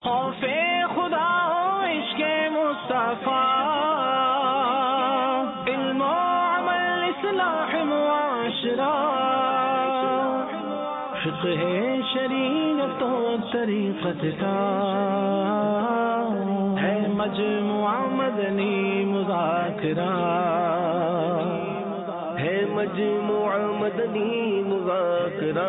خوف خدا ہو عشق مصطفیٰ، علم و عمل اصلاح معاشرہ، فقہ شریعت و طریقت کا ہے مجموعہ مدنی مذاکرہ، ہے مجموعہ مدنی مذاکرہ،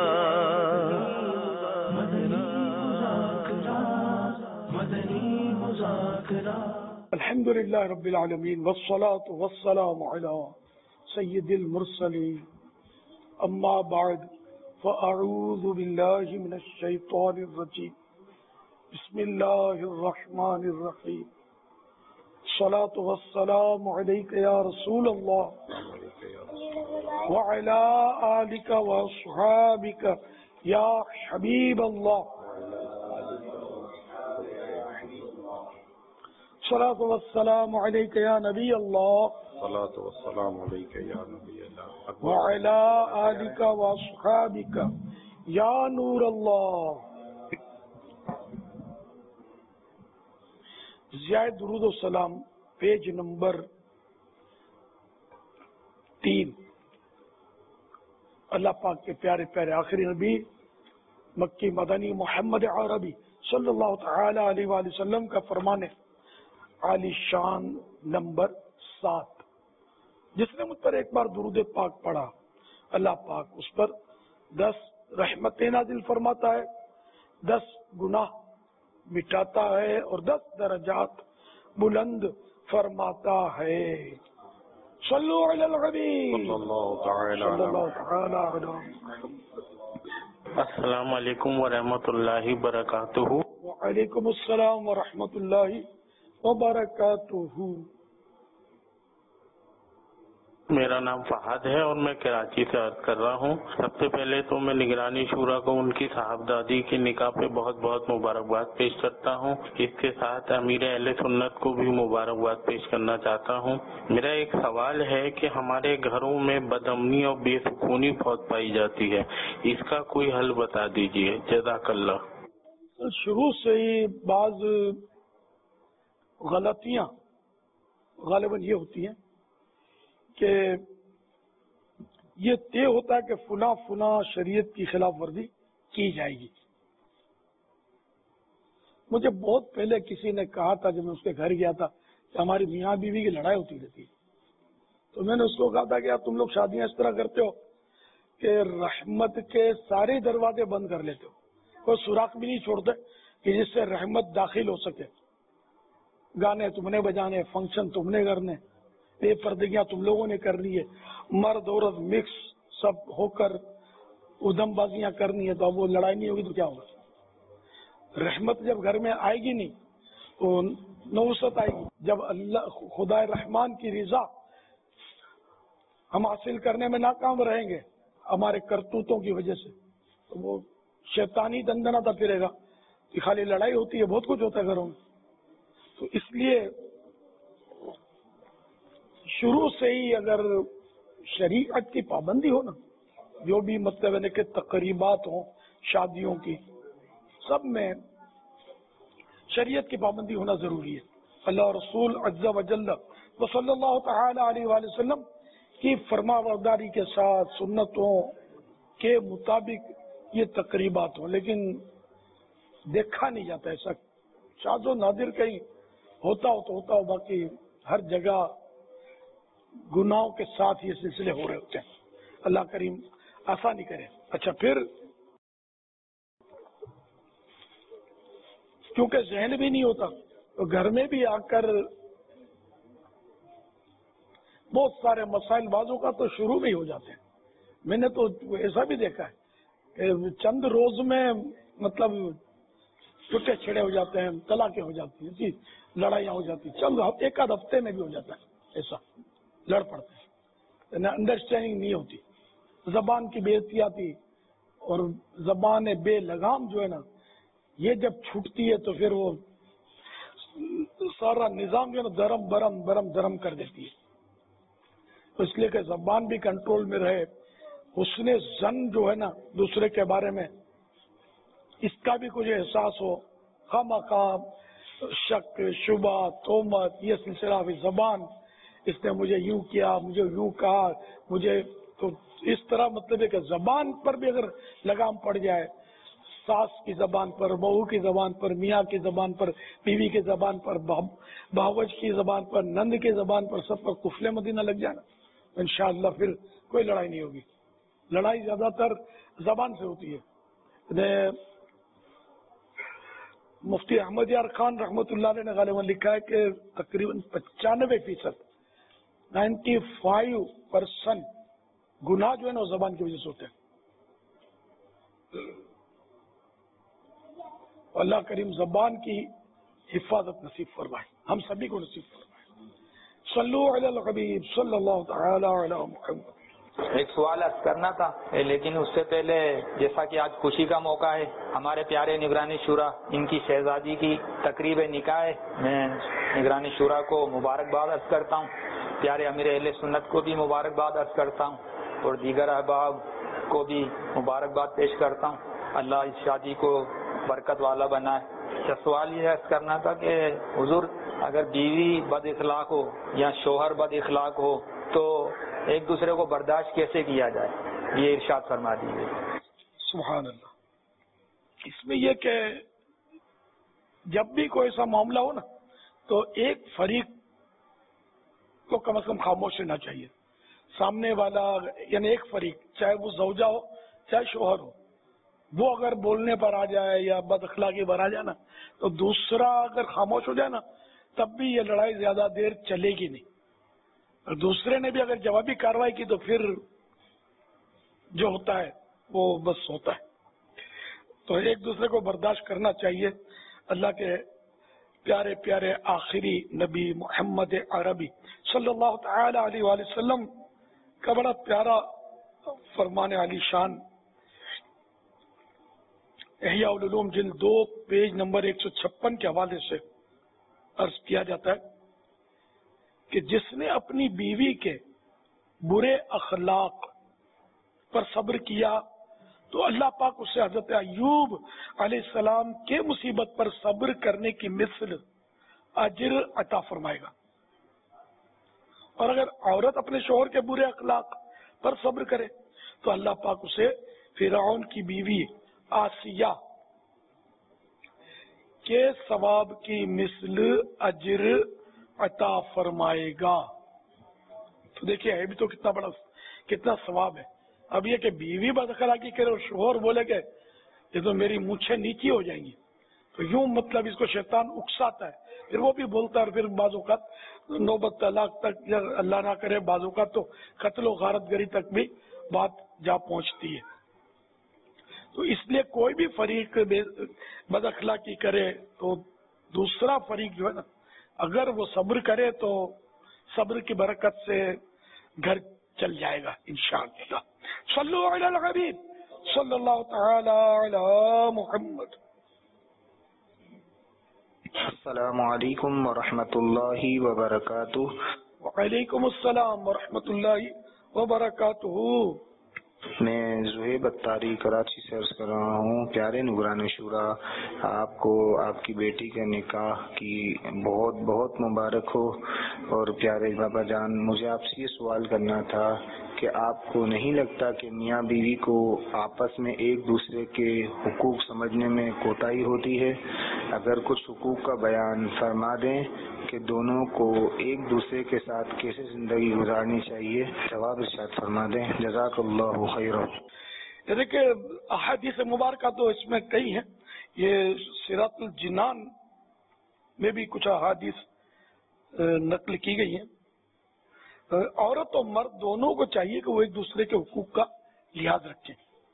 مدنی مذاکرہ۔ الحمدللہ رب العالمین والصلاة والسلام علی سید المرسلین، اما بعد فاعوذ باللہ من الشیطان الرجیم، بسم اللہ الرحمن الرحیم، الصلاة والسلام علیک یا رسول اللہ وعلی آلک واصحابک یا حبیب اللہ، الصلاة والسلام علیک یا نبی اللہ، الصلاة والسلام علیک یا نبی اللہ، وعلی آلک واصحابک یا نور اللہ۔ ضیاء درود و سلام، پیج نمبر 3۔ اللہ پاک کے پیارے پیارے آخری نبی مکی مدنی محمد عربی صلی اللہ تعالی علیہ وآلہ وسلم کا فرمان عالی شان نمبر 7، جس نے مجھ پر ایک بار درود پاک پڑھا، اللہ پاک اس پر 10 رحمتیں نازل فرماتا ہے، 10 گناہ مٹاتا ہے اور 10 درجات بلند فرماتا ہے۔ صلو علی الحبیب صلی اللہ تعالی علی السلام علیکم ورحمۃ اللہ وبرکاتہ۔ وعلیکم السلام ورحمۃ اللہ وبرکاتہ۔ میرا نام فہد ہے اور میں کراچی سے عرض کر رہا ہوں۔ سب سے پہلے تو میں نگرانی شورا کو ان کی صاحبزادی کی نکاح پہ بہت بہت مبارکباد پیش کرتا ہوں۔ اس کے ساتھ امیر اہل سنت کو بھی مبارکباد پیش کرنا چاہتا ہوں۔ میرا ایک سوال ہے کہ ہمارے گھروں میں بدامنی اور بے سکونی بہت پائی جاتی ہے، اس کا کوئی حل بتا دیجیے، جزاک اللہ۔ شروع سے ہی بعض غلطیاں غالباً یہ ہوتی ہیں کہ یہ طے ہوتا ہے کہ فلاں فلاں شریعت کی خلاف ورزی کی جائے گی۔ مجھے بہت پہلے کسی نے کہا تھا، جب میں اس کے گھر گیا تھا، کہ ہماری میاں بیوی کی لڑائی ہوتی رہتی ہے، تو میں نے اس کو کہا تھا کہ تم لوگ شادیاں اس طرح کرتے ہو کہ رحمت کے سارے دروازے بند کر لیتے ہو، کوئی سوراخ بھی نہیں چھوڑتے کہ جس سے رحمت داخل ہو سکے۔ گانے تم نے بجانے، فنکشن تم نے کرنے، بے پردگیاں تم لوگوں نے کرنی ہے، مرد عورت مکس سب ہو کر ادھم بازیاں کرنی ہے، تو اب وہ لڑائی نہیں ہوگی تو کیا ہوگا؟ رحمت جب گھر میں آئے گی نہیں تو نوست آئے گی۔ جب اللہ خدا رحمان کی رضا ہم حاصل کرنے میں ناکام رہیں گے ہمارے کرتوتوں کی وجہ سے، تو وہ شیطانی دندناتا پھرے گا کہ خالی لڑائی ہوتی ہے، بہت کچھ ہوتا ہے گھروں میں۔ تو اس لیے شروع سے ہی اگر شریعت کی پابندی ہو نا، جو بھی مطلب ہے کہ تقریبات ہوں شادیوں کی، سب میں شریعت کی پابندی ہونا ضروری ہے۔ اللہ رسول عز و جل و صلی اللہ تعالی علیہ وآلہ وسلم کی فرما برداری کے ساتھ سنتوں کے مطابق یہ تقریبات ہوں، لیکن دیکھا نہیں جاتا ایسا، شاذ و نادر کہیں ہوتا ہو، باقی ہر جگہ گناہوں کے ساتھ یہ سلسلے ہو رہے ہوتے ہیں۔ اللہ کریم آسانی کرے۔ اچھا، پھر کیونکہ ذہن بھی نہیں ہوتا تو گھر میں بھی آ کر بہت سارے مسائل بازوں کا تو شروع میں ہی ہو جاتے ہیں۔ میں نے تو ایسا بھی دیکھا ہے کہ چند روز میں مطلب چھٹے چھڑے ہو جاتے ہیں، طلاقیں ہو جاتی ہیں، لڑائیاں ہو جاتی ہیں، چند ایک آدھ ہفتے میں بھی ہو جاتا ہے، ایسا لڑ پڑتے ہیں، انڈرسٹینڈنگ نہیں ہوتی، زبان کی بے احتیاطی اور زبان بے لگام جو ہے نا، یہ جب چھوٹتی ہے تو پھر وہ سارا نظام جو ہے نا درم برم برم درم کر دیتی ہے۔ اس لیے کہ زبان بھی کنٹرول میں رہے، حسن ظن جو ہے نا دوسرے کے بارے میں، اس کا بھی کچھ احساس ہو، خواہ شک شبہ تہمت یہ سلسلہ زبان، اس نے مجھے یوں کیا، مجھے یوں کہا، مجھے تو اس طرح مطلب ہے کہ زبان پر بھی اگر لگام پڑ جائے، ساس کی زبان پر، بہو کی زبان پر، میاں کی زبان پر، بیوی کی زبان پر، بھاوج کی زبان پر، نند کی زبان پر، سب پر کفل مدینہ لگ جانا، انشاءاللہ پھر کوئی لڑائی نہیں ہوگی. لڑائی زیادہ تر زبان سے ہوتی ہے. مفتی احمد یار خان رحمۃ اللہ علیہ نے غالباً لکھا ہے کہ تقریباً 95% 95% گناہ جو ہے نا وہ زبان کی وجہ سے ہوتے ہیں. اللہ کریم زبان کی حفاظت نصیب فرمائے، ہم سبھی کو نصیب فرمائے. صلو علی الحبیب صلی اللہ تعالی علی محمد. ایک سوال عرض کرنا تھا، لیکن اس سے پہلے جیسا کہ آج خوشی کا موقع ہے، ہمارے پیارے نگرانی شورا ان کی شہزادی کی تقریب نکاح ہے، میں نگرانی شورا کو مبارکباد عرض کرتا ہوں، پیارے امیر اہل سنت کو بھی مبارکباد عرض کرتا ہوں، اور دیگر احباب کو بھی مبارکباد پیش کرتا ہوں. اللہ اس شادی کو برکت والا بنائے. سوال یہ عرض کرنا تھا کہ حضور اگر بیوی بد اخلاق ہو یا شوہر بد اخلاق ہو تو ایک دوسرے کو برداشت کیسے کیا جائے، یہ ارشاد فرما دیجیے. سبحان اللہ. اس میں یہ کہ جب بھی کوئی ایسا معاملہ ہو نا تو ایک فریق کو کم از کم خاموش رہنا چاہیے. سامنے والا یعنی ایک فریق، چاہے وہ زوجہ ہو چاہے شوہر ہو، وہ اگر بولنے پر آ جائے یا بد اخلاقی پر آ جائے نا تو دوسرا اگر خاموش ہو جائے نا تب بھی یہ لڑائی زیادہ دیر چلے گی نہیں. اور دوسرے نے بھی اگر جوابی کارروائی کی تو پھر جو ہوتا ہے وہ بس ہوتا ہے. تو ایک دوسرے کو برداشت کرنا چاہیے. اللہ کے پیارے پیارے آخری نبی محمد عربی صلی اللہ تعالی علیہ وآلہ وسلم کا بڑا پیارا فرمان علی شان احیاء العلوم جلد 2 پیج نمبر 156 کے حوالے سے عرض کیا جاتا ہے کہ جس نے اپنی بیوی کے برے اخلاق پر صبر کیا تو اللہ پاک اسے حضرت ایوب علیہ السلام کے مصیبت پر صبر کرنے کی مثل اجر عطا فرمائے گا. اور اگر عورت اپنے شوہر کے برے اخلاق پر صبر کرے تو اللہ پاک اسے فرعون کی بیوی آسیہ کے ثواب کی مثل اجر عطا فرمائے گا. تو دیکھیے ہے بھی تو کتنا ثواب ہے. اب یہ کہ بیوی بد اخلاقی کرے اور شوہر بولے کہ یہ تو میری مونچھیں نیچی ہو جائیں گی تو یوں مطلب اس کو شیطان اکساتا ہے، پھر وہ بھی بولتا ہے اور پھر بعض اوقات نوبت طلاق تک یا اللہ نہ کرے بعض اوقات تو قتل و غارت گری تک بھی بات جا پہنچتی ہے. تو اس لیے کوئی بھی فریق بد اخلاقی کرے تو دوسرا فریق جو ہے نا اگر وہ صبر کرے تو صبر کی برکت سے گھر چل جائے گا انشاءاللہ. صلو علی الحبیب صلی اللہ تعالی علی محمد. السلام علیکم ورحمۃ اللہ وبرکاتہ. وعلیکم السلام ورحمۃ اللہ وبرکاتہ. میں زہیب اتاری کراچی سے عرض کر رہا ہوں. پیارے نگران شورا، آپ کو آپ کی بیٹی کے نکاح کی بہت بہت مبارک ہو. اور پیارے بابا جان، مجھے آپ سے یہ سوال کرنا تھا کہ آپ کو نہیں لگتا کہ میاں بیوی کو آپس میں ایک دوسرے کے حقوق سمجھنے میں کوتاہی ہوتی ہے؟ اگر کچھ حقوق کا بیان فرما دیں کہ دونوں کو ایک دوسرے کے ساتھ کیسے زندگی گزارنی چاہیے، جواب ارشاد فرما دیں. جزاک اللہ خیرا. دیکھیں احادیث مبارکہ تو اس میں کئی ہیں. یہ صراط الجنان میں بھی کچھ احادیث نقل کی گئی ہیں. عورت اور مرد دونوں کو چاہیے کہ وہ ایک دوسرے کے حقوق کا لحاظ رکھیں.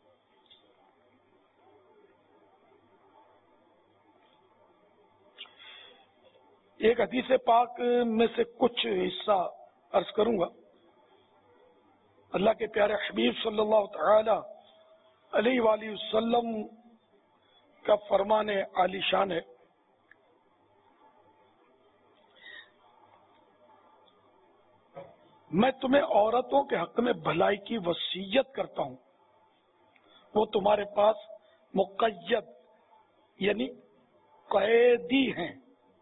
ایک حدیث پاک میں سے کچھ حصہ عرض کروں گا. اللہ کے پیارے حبیب صلی اللہ تعالی علیہ وآلہ وسلم کا فرمان عالی شان ہے، میں تمہیں عورتوں کے حق میں بھلائی کی وصیت کرتا ہوں، وہ تمہارے پاس مقید یعنی قیدی ہیں،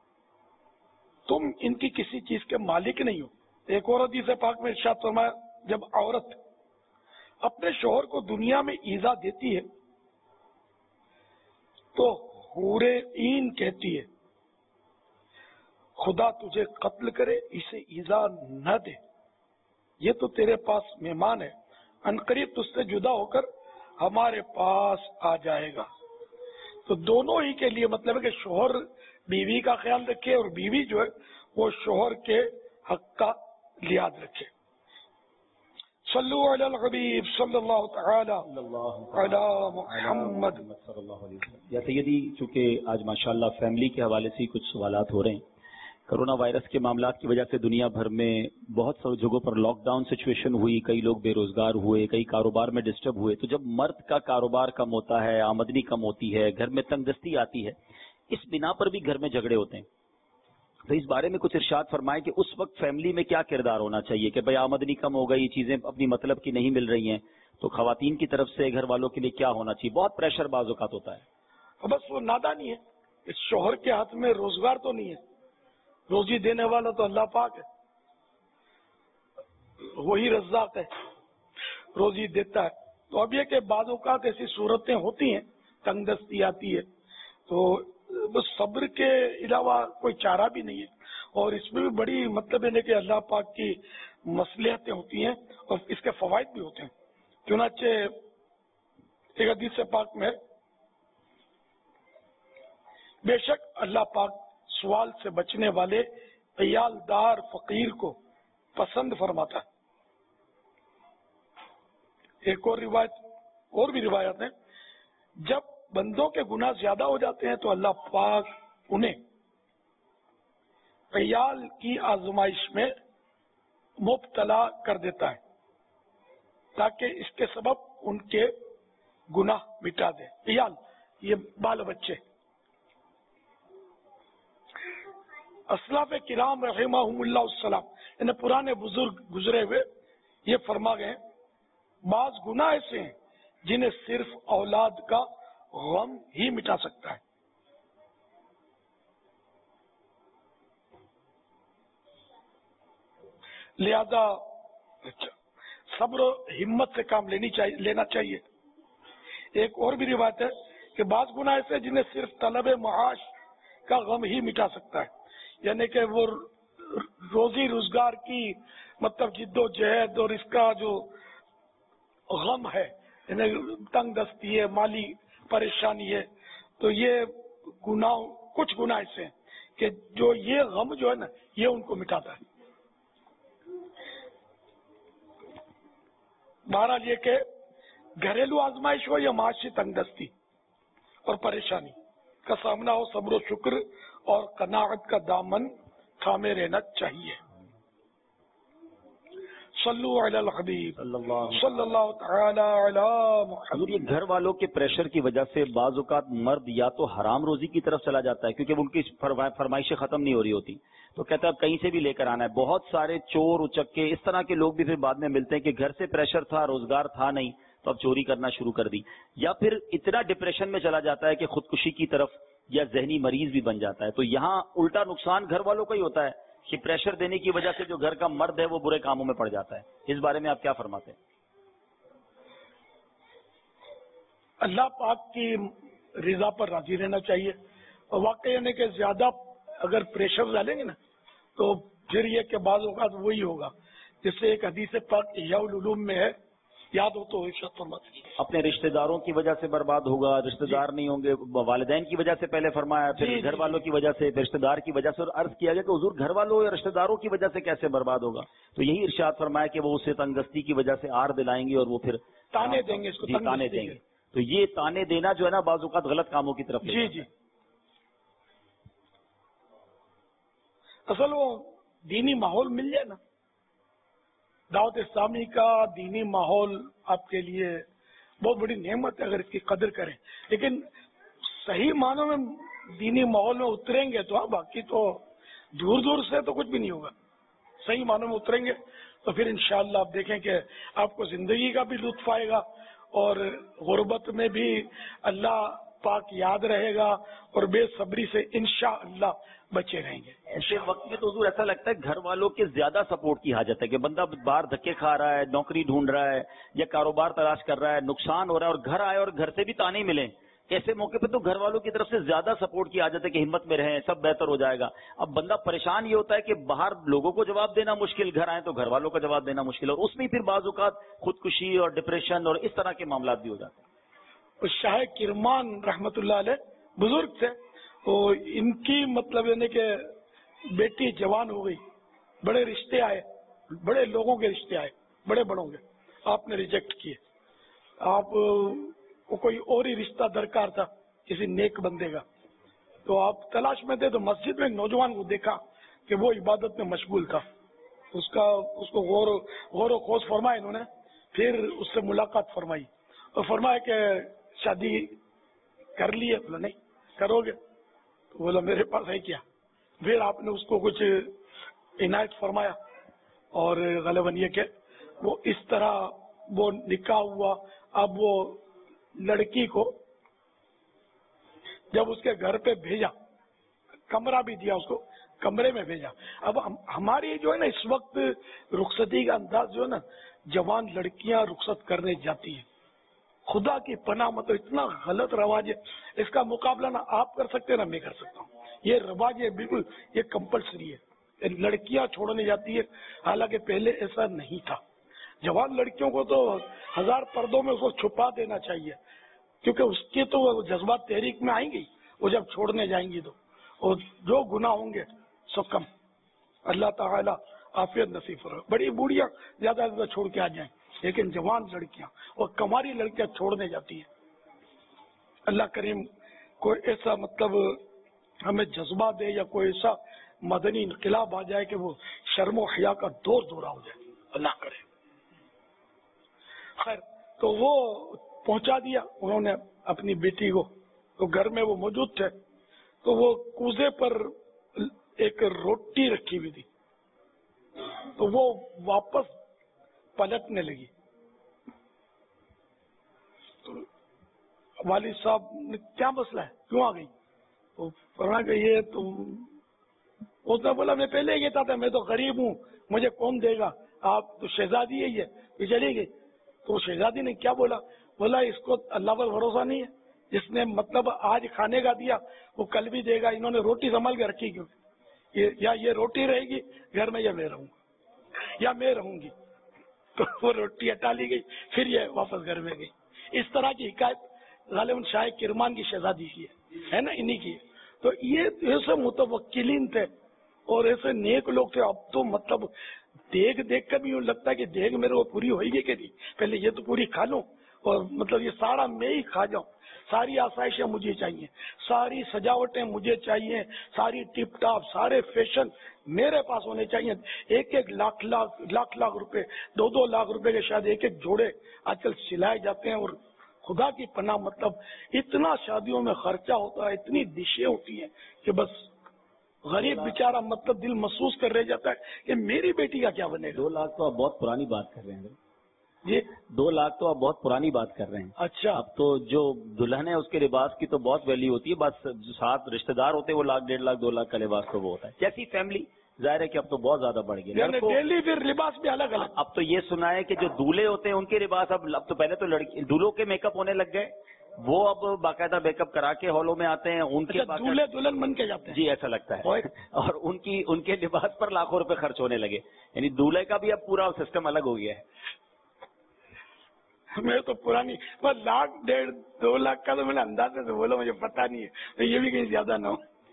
تم ان کی کسی چیز کے مالک نہیں ہو۔ ایک اور حدیث پاک میں ارشاد فرمایا جب عورت اپنے شوہر کو دنیا میں ایذا دیتی ہے تو حور عین کہتی ہے خدا تجھے قتل کرے، اسے ایذا نہ دے، یہ تو تیرے پاس مہمان ہے، عنقریب تجھ سے جدا ہو کر ہمارے پاس آ جائے گا۔ تو دونوں ہی کے لیے مطلب ہے کہ شوہر بیوی کا خیال رکھے اور بیوی جو ہے وہ شوہر کے حق کا لحاظ رکھے۔ صلو علی الحبیب صلی اللہ تعالی علی محمد۔ یا سیدی، چونکہ آج ماشاءاللہ فیملی کے حوالے سے کچھ سوالات ہو رہے ہیں، کرونا وائرس کے معاملات کی وجہ سے دنیا بھر میں بہت ساری جگہوں پر لاک ڈاؤن سچویشن ہوئی، کئی لوگ بے روزگار ہوئے، کئی کاروبار میں ڈسٹرب ہوئے۔ تو جب مرد کا کاروبار کم ہوتا ہے، آمدنی کم ہوتی ہے، گھر میں تنگ دستی آتی ہے، اس بنا پر بھی گھر میں جھگڑے ہوتے ہیں۔ تو اس بارے میں کچھ ارشاد فرمائیں کہ اس وقت فیملی میں کیا کردار ہونا چاہیے کہ بھئی آمدنی کم ہو گئی، چیزیں اپنی مطلب کی نہیں مل رہی ہیں، تو خواتین کی طرف سے گھر والوں کے لیے کیا ہونا چاہیے؟ بہت پریشر بعض اوقات ہوتا ہے۔ بس وہ نادانی ہے، اس شوہر کے ہاتھ میں روزگار تو نہیں ہے، روزی دینے والا تو اللہ پاک ہے، وہی رزاق ہے، روزی دیتا ہے۔ تو اب یہ کہ بعض اوقات ایسی صورتیں ہوتی ہیں، تنگ دستی آتی ہے، تو بس صبر کے علاوہ کوئی چارہ بھی نہیں ہے، اور اس میں بھی بڑی مطلب ہے کہ اللہ پاک کی مصلحتیں ہوتی ہیں اور اس کے فوائد بھی ہوتے ہیں۔ چنانچہ ایک حدیث پاک میں بے شک اللہ پاک سوال سے بچنے والے عیال دار فقیر کو پسند فرماتا ہے۔ ایک اور روایت، اور بھی روایت ہیں، جب بندوں کے گناہ زیادہ ہو جاتے ہیں تو اللہ پاک انہیں عیال کی آزمائش میں مبتلا کر دیتا ہے تاکہ اس کے سبب ان کے گناہ مٹا دے۔ عیال یہ بال بچے۔ اسلاف کرام رحمہم اللہ السلام، انہیں پرانے بزرگ گزرے ہوئے یہ فرما گئے بعض گناہ ایسے ہیں جنہیں صرف اولاد کا غم ہی مٹا سکتا ہے۔ لہذا صبر و ہمت سے کام لینا چاہیے۔ ایک اور بھی روایت ہے کہ بعض گناہ ایسے جنہیں صرف طلب معاش کا غم ہی مٹا سکتا ہے، یعنی کہ وہ روزی روزگار کی مطلب جد و جہد اور اس کا جو غم ہے، یعنی تنگ دستی ہے، مالی پریشانی ہے، تو یہ گناہ، کچھ گناہ ایسے ہیں کہ جو یہ غم جو ہے نا یہ ان کو مٹاتا ہے۔ بہرحال یہ کہ گھریلو آزمائش ہو یا معاشی تنگ دستی اور پریشانی کا سامنا ہو، صبر و شکر اور قناعت کا دامن تھامے رہنا چاہیے۔ صلو علی الحبیب صلی اللہ تعالی علی محمد۔ یہ گھر والوں کے پریشر کی وجہ سے بعض اوقات مرد یا تو حرام روزی کی طرف چلا جاتا ہے کیونکہ ان کی فرمائشیں ختم نہیں ہو رہی ہوتی، تو کہتا ہے اب کہیں سے بھی لے کر آنا ہے۔ بہت سارے چور اچکے اس طرح کے لوگ بھی پھر بعد میں ملتے ہیں کہ گھر سے پریشر تھا، روزگار تھا نہیں، تو اب چوری کرنا شروع کر دی، یا پھر اتنا ڈپریشن میں چلا جاتا ہے کہ خودکشی کی طرف یا ذہنی مریض بھی بن جاتا ہے۔ تو یہاں الٹا نقصان گھر والوں کا ہی ہوتا ہے کہ پریشر دینے کی وجہ سے جو گھر کا مرد ہے وہ برے کاموں میں پڑ جاتا ہے۔ اس بارے میں آپ کیا فرماتے ہیں؟ اللہ پاک کی رضا پر راضی رہنا چاہیے، اور واقعی یعنی کہ زیادہ اگر پریشر ڈالیں گے نا تو پھر یہ کہ بعض اوقات وہی ہوگا، جس سے ایک حدیث پاک احیاء العلوم میں ہے، یاد ہو تو ارشاد فرماتے ہیں اپنے رشتہ داروں کی وجہ سے برباد ہوگا، رشتہ دار نہیں ہوں گے، والدین کی وجہ سے پہلے فرمایا، پھر گھر والوں کی وجہ سے، پھر رشتہ دار کی وجہ سے، اور عرض کیا گیا کہ حضور گھر والوں یا رشتہ داروں کی وجہ سے کیسے برباد ہوگا؟ تو یہی ارشاد فرمایا کہ وہ اسے تنگ دستی کی وجہ سے آر دلائیں گے اور وہ پھر تانے دیں گے، اس کو تانے دیں گے۔ تو یہ تانے دینا جو ہے نا بعض اوقات غلط کاموں کی طرف جی جی، اصل وہ دینی ماحول مل جائے نا، دعوت اسلامی کا دینی ماحول آپ کے لیے بہت بڑی نعمت ہے اگر اس کی قدر کریں، لیکن صحیح معنوں میں دینی ماحول میں اتریں گے تو ہاں، باقی تو دور دور سے تو کچھ بھی نہیں ہوگا۔ صحیح معنوں میں اتریں گے تو پھر انشاءاللہ آپ دیکھیں کہ آپ کو زندگی کا بھی لطف آئے گا اور غربت میں بھی اللہ پاک یاد رہے گا اور بے صبری سے انشاءاللہ بچے رہیں گے. ایسے وقت میں تو حضور ایسا لگتا ہے گھر والوں کے زیادہ سپورٹ کی حاجت ہے کہ بندہ باہر دھکے کھا رہا ہے, نوکری ڈھونڈ رہا ہے یا کاروبار تلاش کر رہا ہے, نقصان ہو رہا ہے اور گھر آئے اور گھر سے بھی تانے ملیں. ایسے موقع پہ تو گھر والوں کی طرف سے زیادہ سپورٹ کی حاجت ہے کہ ہمت میں رہیں, سب بہتر ہو جائے گا. اب بندہ پریشان یہ ہوتا ہے کہ باہر لوگوں کو جواب دینا مشکل, گھر آئے تو گھر والوں کا جواب دینا مشکل, اور اس میں پھر بعض اوقات خودکشی اور ڈپریشن اور اس طرح کے معاملات بھی ہو جاتے ہیں. شاہ کرمان رحمت اللہ علیہ بزرگ تھے, تو ان کی مطلب یعنی کہ بیٹی جوان ہو گئی, بڑے رشتے آئے, بڑے لوگوں کے رشتے آئے, بڑے بڑوں کے, آپ نے ریجیکٹ کیے. آپ کو کوئی اور ہی رشتہ درکار تھا کسی نیک بندے کا, تو آپ تلاش میں تھے. تو مسجد میں ایک نوجوان کو دیکھا کہ وہ عبادت میں مشغول تھا. اس کو غور و خوض فرمایا انہوں نے, پھر اس سے ملاقات فرمائی اور فرمایا کہ شادی کر لی ہے؟ بولا نہیں. کرو گے؟ تو بولا میرے پاس ہے کیا. پھر آپ نے اس کو کچھ عنایت فرمایا اور غالباً یہ کہ وہ اس طرح وہ نکاح ہوا. اب وہ لڑکی کو جب اس کے گھر پہ بھیجا, کمرہ بھی دیا اس کو, کمرے میں بھیجا. اب ہماری جو ہے نا اس وقت رخصتی کا انداز جو ہے نا, جوان لڑکیاں رخصت کرنے جاتی ہیں, خدا کی پناہ مطلب اتنا غلط رواج ہے. اس کا مقابلہ نہ آپ کر سکتے نہ میں کر سکتا ہوں. یہ رواج ہے بالکل, یہ کمپلسری ہے. لڑکیاں چھوڑنے جاتی ہے, حالانکہ پہلے ایسا نہیں تھا. جوان لڑکیوں کو تو ہزار پردوں میں اس کو چھپا دینا چاہیے, کیونکہ اس کے تو جذبات تحریک میں آئیں گی. وہ جب چھوڑنے جائیں گی تو اور جو گناہ ہوں گے سو کم. اللہ تعالیٰ عافیت نصیب فرمائے. بڑی بوڑھیاں زیادہ سے زیادہ چھوڑ کے آ جائیں, لیکن جوان لڑکیاں اور کماری لڑکیاں چھوڑنے جاتی ہیں. اللہ کریم کوئی ایسا مطلب ہمیں جذبہ دے یا کوئی ایسا مدنی انقلاب آ جائے کہ وہ شرم و حیا کا دور دورہ ہو جائے, اللہ کرے. خیر, تو وہ پہنچا دیا انہوں نے اپنی بیٹی کو, تو گھر میں وہ موجود تھے. تو وہ کوزے پر ایک روٹی رکھی ہوئی تھی, تو وہ واپس پلٹنے لگی. تو والد صاحب نے کیا مسئلہ ہے, کیوں آ گئی؟ تو فرمایا کہ یہ تو, اس نے بولا میں پہلے یہ کہتا تھا میں تو غریب ہوں, مجھے کون دے گا, آپ تو شہزادی ہے, یہ چلی گئی. تو شہزادی نے کیا بولا؟ بولا اس کو اللہ پر بھروسہ نہیں ہے, جس نے مطلب آج کھانے کا دیا وہ کل بھی دے گا. انہوں نے روٹی سنبھال کے رکھی کیوں؟ یا یہ روٹی رہے گی گھر میں, یا میں رہوں گا, یا میں رہوں گی. تو وہ روٹی ہٹا لی گئی, پھر یہ واپس گھر میں گئی. اس طرح کی حکایت غالباً شاہ کرمان کی شہزادی کی ہے نا, انہی کی. تو یہ ایسے متوکلین تھے اور ایسے نیک لوگ تھے. اب تو مطلب دیکھ کر بھی یوں لگتا ہے کہ دیکھ میرے کو پوری ہوئی گی کہ نہیں, پہلے یہ تو پوری کھا لوں اور مطلب یہ سارا میں ہی کھا جاؤں. ساری آسائشیں مجھے چاہیے, ساری سجاوٹیں مجھے چاہیے, ساری ٹپ ٹاپ, سارے فیشن میرے پاس ہونے چاہیے. ایک لاکھ روپے, 2 لاکھ روپے کے شاید ایک جوڑے آج کل سلائے جاتے ہیں. اور خدا کی پناہ مطلب اتنا شادیوں میں خرچہ ہوتا ہے, اتنی ڈشیں ہوتی ہیں کہ بس غریب بیچارہ مطلب دل محسوس کر رہ جاتا ہے کہ میری بیٹی کا کیا بنے گا. 2 لاکھ تو آپ بہت پرانی بات کر رہے ہیں جی, 2 لاکھ تو آپ بہت پرانی بات کر رہے ہیں. اچھا, اب تو جو دلہن ہے اس کے لباس کی تو بہت ویلیو ہوتی ہے, بس جو ساتھ رشتہ دار ہوتے ہیں وہ 1 لاکھ 1.5 لاکھ 2 لاکھ کا لباس تو وہ ہوتا ہے. کیسی فیملی, ظاہر ہے کہ اب تو بہت زیادہ بڑھ گیا. ڈیلی پھر لباس بھی الگ الگ. اب تو یہ سنا ہے کہ جو دولہے ہوتے ہیں ان کے لباس اب تو پہلے تو دولہوں کے میک اپ ہونے لگ گئے, وہ اب باقاعدہ میک اپ کرا کے ہالوں میں آتے ہیں. ان کے دولہے دلہن بن کے جاتے ہیں. جی ایسا لگتا ہے. اور ان کے لباس پر لاکھوں روپے خرچ ہونے لگے, یعنی دولہے کا بھی اب پورا سسٹم الگ ہو گیا ہے. میں تو پرانی بس 1 لاکھ 1.5 2 لاکھ کا تو میں نے اندازے سے بولا, مجھے پتا نہیں ہے, یہ بھی کہیں زیادہ نہ ہو.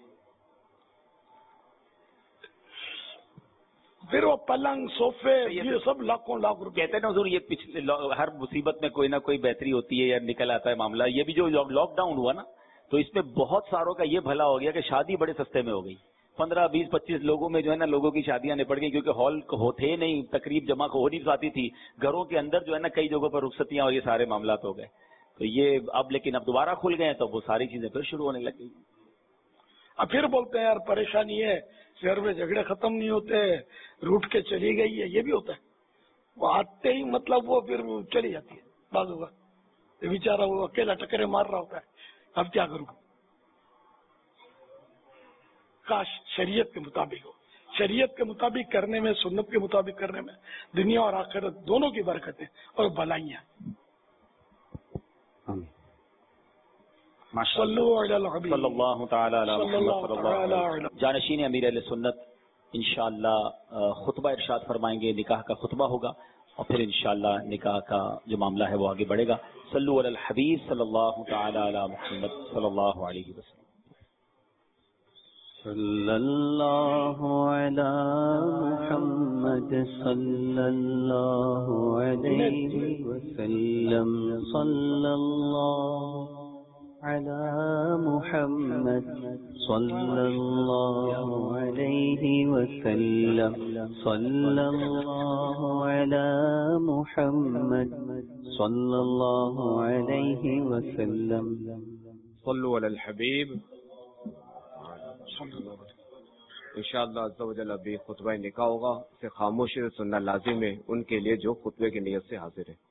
پھر وہ پلنگ صوفے یہ سب لاکھوں لاکھ روپے. کہتے ہیں نا حضور, یہ پچھلے ہر مصیبت میں کوئی نہ کوئی بہتری ہوتی ہے یا نکل آتا ہے معاملہ. یہ بھی جو لاک ڈاؤن ہوا نا, تو اس میں بہت ساروں کا یہ بھلا ہو گیا کہ شادی بڑے سستے میں ہو گئی. 15 20 25 لوگوں میں جو ہے نا لوگوں کی شادیاں نپٹ گئی, کیونکہ ہال ہوتے نہیں, تقریب جمع ہو نہیں پاتی تھی. گھروں کے اندر جو ہے نا کئی جگہوں پر رخصتیاں اور یہ سارے معاملات ہو گئے. تو یہ اب لیکن اب دوبارہ کھل گئے تو وہ ساری چیزیں پھر شروع ہونے لگ گئی. اب پھر بولتے ہیں یار پریشانی ہے, شہر میں جھگڑے ختم نہیں ہوتے, روٹ کے چلی گئی ہے. یہ بھی ہوتا ہے, وہ آتے ہی مطلب وہ پھر چلی جاتی ہے. بعض ہوگا بیچارہ وہ اکیلا ٹکرے مار رہا ہوتا ہے اب کیا کروں؟ کاش شریعت کے مطابق ہو. شریعت کے مطابق کرنے میں، سنت کے مطابق کرنے میں دنیا اور آخرت دونوں کی برکتیں اور بھلائیاں. صلی اللہ تعالی علی محمد. جانشین امیر اہل سنت انشاءاللہ خطبہ ارشاد فرمائیں گے، نکاح کا خطبہ ہوگا اور پھر انشاءاللہ نکاح کا جو معاملہ ہے وہ آگے بڑھے گا. صلو علی الحبیب صلی اللہ تعالی علی محمد صلی اللہ علیہ وسلم. صلی اللہ علی محمد صلی اللہ علیہ وسلم. صلی اللہ علی محمد صلی اللہ علیہ وسلم. صلی اللہ علی محمد صلی اللہ علیہ وسلم. صلو علی الحبیب. انشاءاللہ عز و جل ابھی خطبہ نکاح ہوگا، اسے خاموشی سے سننا لازم ہے ان کے لیے جو خطبے کی نیت سے حاضر ہے.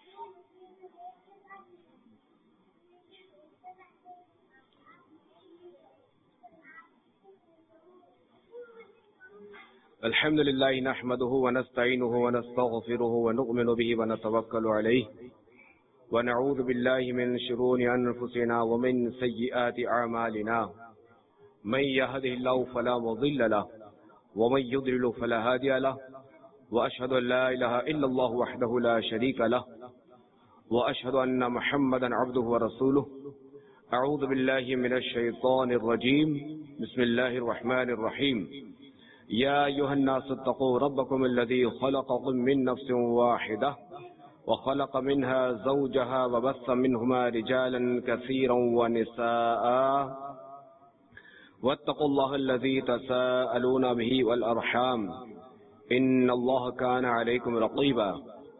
الحمد للہ نحمده ونستعینه ونستغفره ونؤمن به ونتوکل علیہ ونعوذ باللہ من شرور انفسنا ومن سیئات اعمالنا. من يهده الله فلا مضل له ومن يضلل فلا هادي له وأشهد أن لا إله إلا الله وحده لا شريك له وأشهد أن محمدا عبده ورسوله. أعوذ بالله من الشيطان الرجيم. بسم الله الرحمن الرحيم. يا أيها الناس اتقوا ربكم الذي خلقكم من نفس واحدة وخلق منها زوجها وبث منهما رجالا كثيرا ونساء واتقوا الله الذي تساءلون به والأرحام إن الله كان عليكم رقيبا.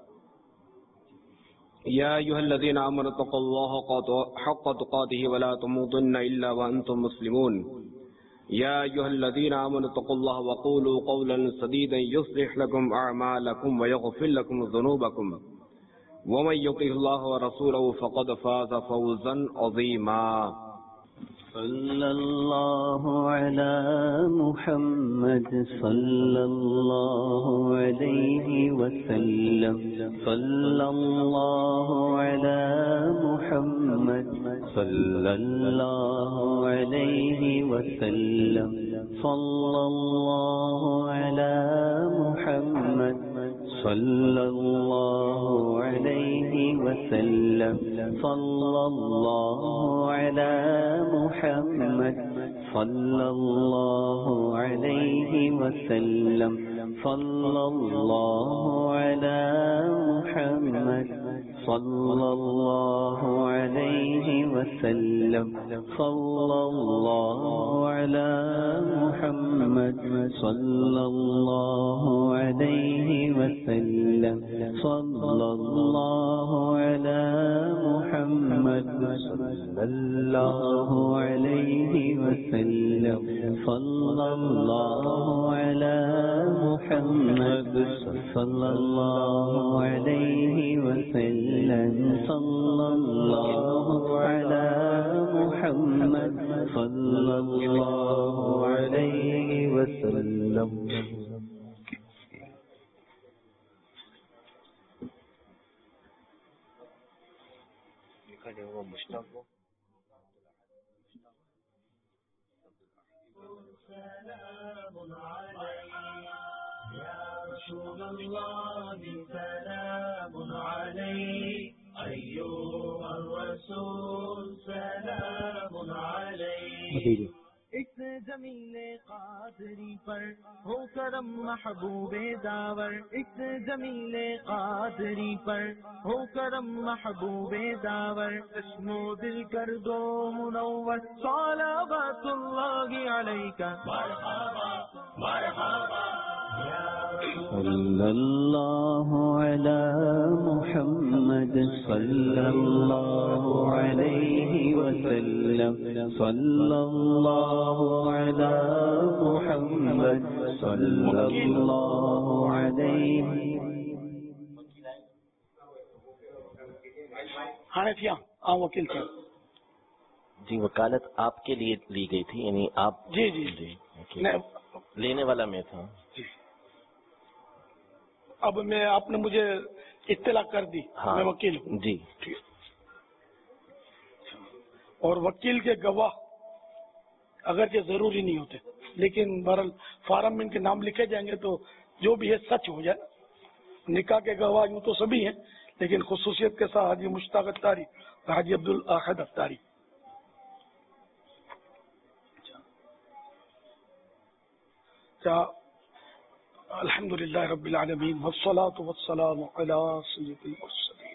يا أيها الذين آمنوا اتقوا الله حق تقاته ولا تموتن إلا وأنتم مسلمون. يا أيها الذين آمنوا اتقوا الله وقولوا قولا سديدا يصلح لكم أعمالكم ويغفر لكم ذنوبكم ومن يطع الله ورسوله فقد فاز فوزا عظيما. صلی اللہ علی محمد صلی اللہ علیہ وسلم. صلی اللہ علی محمد صلی اللہ علیہ وسلم. صلی اللہ علی محمد صلی اللہ علیہ وسلم. صلی اللہ علی محمد صلی اللہ علیہ وسلم. صلی اللہ علی محمد صلی اللہ علیہ وسلم. صلی اللہ علی محمد صلی اللہ علیہ وسلم. صلی اللہ علی محمد صلی اللہ علیہ وسلم. صلی اللہ علی محمد صلی اللہ علیہ وسلم. صلی اللہ علی محمد صلی اللہ علیہ وسلم. سلام عليك يا رسول الله. سلام عليك أيها الرسول. سلام عليك. اس جمیل قادری پر ہو کرم محبوب داور. اس جمیل قادری پر ہو کرم محبوب داور. چشم و دل کر دو منور. صلوات اللہ علیک. مرحبا مرحبا صلی اللہ علی محمد صلی اللہ علیہ وسلم. صلی اللہ علی محمد صلی اللہ علیہ. حنفیہ وکیل صاحب جی وکالت آپ کے لیے لی گئی تھی، یعنی آپ؟ جی جی جی اوکے. نہیں، لینے والا میں تھا. جی اب میں آپ نے مجھے اطلاع کر دی. ہاں میں وکیل ہوں. جی. اور وکیل کے گواہ اگرچہ ضروری نہیں ہوتے، لیکن بہرحال فارم میں ان کے نام لکھے جائیں گے تو جو بھی ہے سچ ہو جائے. نکاح کے گواہ یوں تو سبھی ہیں، لیکن خصوصیت کے ساتھ حاجی مشتاق اتاری اور حاجی عبدالاحد اتاری. الحمدللہ رب العالمین والصلاة والسلام علی سید المرسلین.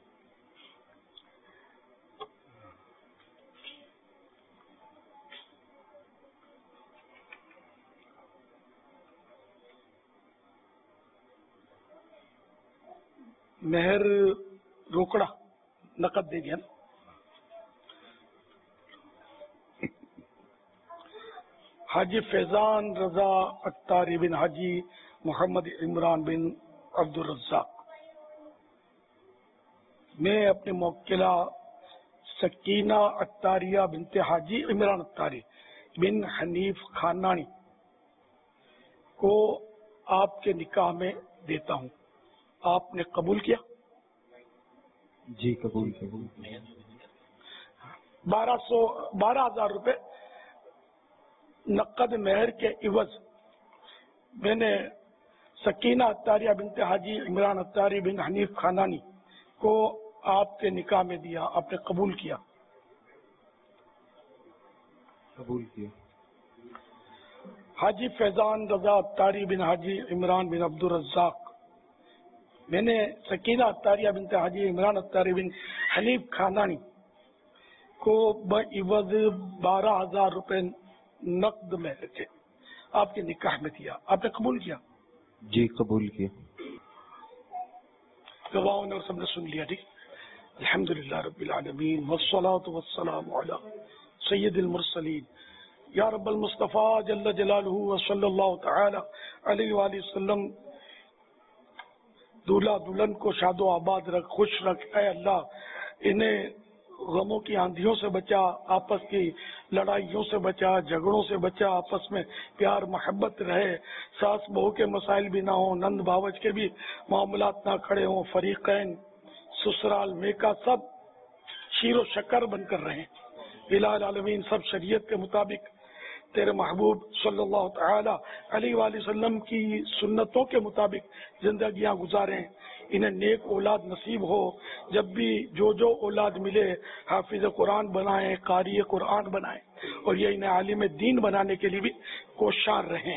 مہر روکڑا نقد دے دیا نا. حاجی فیضان رضا اتاری بن حاجی محمد عمران بن عبد الرزاق. میں اپنے موکلہ سکینہ اتاریہ بنت حاجی عمران اتاری بن حنیف خانانی کو آپ کے نکاح میں دیتا ہوں. آپ نے قبول کیا؟ جی قبول کیا. 12,000 روپے نقد مہر کے عوض میں نے سکینہ اتاریہ بنت حاجی عمران اتاری بن حنیف خانانی کو آپ کے نکاح میں دیا. آپ نے قبول کیا؟ قبول کیا. حاجی فیضان رضا اتاری بن حاجی عمران بن عبد الرزاق، میں نے سکینہ اتاریہ بنت حاجی عمران اتاری بن حنیف خانانی کو بعوض 12,000 روپے نقد مہر کے آپ کے نکاح میں دیا. آپ نے قبول کیا؟ جی قبول کیا. گواہوں نے اور سب نے سن لیا. ٹھیک. الحمدللہ رب العالمین والصلاة والسلام علی سید المرسلین یا رب المصطفیٰ جل جلالہ وصلی اللہ تعالی علیہ وآلہ وسلم. دولہا دلہن کو شاد و آباد رکھ، خوش رکھ. اے اللہ انہیں غموں کی آندھیوں سے بچا، آپس کی لڑائیوں سے بچا، جھگڑوں سے بچا، آپس میں پیار محبت رہے، ساس بہو کے مسائل بھی نہ ہوں، نند باوج کے بھی معاملات نہ کھڑے ہوں، فریقین سسرال میکا سب شیر و شکر بن کر رہیں. الہ العالمین سب شریعت کے مطابق تیرے محبوب صلی اللہ تعالی علیہ وآلہ وسلم کی سنتوں کے مطابق زندگیاں گزاریں. انہیں نیک اولاد نصیب ہو. جب بھی جو اولاد ملے حافظ قرآن بنائیں، قاری قرآن بنائیں، اور یہ انہیں عالم دین بنانے کے لیے بھی کوشاں رہیں.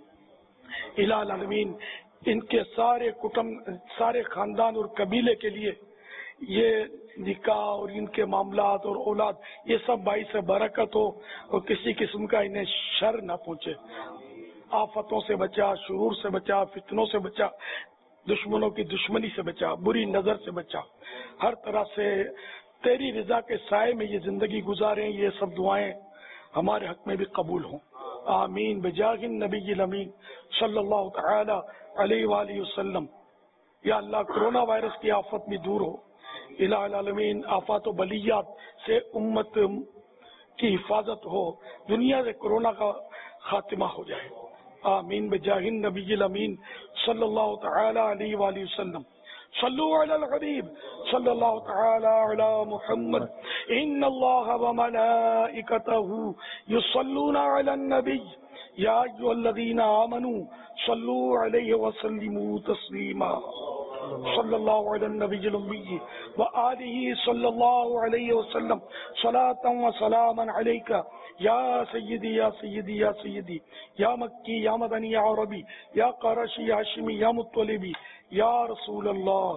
الہ العالمین ان کے سارے کٹمب، سارے خاندان اور قبیلے کے لیے یہ نکاح اور ان کے معاملات اور اولاد یہ سب باعث برکت ہو، اور کسی قسم کا انہیں شر نہ پہنچے. آفتوں سے بچا، شرور سے بچا، فتنوں سے بچا، دشمنوں کی دشمنی سے بچا، بری نظر سے بچا. ہر طرح سے تیری رضا کے سائے میں یہ زندگی گزاریں. یہ سب دعائیں ہمارے حق میں بھی قبول ہوں. آمین بجاہ النبی الامین صلی اللہ تعالی علیہ وآلہ وسلم. یا اللہ کرونا وائرس کی آفت بھی دور ہو. الہ العالمین آفات و بلیات سے امت کی حفاظت ہو. دنیا سے کرونا کا خاتمہ ہو جائے. آمین بجاہ النبی الامین صلی اللہ تعالی علیہ وآلہ وسلم. صلو علی الحبیب صلی اللہ تعالی علی محمد. ان اللہ وملائکتہ یصلون علی النبی یا ایھا الذین آمنوا صلوا علیہ وسلموا تسلیما. صلی اللہ علی النبی الامی وآلہ صلی اللہ علیہ وسلم. صلاۃ و سلاما علیک یا سیدی یا سیدی یا سیدی یا مکی یا مدنی یا عربی یا قرشی یا ہاشمی یا مطلبی یا رسول اللہ.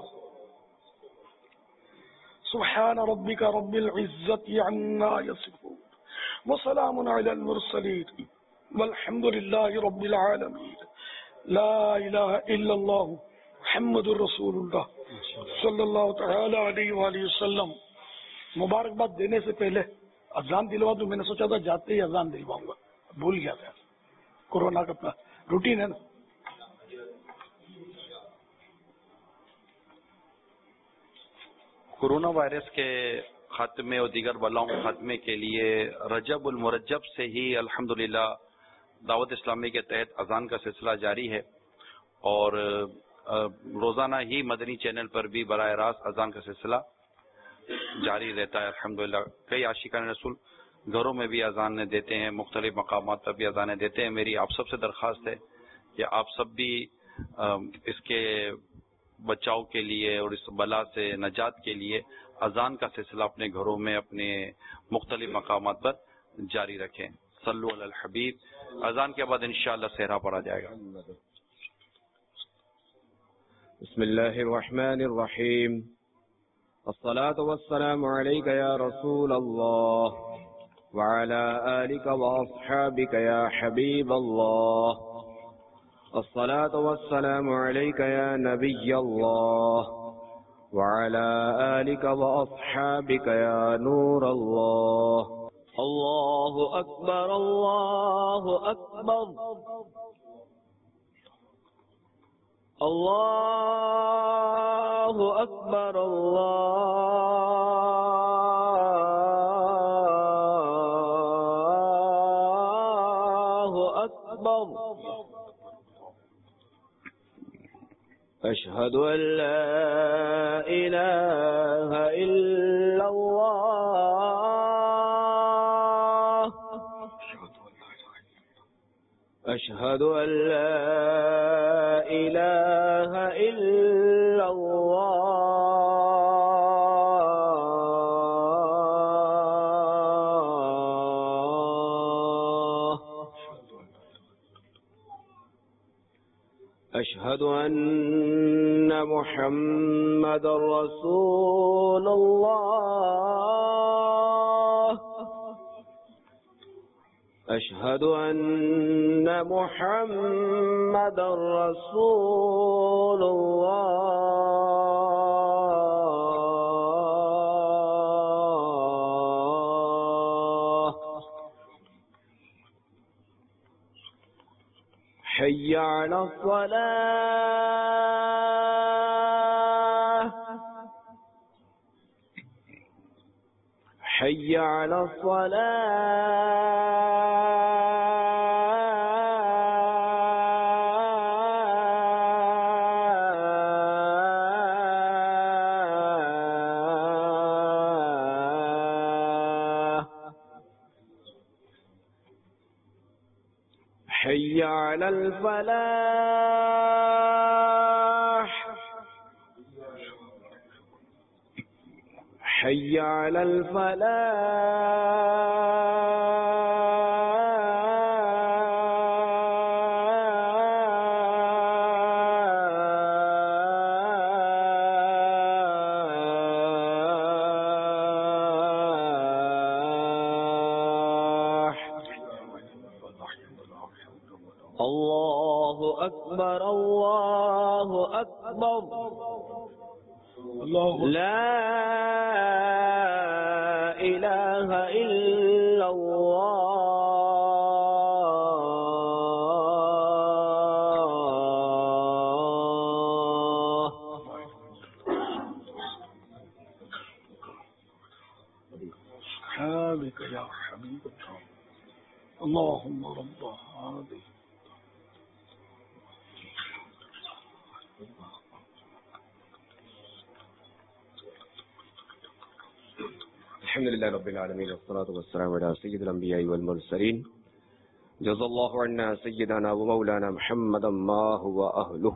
سبحان ربک رب العزت عما یصفون وسلام علی المرسلین والحمد للہ رب العالمین. لا الہ الا اللہ محمد الرسول اللہ صلی اللہ تعالی علیہ وآلہ وسلم. مبارکباد دینے سے پہلے اذان دلوا دوں. میں نے سوچا تھا جاتے ہی اذان دلواؤں گا، بھول گیا تھا. کورونا کا اپنا روٹین ہے نا. کورونا وائرس کے خاتمے اور دیگر بلاؤں کے خاتمے کے لیے رجب المرجب سے ہی الحمدللہ دعوت اسلامی کے تحت اذان کا سلسلہ جاری ہے، اور روزانہ ہی مدنی چینل پر بھی براہ راست اذان کا سلسلہ جاری رہتا ہے الحمدللہ۔ کئی عاشقان رسول گھروں میں بھی اذانیں دیتے ہیں، مختلف مقامات پر بھی اذانیں دیتے ہیں۔ میری آپ سب سے درخواست ہے کہ آپ سب بھی اس کے بچاؤ کے لیے اور اس بلا سے نجات کے لیے اذان کا سلسلہ اپنے گھروں میں اپنے مختلف مقامات پر جاری رکھیں۔ صلو علی الحبیب۔ اذان کے بعد انشاءاللہ سہرا پڑھا جائے گا۔ بسم اللہ الرحمن الرحیم۔ الصلاة والسلام علیک یا رسول اللہ وعلى آلک واصحابک یا حبیب اللہ۔ الصلاة والسلام علیک یا نبی اللہ وعلى آلک واصحابک یا نور اللہ۔ اللہ اکبر اللہ اکبر اللہ اکبر اللہ اکبر۔ اشہد ان لا الہ الا اللہ، اشہد ان لا الہ الا اللہ، اشہد ان محمد رسول اللہ، اشہد ان محمد رسول اللہ۔ حی علی الصلاة، حی علی الصلاة، حی علی الفلاح، حی علی الفلاح۔ اللہ اکبر اللہ اکبر، لا الہ الا اللہ۔ حالك يا حبيب الله اللهم رب هذه الحمدللہ رب العالمین والصلاة والسلام علی سید الانبیاء والمرسلین، جزا اللہ عنا سیدنا و مولانا محمد ما هو اہلہ۔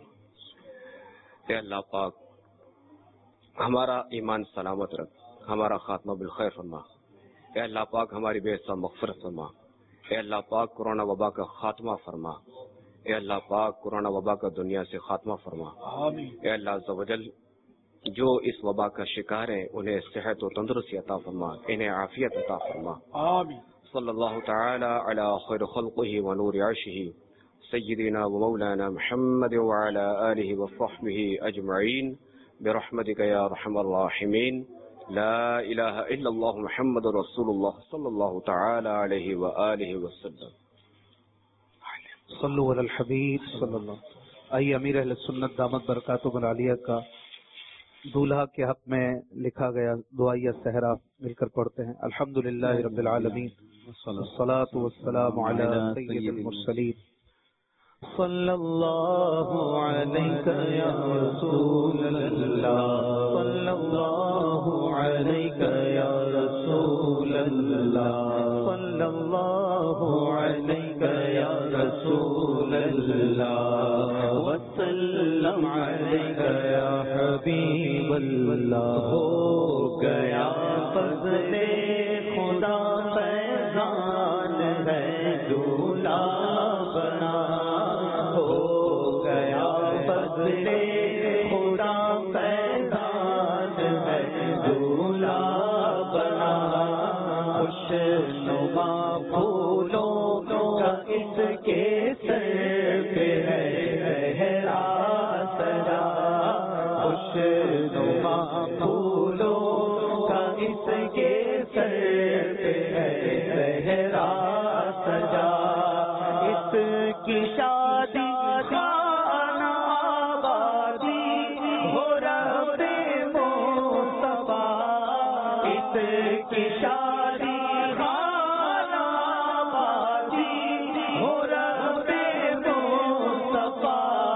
اے اللہ پاک ہمارا ایمان سلامت رکھ، ہمارا خاتمہ بالخیر فرما۔ اے اللہ پاک ہماری بے حساب مغفرت فرما۔ اے اللہ پاک کورونا وبا کا خاتمہ فرما۔ اے اللہ پاک کورونا وبا کا دنیا سے خاتمہ فرما۔ آمین۔ اے اللہ عز و جل جو اس وبا کا شکار ہیں انہیں صحت و تندرستی عطا فرما، انہیں عافیت عطا فرما۔ آمین۔ صلی اللہ تعالی علی خیر خلقہ و نور عرشہ سیدنا و مولانا محمد وعلی آلہ وصحبہ اجمعین برحمتک یا ارحم الراحمین۔ لا الہ الا اللہ محمد رسول اللہ صلی اللہ تعالی علیہ وآلہ وسلم۔ صلو علی الحبیب صلی اللہ۔ آئیے امیر اہل سنت دامت برکاتہ العالیہ کا دولہا کے حق میں لکھا گیا دعائیہ صحرا مل کر پڑھتے ہیں. الحمدللہ رب العالمین والصلاة والسلام علی سید المرسلین. صلی اللہ علیک یا رسول اللہ، صلی اللہ علیک یا رسول اللہ، صلی اللہ علیک یا رسول اللہ، وسلم علیک یا حبیب اللہ. ہو گیا فضل خدا فیضان ہے دولہا بنا، ہو گیا فضل خدا فیضان ہے دولہا بنا. خوش نما پھولوں کا اس کے سر پہ ہے صحرا سجا، خوش نما پھولوں کا اس کے سر پہ ہے صحرا سجا. اس کی شادی خانہ آبادی ہو رب مصطفیٰ، اس کی شادی خانہ آبادی ہو رب مصطفیٰ.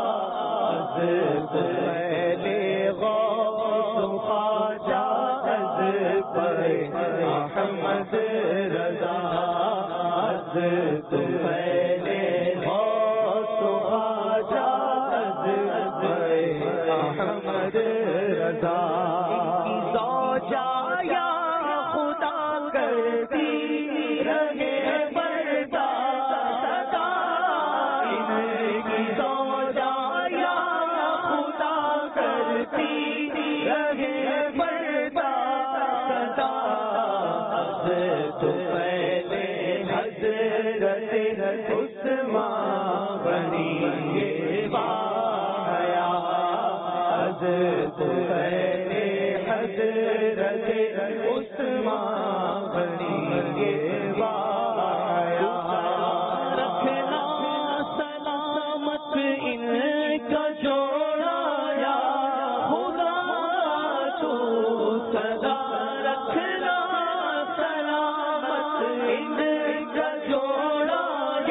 پہلے غوث خواجہ احمد رضا، پہلے غوث خواجہ احمد رضا. زوجہ یا خدا کرتی رہے پردہ صدا، ان کی زوجہ یا خدا کرتی رہے پردہ صدا. تو پہلے حضرت عثمان بنی گے باحیا، تو پہلے حضرت عثمان بنی گے باحیا. رکھنا سلامت ان کا جوڑا یا خدا تو سدا، رکھنا سلامت ان کا جوڑا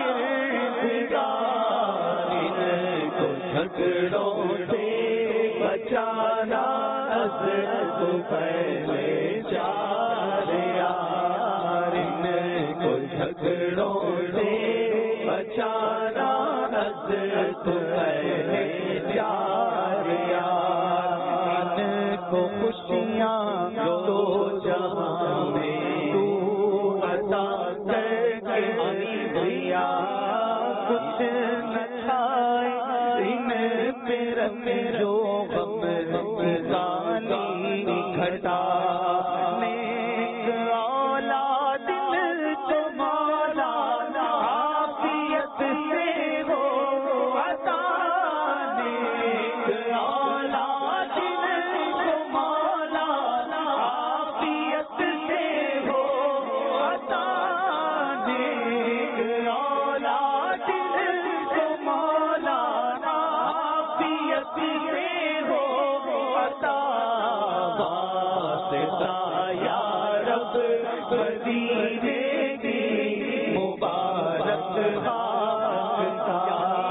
گردگار، ان کو جھگڑوں سے بچانا حضرت پہلے چار یار، ان کو جھگڑوں سے بچانا حضرت پہلے چار یار. ان کو خوشیاں دو جہاں میں تو عطا کر کے دیا، کچھ نہ چھائے ان پہ رب جو غم زانی گھٹا. نیک اولاد دل تو مولا عافیت سے ہو عطا، نیک اولاد دل تو مولا عافیت سے ہو عطا، نیک اولاد دل تو مولا عافیت سے ہو عطا. واسطہ یا رب مدینے کی مبارک خاک کا،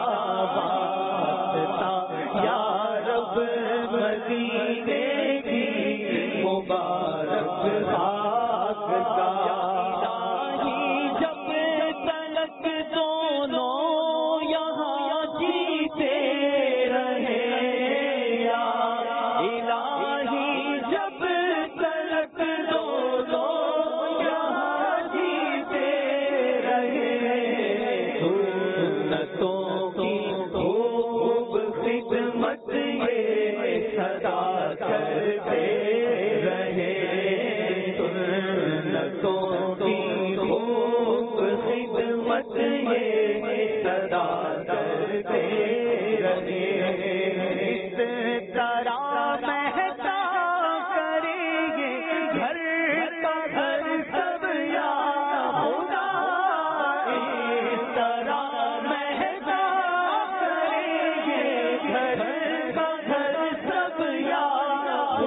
واسطہ یا رب مدینے کی مبارک خاک کا. جب تلک دونوں یہاں جیتے رہے یا الہی، جب تلک دونوں یہاں جیتے رہے، سنتوں کی خوب خدمت یہ سدا کرتے رہے، سنتوں کی خوب خدمت یہ سدا کرتے رہے. اس طرح مہتا کریں گے گھر کا گھر سب یا خدا، اس طرح مہتا کریں گے گھر کا گھر سب یا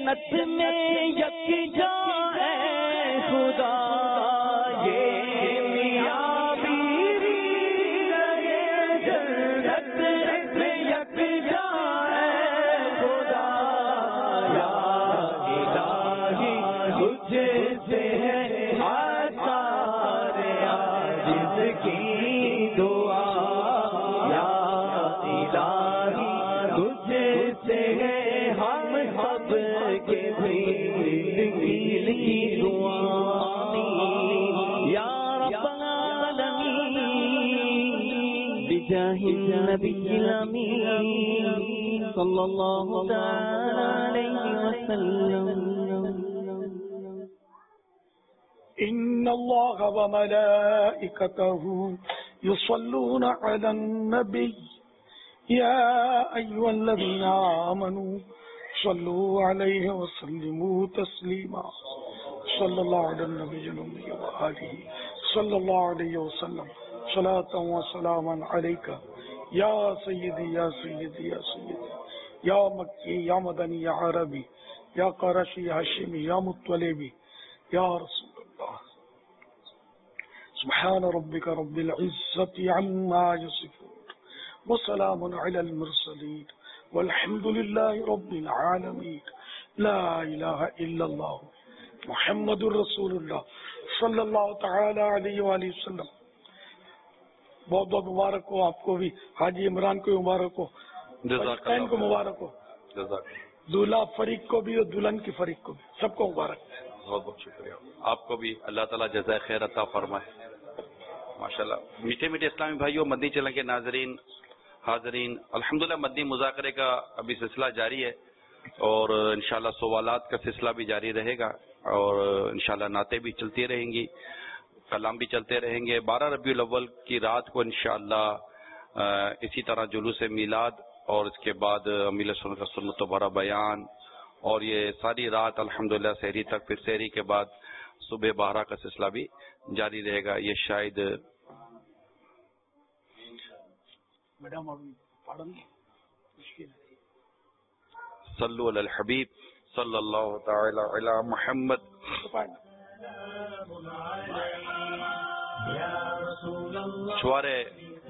جنت میں یکجا ہے خدا یہ میاں بیوی رہے جنت میں یکجا ہے خدا یا الہی تجھ سے ہے آثار عاجز کی دعا یا الہی تجھ سے ہے ہم سب کے زندگی کی دعا یا رب العالمین بجاہ النبی الامین صلی اللہ علیہ وسلم إن الله وملائكته يصلون على النبي يا أيها الذين آمنوا صلوا عليه وسلموا تسليما صلى الله على النبي الأمي وآله صلى الله عليه وسلم صلاة وسلاما عليك يا سيدي يا سيدي يا سيدي يا مكي يا مدني يا عربي يا قرشي يا هاشمي يا مطلبي يا رسول الله. سبحان ربك رب العزة عما يصفون وسلام على المرسلين والحمد لله رب العالمين. لا إله إلا الله محمد رسول الله صلی اللہ تعالی علیہ وآلہ وسلم. بہت بہت مبارک ہو آپ کو بھی, حاجی عمران کو مبارک ہو, بچکین کو مبارک ہو, دولہا فریق کو بھی اور دلہن کی فریق کو بھی, سب کو مبارک. بہت بہت شکریہ آپ کو بھی, اللہ تعالیٰ جزائے خیر عطا فرمائے. ماشاءاللہ. میٹھے میٹھے اسلامی بھائیوں, مدنی چینل کے ناظرین حاضرین, الحمدللہ مدنی مذاکرے کا ابھی سلسلہ جاری ہے اور انشاءاللہ سوالات کا سلسلہ بھی جاری رہے گا اور انشاءاللہ نعتیں بھی چلتی رہیں گی, کلام بھی چلتے رہیں گے. 12 ربیع الاول کی رات کو انشاءاللہ اسی طرح جلوس میلاد اور اس کے بعد امیل سنت کا سنت و بھرا بیان اور یہ ساری رات الحمدللہ سحری تک, پھر سحری کے بعد صبح بہرا کا سلسلہ بھی جاری رہے گا. یہ شاید صلو علی الحبیب صلی اللہ تعالی علی محمد. چھوارے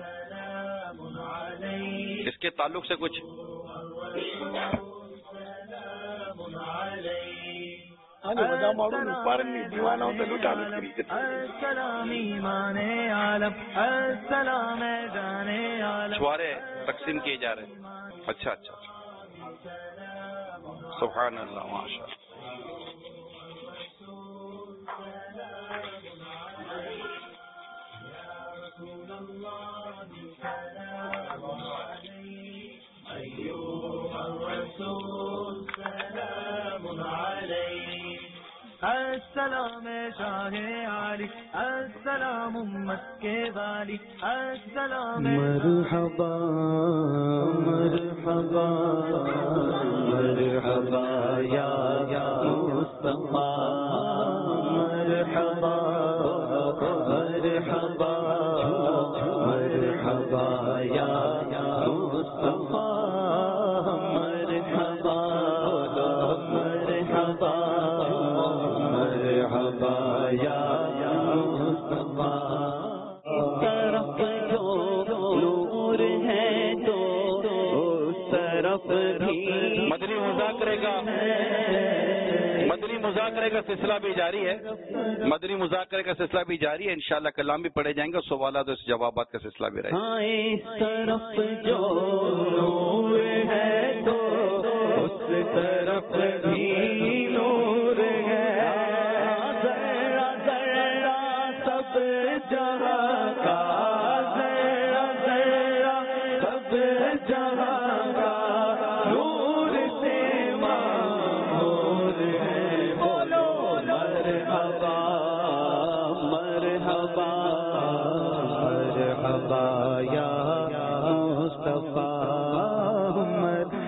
اس کے تعلق سے کچھ چھوارے تقسیم کیے جا رہے ہیں. اچھا اچھا اچھا, سبحان اللہ, ماشاء اللہ. السلام شاہ علی, السلام امت کے والی, السلام مرحبا مرحبا مرحبا یا مصطفیٰ, مرحبا مرحبا مرحبا یا مصطفیٰ, مرحبا مرحبا مرحبا یا مصطفیٰ. طرف جو نور ہے تو اس طرف بھی مدنی مذاکرے کا سلسلہ بھی جاری ہے. مدنی مذاکرے کا سلسلہ بھی جاری ہے. انشاءاللہ کلام بھی پڑھے جائیں گے اور سوالات اور جوابات کا سلسلہ بھی رہے گا. اس طرف جو نور ہے تو اس طرف بھی نور ہے. ذرا ذرا سب جہاں کا, ذرا ذرا سب جہاں کا نور سے معمور ہے. بولو مرحبا مرحبا مرحبا یا مصطفیٰ,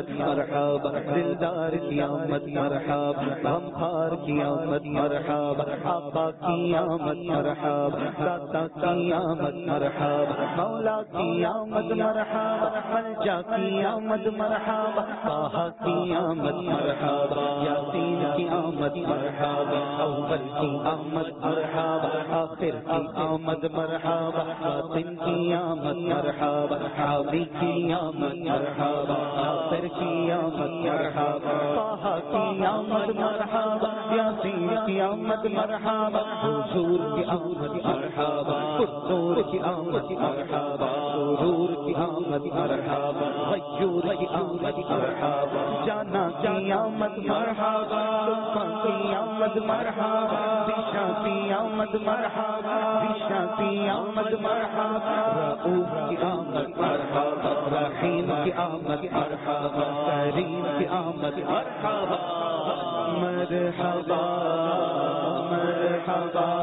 آمد مرحبا، دلدار کی آمد مرحبا، غمخوار کی آمد مرحبا، آقا کی آمد مرحبا، داتا کی آمد مرحبا، مولا کی آمد مرحبا، ملجا کی آمد مرحبا، طه کی آمد مرحبا، یاسین کی آمد مرحبا، اول کی آمد مرحبا، آخر کی آمد مرحبا، باطن کی آمد مرحبا، حاوی کی آمد مرحبا، آخر کی آمد مرحبا، طه کی آمد مرحبا، یاسین کی آمد مرحبا، حضور کی آمد مرحبا، قدور کی آمد مرحبا، سرور کی آمد مرحبا، غیور کی آمد مرحبا، جانا کی آمد مرحبا، سلطان کی آمد مرحبا، دشا کی آمد مرحبا، دشا کی آمد مرحبا، رؤوف کی آمد مرحبا، رحیم کی آمد مرحبا، کریم کی آمد مرحبا، مرحبا مرحبا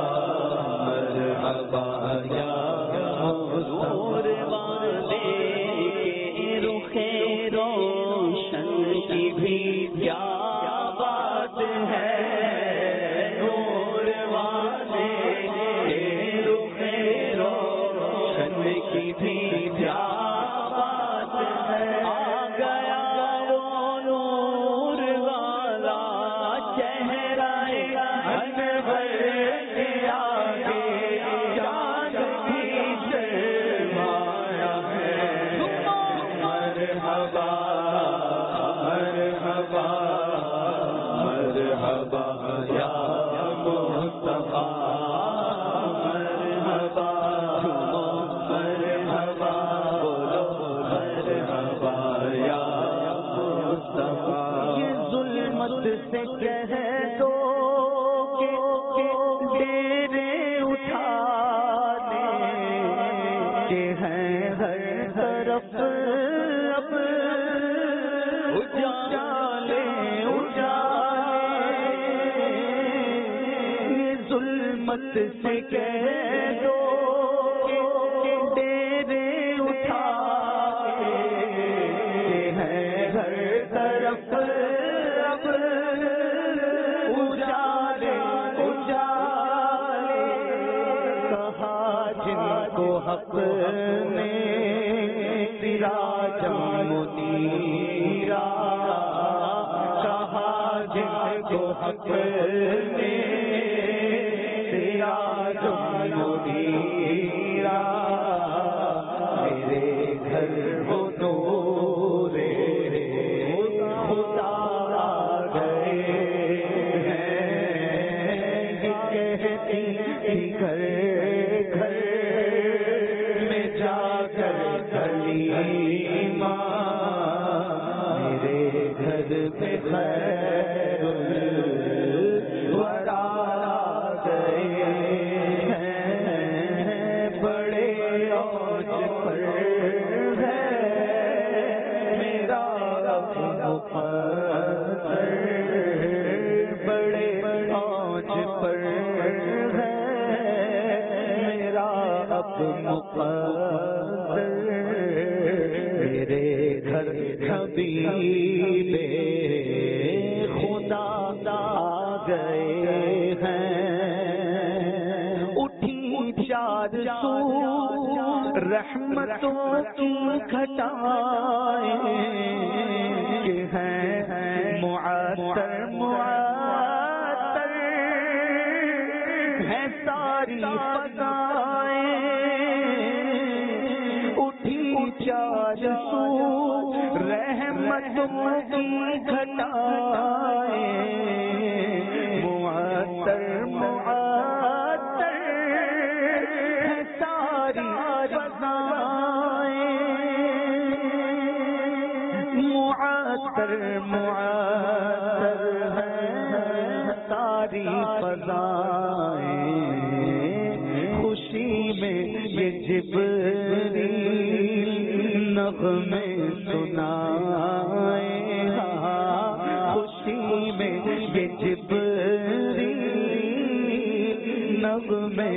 مرحبا یا حضور والے کے رخ روشن کی بھی کیا بات ہے، نور والے کے رخ روشن کی بھی کیا بات ہے، آ گیا وہ نور والا چہرہ انور کے آگے چاند بھی شرمایا ہے، مرحبا مرحبا مرحبا یا مصطفیٰ، مرحبا مرحبا بولو مرحبا یا مصطفیٰ، یہ ظلمت سے کہہ دو کہ ڈیرے اٹھا دے کہ ہیں ہر طرف اب اجالے اجالے، یہ ظلمت سے کہہ دو کہ ڈیرے اٹھا دے کہ ہیں ہر طرف اب اجالے اجالے، کہا جن کو حق نے سراجا منیرا، کہا جن کو حق نے سراجا منیرا، میرے گھر وہ نور خدا آ گئے ہیں، کہتی تھی گھر گھر میں جا کر کلیمہ، میرے گھر میں خیر الورا آ گئے ہیں، بڑے اوج پر ہے میرا رب مقدر، بڑے اوج پر ہے میرا رب مقدر، میرے گھر حبیب خدا آ گئے ہیں، اٹھی چار سو رحمتوں کی گھٹائیں کہ ہیں معطر معطر ہیں ساری فضائیں، اٹھی چار سو رحمتوں کی گھٹائیں، معطر معطر ہیں ساری فضائیں، معطر معطر ہیں ساری فضائیں، خوشی میں یہ جبریل نغمے سنائے، خوشی میں یہ جبریل نغمے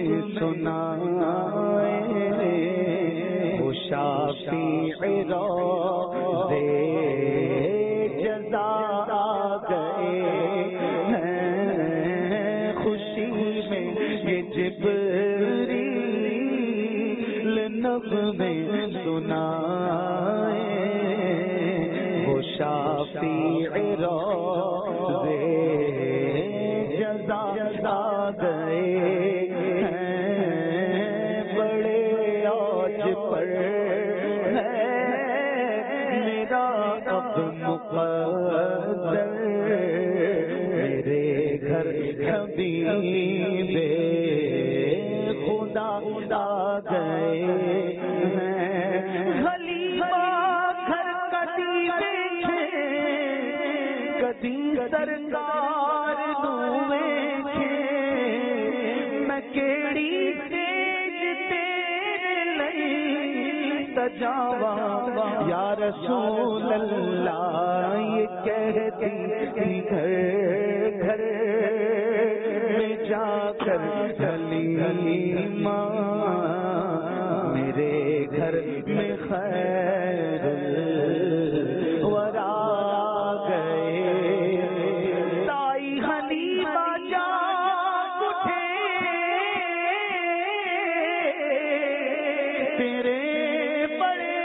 سنائے، وہ شافیع روضے میں یہ جبریل نغمے سنائے، وہ شافیع روزے جزا گئے ہیں، بڑے اوج پر ہے میرا اب مقدر، میرے گھر حبیب خدا آ گئے ہیں، خلیفہ گھر کدی دیکھے کدی سرکار نو ویکھے، میں کیڑی تیج تیرے لئی سجاواں یا رسول اللہ، یہ کہتی تھی گھر گھر میں جا کر حلیمہ، میرے گھر میں خیر الورا گئے، تائی حلیمہ جاگ اٹھے تیرے بڑے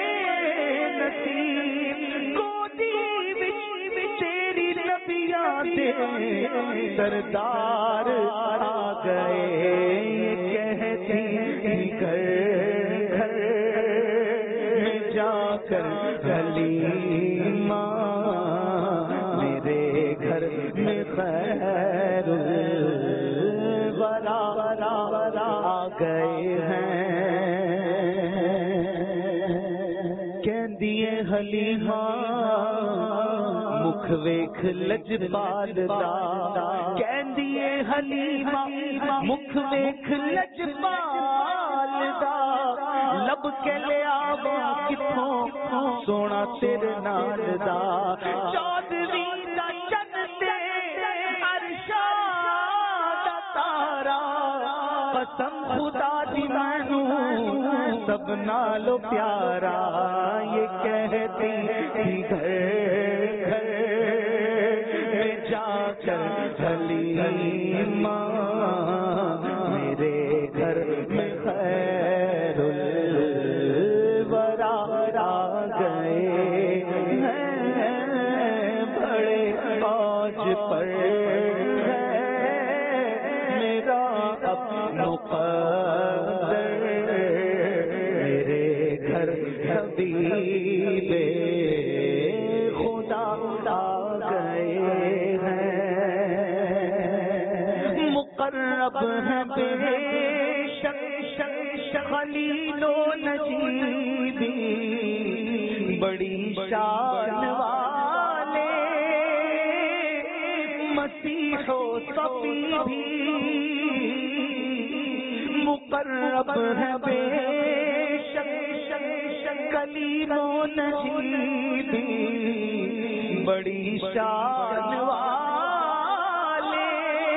نصیب، گودی وچ تیری نبیاں دے سردار آ گئے، کہتی گھر گھر میں جا کر حلیمہ، میرے گھر میں خیر الورا آ گئے ہیں، کہندیے حلیمہ مکھ ویکھ لجپال دا، کہندیے حلیمہ مکھ ویکھ لجپال دا، لب کے لے آواں کتھوں سونا تیرے نال دا، چودھویں دا چن تے عرشاں دا تارا، قسم خدا دی مینوں سب نالوں پیارا، یہ کہتی تھی گھر گھر میں جا کر حلیمہ، میرے گھر میں خیر الورا آ گئے ہیں، بڑے اوج پر ہے میرا اب مقدر، میرے گھر حبیب خدا آ گئے ہیں، مقرب ہیں بے شک خلیل و نجیبی، بڑی شان والے مسیح و صفی بھی، مقرب ہیں بے شک خلیل و نجیبی، بڑی شان والے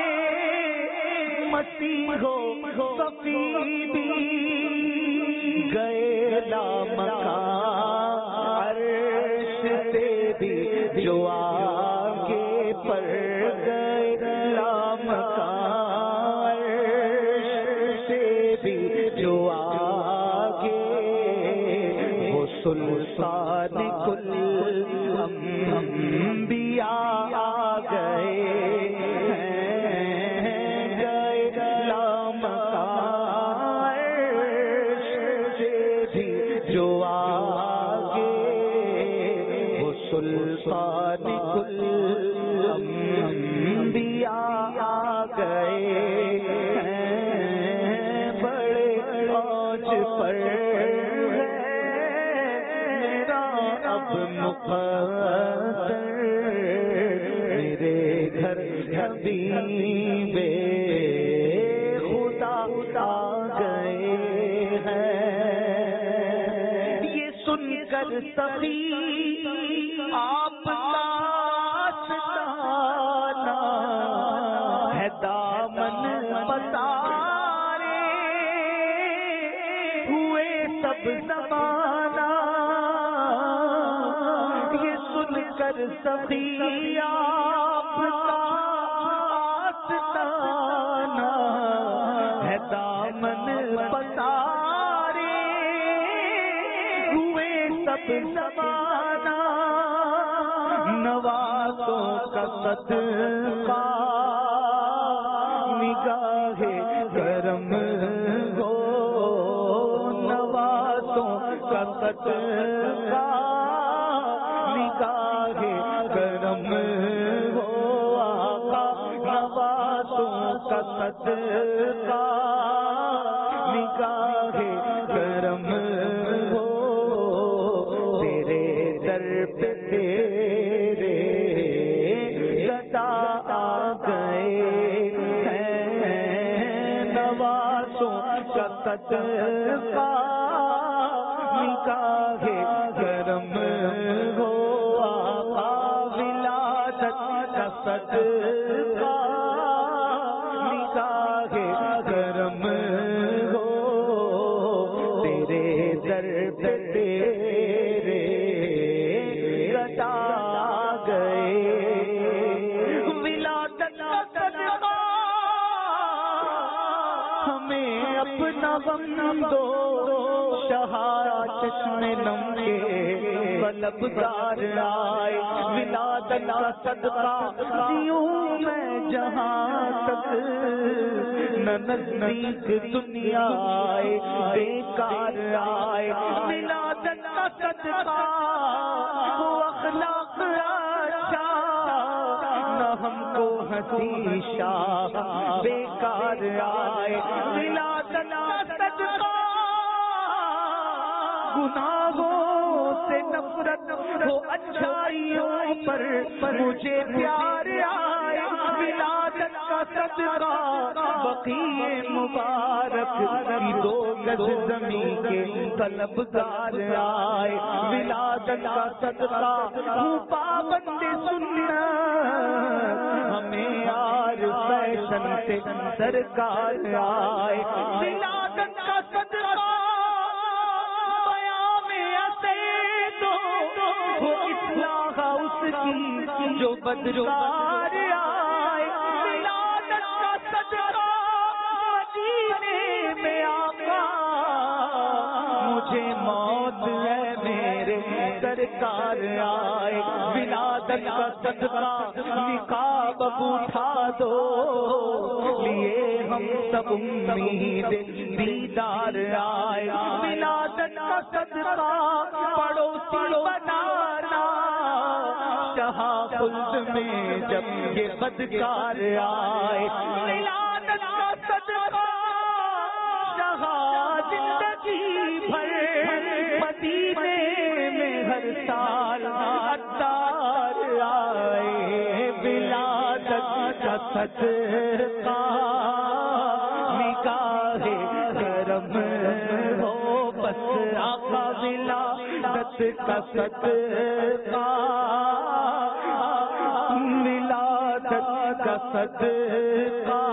مسیح و صفی بھی، گئے لامکان عرش سے بھی جو آگے پر گئے، لامکان عرش سے بھی جو آگے، وہ سلطان کل انبیاء آ گئے ہیں، گئے لامکان عرش سے بھی جو آگے، وہ سلطان کل انبیاء آ گئے ہیں، بڑے اوج پر اب مقدر، میرے گھر حبیب خدا آ گئے ہیں، یہ سن کر سخی آپ داستانہ ہے دامن پسارے ہوئے سب زمانہ، کر سخی آپ کا آستانہ دامن پسارے ہوئے سب زمانہ نوازوں کا صدقہ نگاہ کرم ہو نوازوں کا صدقہ نگاہ کرم ہو آقا نوازوں کا صدقہ نگاہ کرم ہو تیرے در پہ تیرے گدا آ گئے ہیں نوازوں کا صدقہ نگاہ کرم ہو آقا ولادت کا صدقہ نگاہ کرم ہو تیرے در پہ تیرے گدا گئے ولادت کا صدقہ ہمیں اپنا غم دو چشم نم کے طلبگار آئے ولادت کا صدقہ دیوں میں جہاں تک نہ نزدیک دنیا آئے بیکار آئے ولادت کا صدقہ وہ اخلاق اچھا نہ ہم کو ہنسی شاہ بیکار آئے ولادت کا صدقہ گناہوں سے نفرت ہو اچھائیوں پر مجھے پیار آئے ولادت کا صدقہ بقیع مبارک کی 2 گز زمین کے طلبگار آئے ولادت کا صدقہ ہوں پابند سنت ہمیں یار فیشن سے سرکار آئے ولادت کا صدقہ جو بدکار آئے ولادت کا صدقہ مدینے میں آقا مجھے موت ہے میرے سرکار آئے ولادت کا صدقہ نقاب اٹھا دو لیے ہم سب امید دیدار آئے ولادت کا صدقہ پڑوسی بنانا خلد میں جب یہ بدکار آئے ولادت کا صدقہ شہاد زندگی بھر مدینے میں ہر سال عطار آئے ولادت کا صدقہ نگاہ کرم ہو بس آقا ولادت کا صدقہ کا صدقہ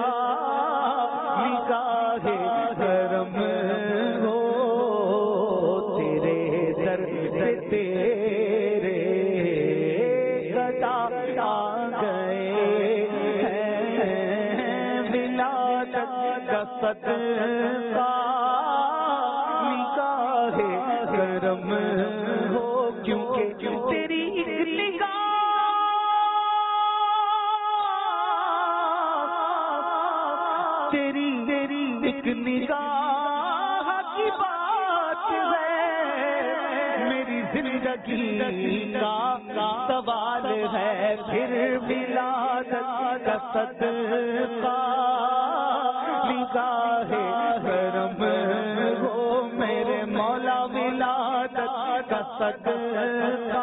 نگاہ کرم ہو تیرے در سے تیرے گدا آ گئے ہیں ولادت کا صدقہ نگاہ کرم ہو کیونکہ تیری ایک نگاہ تیری ایک نگاہ کی بات ہے میری زندگی کا سوال ہے پھر ولادت کا صدقہ نگاہ کرم ہو میرے مولا ولادت کا صدقہ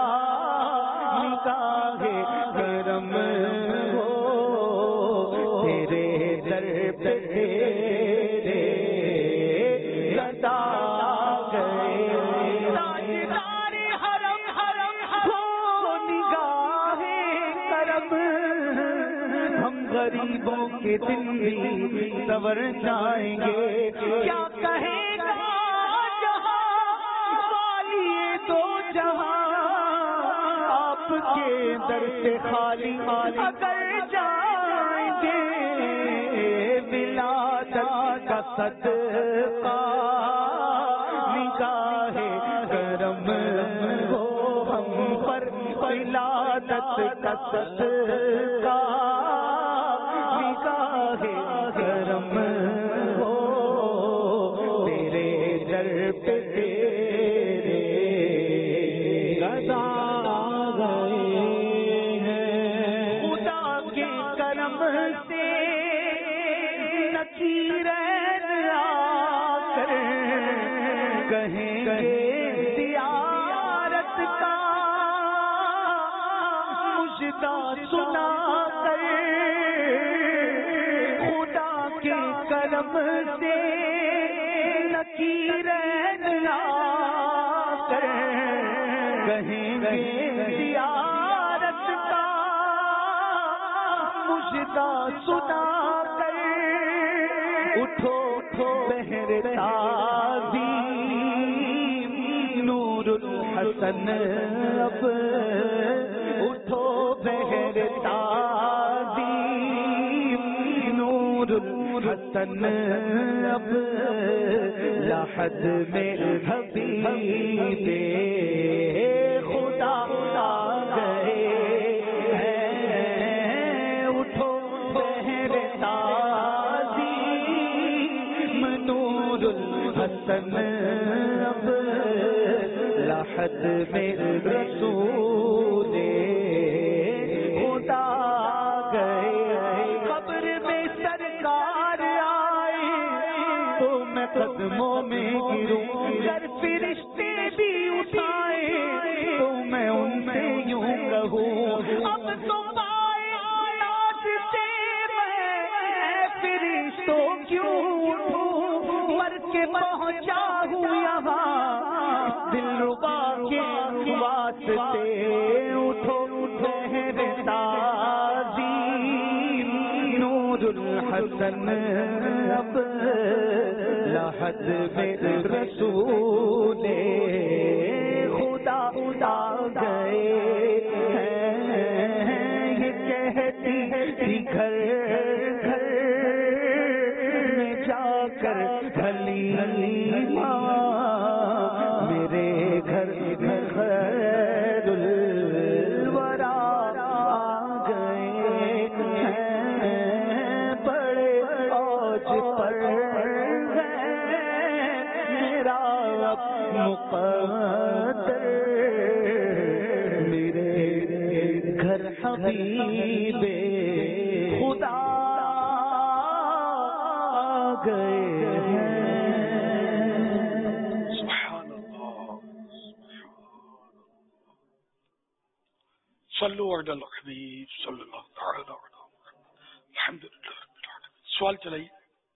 نگاہ کرم ہو تیرے در پہ تیرے گدا گئے تاجدار حرم ہو نگاہ کرم ہم غریبوں کے دن بھی سنور جائیں گے کیا کہے گا جہاں والی 2 جہاں آپ کے در سے خالی اگر جائیں گے ولادت کا صدقہ نگاہ کرم ہو ہم پر ولادت کا صدقہ نگاہ کرم ہو تیرے در پہ تیرے گدا گئے ہیں خدا کے کرم سے نصیرین آ کر کہیں گے زیارت کا مجدہ سنا کر خدا کے کرم سے نصیرین آ کر کہیں گے زیارت کا مجدہ سنا کر اٹھو بہر تعظیم نور الحسن اب اٹھو بہر تعظیم نور الحسن اب لحد میں حبیب خدا آ گئے ہیں اٹھو بہر تعظیم نور الحسن اب لحد میں رسول خدا گئے قبر میں سرکار آئے تو میں قدموں میں گروں گر فرشتے بھی اٹھائے تو میں ان سے یوں کہوں اب تو پائے ناز سے میں فرشتوں کیوں اٹھوں مر کے پہنچا ہوں یہاں دل ربا کے واسطے اٹھو بہر تعظیم نور الحسن اب لحد میں رسول خدا آ گئے ہیں یہ کہتی تھی گھر گھر میں جا کر حلیمہ میرے گھر گھر خیر الورا آ گئے ہیں بڑے اوج پر میرا مقدر میرے گھر حبیب خدا آ گئے ہیں صلو علی الحبیب صلی اللہ تعالی علیہ وسلم الحمدللہ رب العالمین. سوال چلائیے.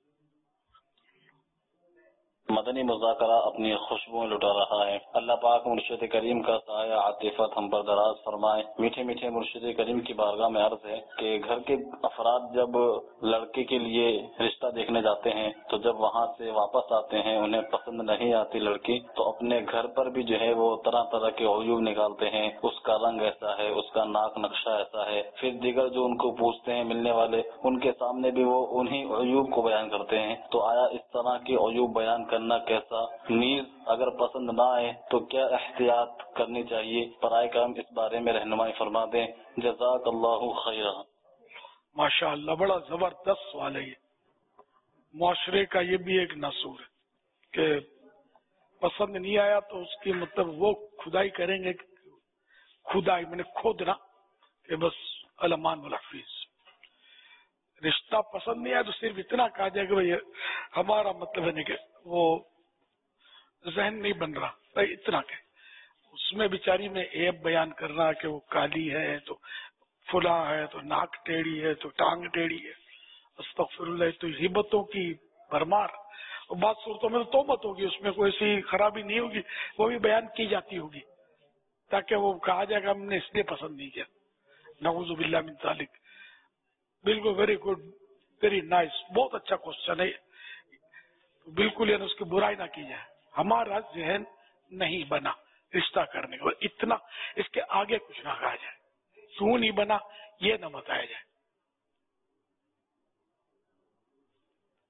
مدنی مذاکرہ اپنی خوشبوئیں لٹا رہا ہے. اللہ پاک مرشد کریم کا سایہ عاطفت ہم پر دراز فرمائے. میٹھے میٹھے مرشد کریم کی بارگاہ میں عرض ہے کہ گھر کے افراد جب لڑکے کے لیے رشتہ دیکھنے جاتے ہیں تو جب وہاں سے واپس آتے ہیں انہیں پسند نہیں آتی لڑکی تو اپنے گھر پر بھی جو ہے وہ طرح طرح کے عیوب نکالتے ہیں. اس کا رنگ ایسا ہے, اس کا ناک نقشہ ایسا ہے. پھر دیگر جو ان کو پوچھتے ہیں ملنے والے ان کے سامنے بھی وہ انہی عیوب کو بیان کرتے ہیں. تو آیا اس طرح کے عیوب بیان کرنا کیسا؟ نیز اگر پسند نہ آئے تو کیا احتیاط کرنی چاہیے؟ برائے کرم اس بارے میں رہنمائی فرما دیں. جزاک اللہ خیرا. ماشاء اللہ, بڑا زبردست سوال ہے. یہ معاشرے کا یہ بھی ایک ناصور ہے کہ پسند نہیں آیا تو اس کی مطلب وہ کھدائی کریں گے. کھدائی میں نے کھودنا کہ بس علمان والحفیظ. رشتہ پسند نہیں آیا تو صرف اتنا کہا جائے کہ بھائی ہمارا مطلب ہے نہیں کہ وہ ذہن نہیں بن رہا, بھائی اتنا کہ اس میں بیچاری میں عیب بیان کرنا کہ وہ کالی ہے تو فلاں ہے تو ناک ٹیڑھی ہے تو ٹانگ ٹیڑھی ہے, استغفر اللہ, تو غیبتوں کی بھرمار. اور بعض صورتوں میں تو توبت ہوگی, اس میں کوئی ایسی خرابی نہیں ہوگی, وہ بھی بیان کی جاتی ہوگی تاکہ وہ کہا جائے کہ ہم نے اس لیے پسند نہیں کیا. نعوذ باللہ من ذالک. بالکل ویری گڈ, ویری نائس, بہت اچھا کوشچن ہے. بالکل یعنی اس کی برائی نہ کی جائے. ہمارا ذہن نہیں بنا رشتہ کرنے کا, اتنا اس کے آگے کچھ نہ کہا جائے. کیوں نہیں بنا یہ نہ بتایا جائے.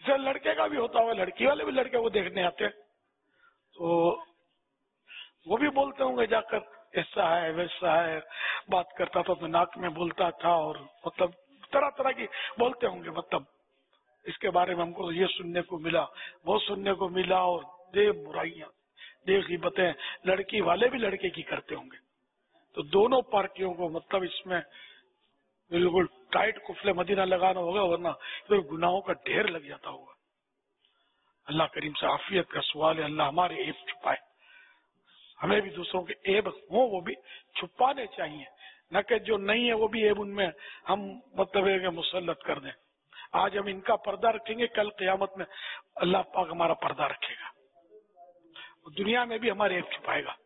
جیسے لڑکے کا بھی ہوتا ہوگا، لڑکی والے بھی لڑکے کو دیکھنے آتے ہیں تو وہ بھی بولتے ہوں گے جا کر ایسا ہے ویسا ہے، بات کرتا تھا تو ناک میں بولتا تھا، اور مطلب طرح طرح کی بولتے ہوں گے، مطلب اس کے بارے میں ہم کو یہ سننے کو ملا، وہ سننے کو ملا، اور دے برائیاں دے غیبتیں لڑکی والے بھی لڑکے کی کرتے ہوں گے. تو دونوں پارٹیوں کو مطلب اس میں بالکل ٹائٹ قفل مدینہ لگانا ہوگا، ورنہ پھر گناہوں کا ڈھیر لگ جاتا ہوگا. اللہ کریم سے عافیت کا سوال ہے، اللہ ہمارے عیب چھپائے، ہمیں بھی دوسروں کے عیب ہوں وہ بھی چھپانے چاہیے، نہ کہ جو نہیں ہے وہ بھی عیب ان میں ہم مطلب ہے کہ مسلط کر دیں. آج ہم ان کا پردہ رکھیں گے، کل قیامت میں اللہ پاک ہمارا پردہ رکھے گا، دنیا میں بھی ہمارے عیب چھپائے گا.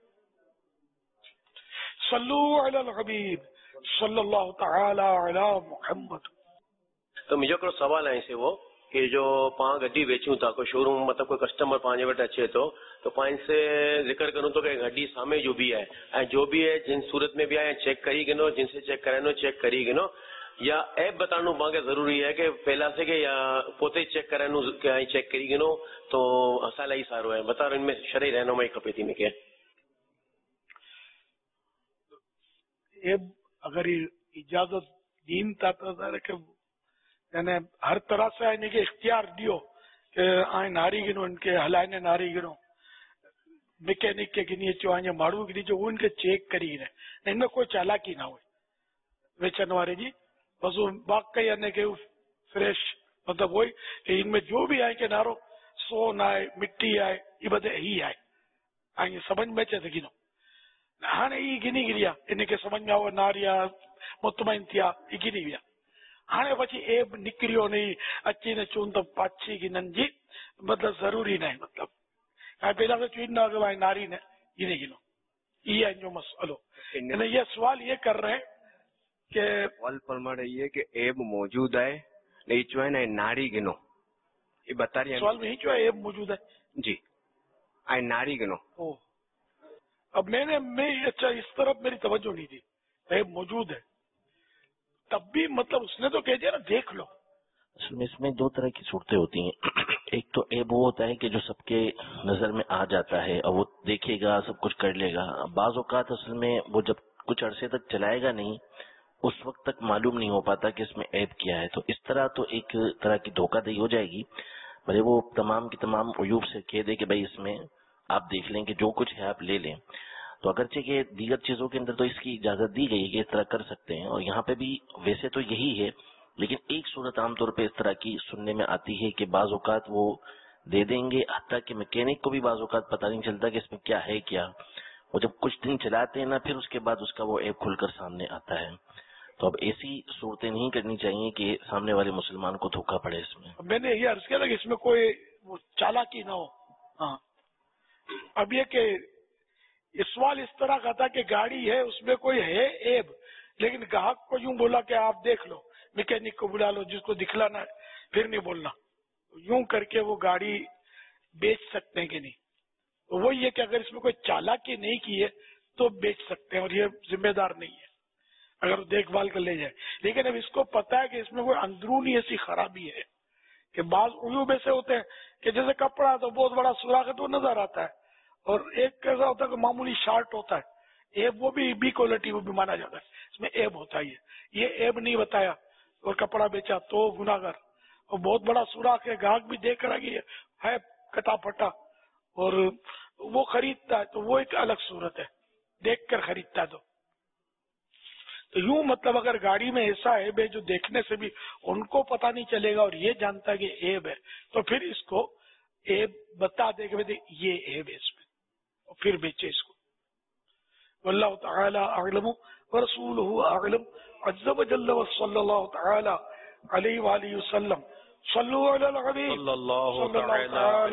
صلو علی الحبیب صلی اللہ تعالی علی محمد. تو مجھے کو سوال ہے سے وہ کہ جو پانچ گڈی ویچوں تھا کوئی شو روم مطلب کوئی کسٹمر پانچ وٹ اچھے تو پانچ سے ذکر کروں تو کہ گڈی سامنے جو بھی ہے جن صورت میں بھی آئے چیک کری گنو، جن سے چیک کرے چیک کری گنو، یا ایپ بتانا پاؤں ضروری ہے کہ پہلا سے کہ یا پوتے چیک کرانو چیک کری گنو تو اصل ہی سارو ہے بتا رہے ان میں شرعی رہنمائی کھپے تھی میں کہ اگر اجازت دین تا کہ یعنی ہر طرح سے ان کے اختیار دیو کہ آئیں ناری گنو ان کے ہلائنے ناری گنو میکینک کے گنی چو آئیں ماڑو گنی چو وہ ان کے چیک کری رہے، ان میں کوئی چالاکی نہ ہوئے ویچن والے جی، بس وہ باقی یعنی کہ فریش مطلب وہی کہ ان میں جو بھی آئے کہ نارو سون آئے مٹی آئے یہ بدے ہی آئے آئیں سمجھ میں چاہتے گنو ہاں یہ گنی گریا ان کے سمجھ میں آؤ ناریا مطمئن تھیا یہ گنی گیا. ہاں پچی ایب نکریو نہیں اچھی نے چون تو پاچھی گنن جی مطلب ضروری نہیں، مطلب پہلا تو چون نہ کہ ناری نے گنے گنو یہ جو مسئلو یعنی یہ سوال یہ کر رہے ہیں کہ سوال فرما رہی ہے کہ ایب موجود ہے نہیں جو ہے نا ناری گنو، یہ بتا رہی ہے سوال میں ہی جو ہے ایب موجود ہے جی آئے ناری گنو. اب میں اچھا اس طرف میری توجہ نہیں تھی، ایب موجود ہے تب بھی مطلب اس نے تو کہہ دیا نا دیکھ لو. اصل میں اس میں دو طرح کی صورتیں ہوتی ہیں، ایک تو ایب وہ ہوتا ہے کہ جو سب کے نظر میں آ جاتا ہے اور وہ دیکھے گا سب کچھ کر لے گا، بعض اوقات اصل میں وہ جب کچھ عرصے تک چلائے گا نہیں اس وقت تک معلوم نہیں ہو پاتا کہ اس میں ایب کیا ہے، تو اس طرح تو ایک طرح کی دھوکہ دہی ہو جائے گی. بھلے وہ تمام کی تمام عیوب سے کہہ دے کہ بھائی اس میں آپ دیکھ لیں کہ جو کچھ ہے آپ لے لیں، تو اگرچہ کہ دیگر چیزوں کے اندر تو اس کی اجازت دی گئی ہے کہ اس طرح کر سکتے ہیں، اور یہاں پہ بھی ویسے تو یہی ہے، لیکن ایک صورت عام طور پہ اس طرح کی سننے میں آتی ہے کہ بعض اوقات وہ دے دیں گے، حتیٰ کہ میکینک کو بھی بعض اوقات پتہ نہیں چلتا کہ اس میں کیا ہے کیا، وہ جب کچھ دن چلاتے ہیں نا پھر اس کے بعد اس کا وہ ایپ کھل کر سامنے آتا ہے. تو اب ایسی صورتیں نہیں کرنی چاہیے کہ سامنے والے مسلمان کو دھوکہ پڑے. اس میں نے یہ عرض کیا تھا کہ اس میں کوئی چالاکی نہ ہو. ہاں اب یہ کہ اس سوال اس طرح کا تھا کہ گاڑی ہے اس میں کوئی ہے ایب، لیکن گاہک کو یوں بولا کہ آپ دیکھ لو، میکینک کو بلا لو جس کو دکھلانا ہے، پھر نہیں بولنا، یوں کر کے وہ گاڑی بیچ سکتے ہیں کہ نہیں. تو وہ یہ کہ اگر اس میں کوئی چالاکی نہیں کی ہے تو بیچ سکتے ہیں، اور یہ ذمہ دار نہیں ہے اگر دیکھ بھال کر لے جائے. لیکن اب اس کو پتا ہے کہ اس میں کوئی اندرونی ایسی خرابی ہے کہ بعض عیوب ایسے ہوتے ہیں کہ جیسے کپڑا تو بہت بڑا سوراخ ہے تو نظر آتا ہے، اور ایک کیسا ہوتا ہے کہ معمولی شارٹ ہوتا ہے ایب، وہ بھی بی کوالٹی وہ بھی مانا جاتا ہے، اس میں ایب ہوتا ہے. یہ ایب نہیں بتایا اور کپڑا بیچا تو گناہگار، اور بہت بڑا سوراخ ہے گاہک بھی دیکھ رہا ہے کٹا پٹا اور وہ خریدتا ہے تو وہ ایک الگ صورت ہے، دیکھ کر خریدتا ہے. تو یوں مطلب اگر گاڑی میں ایسا ایب ہے جو دیکھنے سے بھی ان کو پتہ نہیں چلے گا اور یہ جانتا ہے کہ ایب ہے، تو پھر اس کو ایب بتا دے کہ یہ ایب ہے اس میں، اور پھر بیچے اس کو. واللہ تعالی اعلم ورسولہ اعلم عز وجل وصلی اللہ تعالی علیہ وآلہ وسلم. صلو علی الحبیب صلی اللہ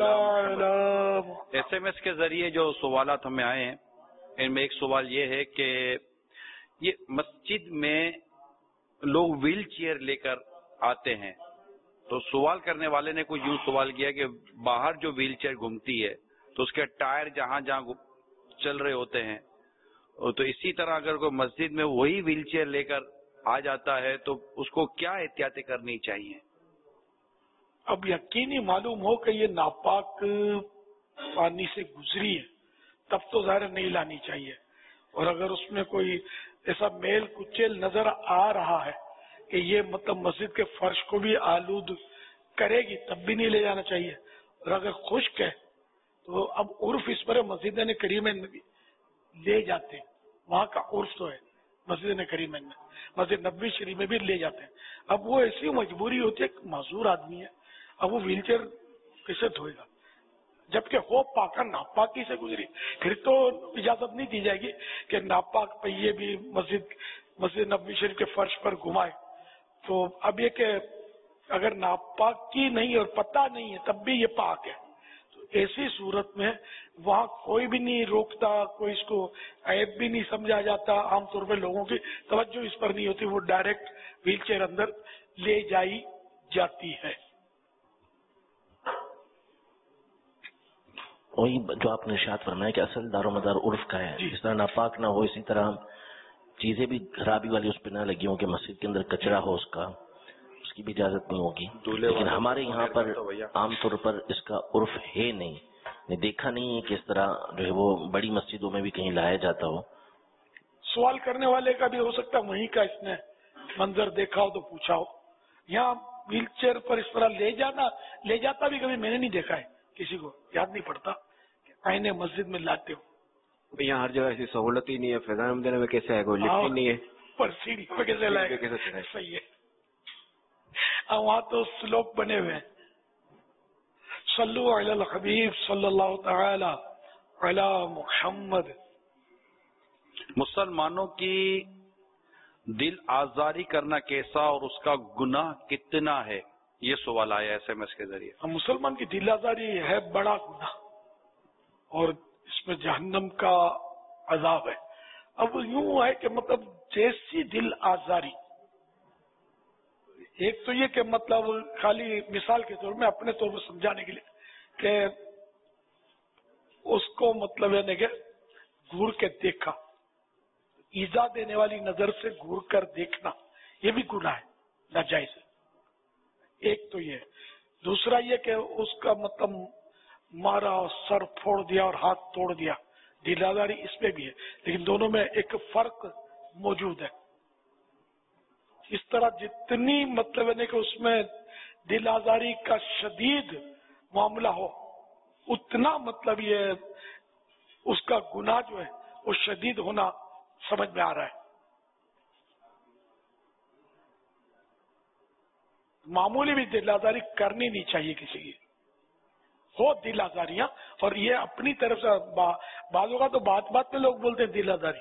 تعالی. ایس ایم ایس کے ذریعے جو سوالات ہمیں آئے ہیں ان میں ایک سوال یہ ہے کہ یہ مسجد میں لوگ ویل چیئر لے کر آتے ہیں، تو سوال کرنے والے نے کوئی یوں سوال کیا کہ باہر جو ویل چیئر گھومتی ہے تو اس کے ٹائر جہاں جہاں چل رہے ہوتے ہیں، تو اسی طرح اگر کوئی مسجد میں وہی ویل چیئر لے کر آ جاتا ہے تو اس کو کیا احتیاطیں کرنی چاہیے؟ اب یقینی معلوم ہو کہ یہ ناپاک پانی سے گزری ہے تب تو ظاہر نہیں لانی چاہیے، اور اگر اس میں کوئی ایسا میل کچیل نظر آ رہا ہے کہ یہ مطلب مسجد کے فرش کو بھی آلود کرے گی تب بھی نہیں لے جانا چاہیے، اور اگر خشک ہے تو اب عرف اس پر مسجد کریم میں بھی لے جاتے ہیں، وہاں کا عرف تو ہے مسجد کریم میں، مسجد نبوی شریف میں بھی لے جاتے ہیں۔ اب وہ ایسی مجبوری ہوتی ہے کہ معذور آدمی ہے، اب وہ ویل چیئر کیسے دھوئے گا، جبکہ ہو پاکا ناپاکی سے گزری، پھر تو اجازت نہیں دی جائے گی کہ ناپاک پہیے بھی مسجد نبوی شریف کے فرش پر گھمائے۔ تو اب یہ کہ اگر ناپاکی نہیں اور پتہ نہیں ہے تب بھی یہ پاک ہے، تو ایسی صورت میں وہاں کوئی بھی نہیں روکتا، کوئی اس کو عیب بھی نہیں سمجھا جاتا، عام طور پہ لوگوں کی توجہ اس پر نہیں ہوتی، وہ ڈائریکٹ ویل چیئر اندر لے جائی جاتی ہے۔ وہی جو آپ نے ارشاد فرمایا کہ اصل دار و مدار عرف کا ہے، جس طرح ناپاک نہ ہو اسی طرح چیزیں بھی خرابی والی اس پہ نہ لگی ہوں کہ مسجد کے اندر کچرا ہو، اس کی بھی اجازت نہیں ہوگی۔ لیکن ہمارے یہاں پر عام طور پر اس کا عرف ہے نہیں، نے دیکھا نہیں ہے کہ اس طرح جو ہے وہ بڑی مسجدوں میں بھی کہیں لایا جاتا ہو۔ سوال کرنے والے کا بھی ہو سکتا ہے وہیں کا اس نے منظر دیکھا ہو تو پوچھا ہو۔ یہاں ویل چیئر پر اس طرح لے جاتا بھی کبھی میں نے نہیں دیکھا ہے، کسی کو یاد نہیں پڑتا کہ آئینے مسجد میں لاتے ہو۔ یہاں ہر جگہ ایسی سہولت ہی نہیں ہے، فیضان مدینہ میں کیسے ہے، کوئی لفٹ ہی نہیں ہے، پر سیڑھی پہ کیسے لائے، صحیح ہے۔ وہاں تو سلوپ بنے ہوئے ہیں۔ صلو علی الحبیب صلی اللہ تعالی علی محمد۔ مسلمانوں کی دل آزاری کرنا کیسا اور اس کا گناہ کتنا ہے، یہ سوال آیا ایس ایم ایس کے ذریعے۔ مسلمان کی دل آزاری ہے بڑا گناہ اور اس میں جہنم کا عذاب ہے۔ اب یوں ہے کہ مطلب جیسی دل آزاری، ایک تو یہ کہ مطلب خالی مثال کے طور میں اپنے طور پر سمجھانے کے لیے کہ اس کو مطلب ہے کہ گور کے دیکھا، ایذا دینے والی نظر سے گور کر دیکھنا، یہ بھی گناہ ہے، ناجائز ہے۔ ایک تو یہ، دوسرا یہ کہ اس کا مطلب مارا، سر پھوڑ دیا اور ہاتھ توڑ دیا، دل آزاری اس میں بھی ہے، لیکن دونوں میں ایک فرق موجود ہے۔ اس طرح جتنی مطلب ہے کہ اس میں دل آزاری کا شدید معاملہ ہو اتنا مطلب یہ اس کا گناہ جو ہے وہ شدید ہونا سمجھ میں آ رہا ہے۔ معمولی بھی دل آزاری کرنی نہیں چاہیے کسی کی، ہو دل آزاریاں، اور یہ اپنی طرف سے بعضوں کا تو بات میں لوگ بولتے ہیں دل آزاری،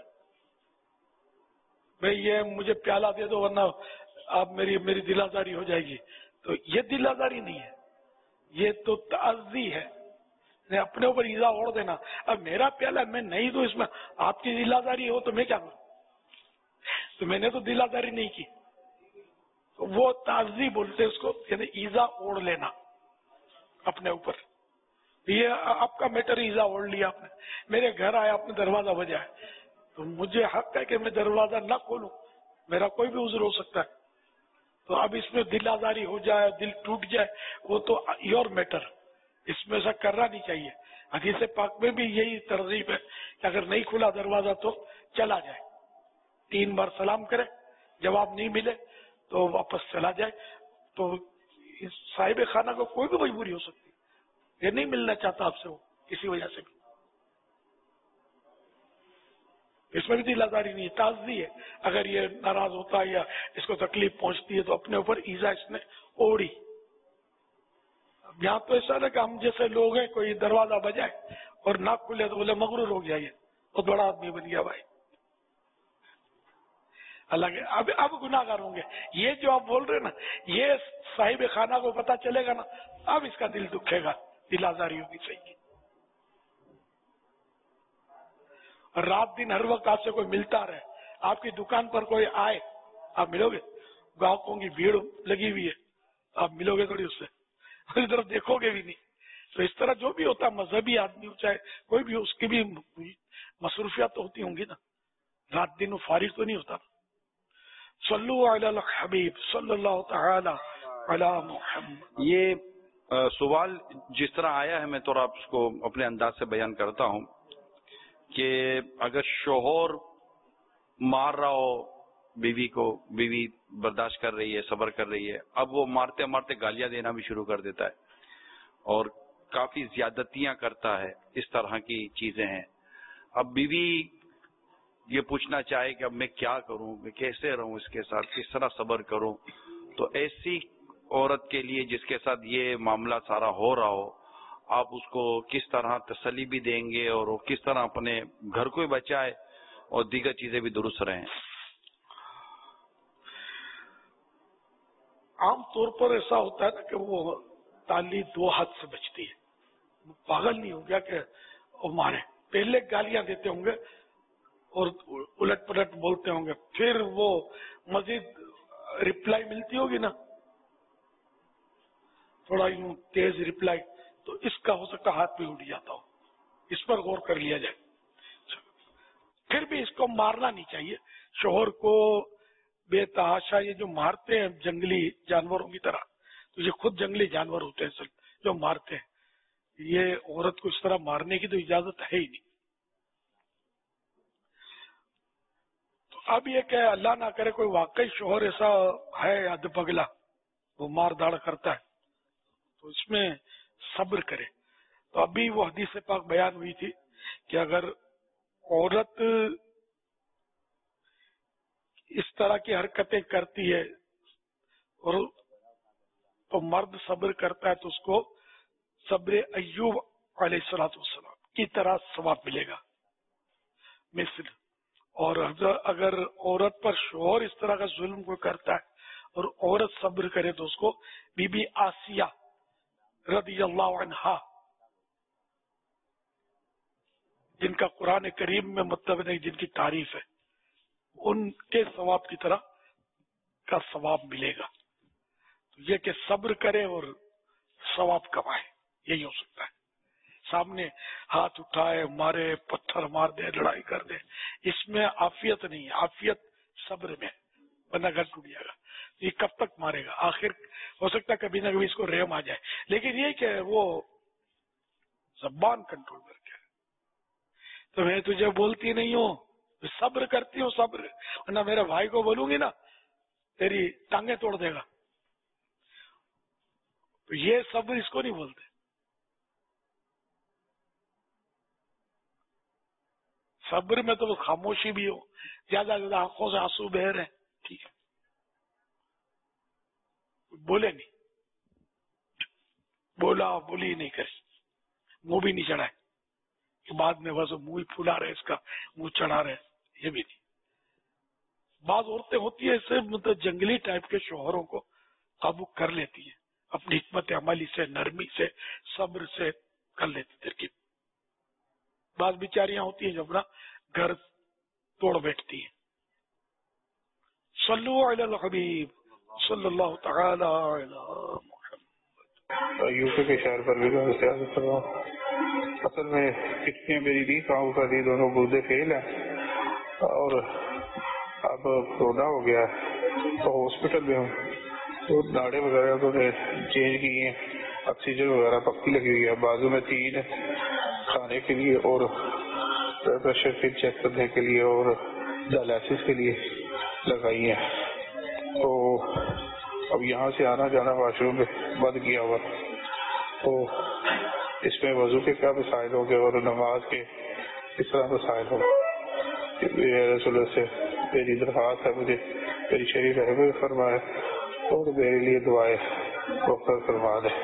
بھئی یہ مجھے پیالہ دے دو ورنہ اب میری دل آزاری ہو جائے گی، تو یہ دل آزاری نہیں ہے، یہ تو تعزی ہے، اپنے اوپر ایذا اوڑ دینا۔ اب میرا پیالہ میں نہیں دوں اس میں آپ کی دل آزاری ہو تو میں کیا کروں، تو میں نے تو دل آزاری نہیں کی، تو وہ تعزی بولتے اس کو، یعنی ایذا اوڑ لینا اپنے اوپر۔ یہ آپ کا میٹر ایذا اوڑ لیا آپ نے، میرے گھر آیا آپ نے دروازہ بجایا، تو مجھے حق ہے کہ میں دروازہ نہ کھولوں، میرا کوئی بھی عذر ہو سکتا ہے، تو اب اس میں دل آزاری ہو جائے، دل ٹوٹ جائے، وہ تو یور میٹر، اس میں ایسا کرنا نہیں چاہیے۔ حدیث پاک میں بھی یہی ترغیب ہے کہ اگر نہیں کھلا دروازہ تو چلا جائے، 3 بار سلام کرے، جواب نہیں ملے تو واپس چلا جائے۔ تو صاحب خانہ کو کوئی بھی مجبوری ہو سکتی ہے، یہ نہیں ملنا چاہتا آپ سے وہ کسی وجہ سے بھی، اس میں بھی دل آزاری نہیں ہے، تعزی ہے۔ اگر یہ ناراض ہوتا ہے یا اس کو تکلیف پہنچتی ہے تو اپنے اوپر ایذا اس نے اوڑی۔ یہاں تو ایسا نا کہ ہم جیسے لوگ ہیں، کوئی دروازہ بجائے اور نہ کھلے تو بولے مغرور ہو گیا، یہ بہت بڑا آدمی بن گیا بھائی، اللہ کے اب گناہ گار ہوں گے۔ یہ جو آپ بول رہے نا، یہ صاحب خانہ کو پتا چلے گا نا، اب اس کا دل دکھے گا، دل آزاری ہوگی صحیح۔ اور رات دن ہر وقت آپ سے کوئی ملتا رہے، آپ کی دکان پر کوئی آئے، آپ ملو گے، گاہکوں کی بھیڑ لگی ہوئی ہے، آپ ملو گے تھوڑی اس سے، اس طرف دیکھو گے بھی نہیں۔ تو اس طرح جو بھی ہوتا مذہبی آدمی ہو چاہے کوئی بھی، اس کی بھی مصروفیات تو ہوتی ہوں گی نا، رات دن وہ فارغ تو نہیں ہوتا۔ صلو علی الحبیب صلی اللہ تعالی علی محمد۔ یہ سوال جس طرح آیا ہے میں تھوڑا اس کو اپنے انداز سے بیان کرتا ہوں کہ اگر شوہر مار رہا ہو بیوی کو، بیوی برداشت کر رہی ہے، صبر کر رہی ہے، اب وہ مارتے مارتے گالیاں دینا بھی شروع کر دیتا ہے اور کافی زیادتیاں کرتا ہے، اس طرح کی چیزیں ہیں. اب بیوی یہ پوچھنا چاہے کہ اب میں کیا کروں، میں کیسے رہوں اس کے ساتھ، کس طرح صبر کروں، تو ایسی عورت کے لیے جس کے ساتھ یہ معاملہ سارا ہو رہا ہو، آپ اس کو کس طرح تسلی بھی دیں گے اور وہ کس طرح اپنے گھر کو بھی بچائے اور دیگر چیزیں بھی درست رہیں؟ عام طور پر ایسا ہوتا ہے نا کہ وہ تالی دو ہاتھ سے بچتی ہے. پاگل نہیں ہو گیا کہ وہ مارے، پہلے گالیاں دیتے ہوں گے اور الٹ پلٹ بولتے ہوں گے، پھر وہ مزید ریپلائی ملتی ہوگی نا، تھوڑا یوں تیز ریپلائی، تو اس کا ہو سکتا ہاتھ بھی اٹھ جاتا ہو. اس پر غور کر لیا جائے. پھر بھی اس کو مارنا نہیں چاہیے. شوہر کو بے تحاشا یہ جو مارتے ہیں جنگلی جانوروں کی طرح، تو یہ خود جنگلی جانور ہوتے ہیں جو مارتے ہیں. یہ عورت کو اس طرح مارنے کی تو اجازت ہے ہی نہیں. تو اب یہ کہ اللہ نہ کرے کوئی واقعی شوہر ایسا ہے اد پگلا، وہ مار داڑ کرتا ہے، تو اس میں صبر کرے. تو ابھی وہ حدیث پاک بیان ہوئی تھی کہ اگر عورت اس طرح کی حرکتیں کرتی ہے اور تو مرد صبر کرتا ہے تو اس کو صبر ایوب علیہ الصلوۃ والسلام کی طرح ثواب ملے گا مثل. اور اگر عورت پر شوہر اس طرح کا ظلم کو کرتا ہے اور عورت صبر کرے تو اس کو بی بی آسیہ رضی اللہ عنہا، جن کا قرآن کریم میں مطلب نہیں، جن کی تعریف ہے، ان کے ثواب کی طرح کا ثواب ملے گا. تو یہ کہ صبر کرے اور ثواب کمائے، یہی ہو سکتا ہے. سامنے ہاتھ اٹھائے، مارے، پتھر مار دے، لڑائی کر دے، اس میں عافیت نہیں ہے. عافیت صبر میں، ورنہ گھر ٹوٹ جائے گا. یہ کب تک مارے گا؟ آخر ہو سکتا ہے کبھی نہ کبھی اس کو رحم آ جائے، لیکن یہ کہ وہ زبان کنٹرول کر کے، تو میں تجھے بولتی نہیں ہوں، صبر کرتی ہوں، صبر، ورنہ میرے بھائی کو بولوں گی نا تیری ٹانگیں توڑ دے گا. تو یہ صبر اس کو نہیں بولتے. صبر میں تو خاموشی بھی ہو، زیادہ زیادہ آنکھوں سے آنسو بہ رہے ہیں، ٹھیک ہے، بولے نہیں، بولا بولی نہیں کری، منہ بھی نہیں چڑھائے کہ بعد میں بس منہ ہی پھلا رہے، اس کا منہ چڑھا رہے، یہ بھی نہیں. بعض عورتیں ہوتی ہیں صرف مطلب جنگلی ٹائپ کے شوہروں کو قابو کر لیتی ہیں، اپنی حکمت عملی سے، نرمی سے، صبر سے کر لیتی ترکیب. بعض بیچاریاں ہوتی ہیں جو اپنا گھر توڑ بیٹھتی ہیں. صلو علی الحبیب صلی اللہ تعالی علی محمد. یوسف کے شہر پر بھی سیاست کر رہا ہوں. اصل میں کتنی میری بھی کام کر دی، دونوں گردے فیل ہیں اور اب کورونا ہو گیا تو ہاسپٹل میں ہوں. تو ناڑے وغیرہ تو نے چینج کی ہیں، آکسیجن وغیرہ پکی لگی ہوئی ہے. بازو میں 3 کھانے کے لیے اور پریشر فٹ چیک کرنے کے لیے اور ڈائلسس کے لیے لگائی ہیں. تو اب یہاں سے آنا جانا واش روم میں بند کیا ہوا، تو اس میں وضو کے کیا مسائل ہوں گے اور نماز کے اس طرح مسائل ہوں گے. رسول سے میری درخواست ہے، مجھے میری شریف رحمت فرمائے اور میرے لیے دعائیں مؤثر فرما دے.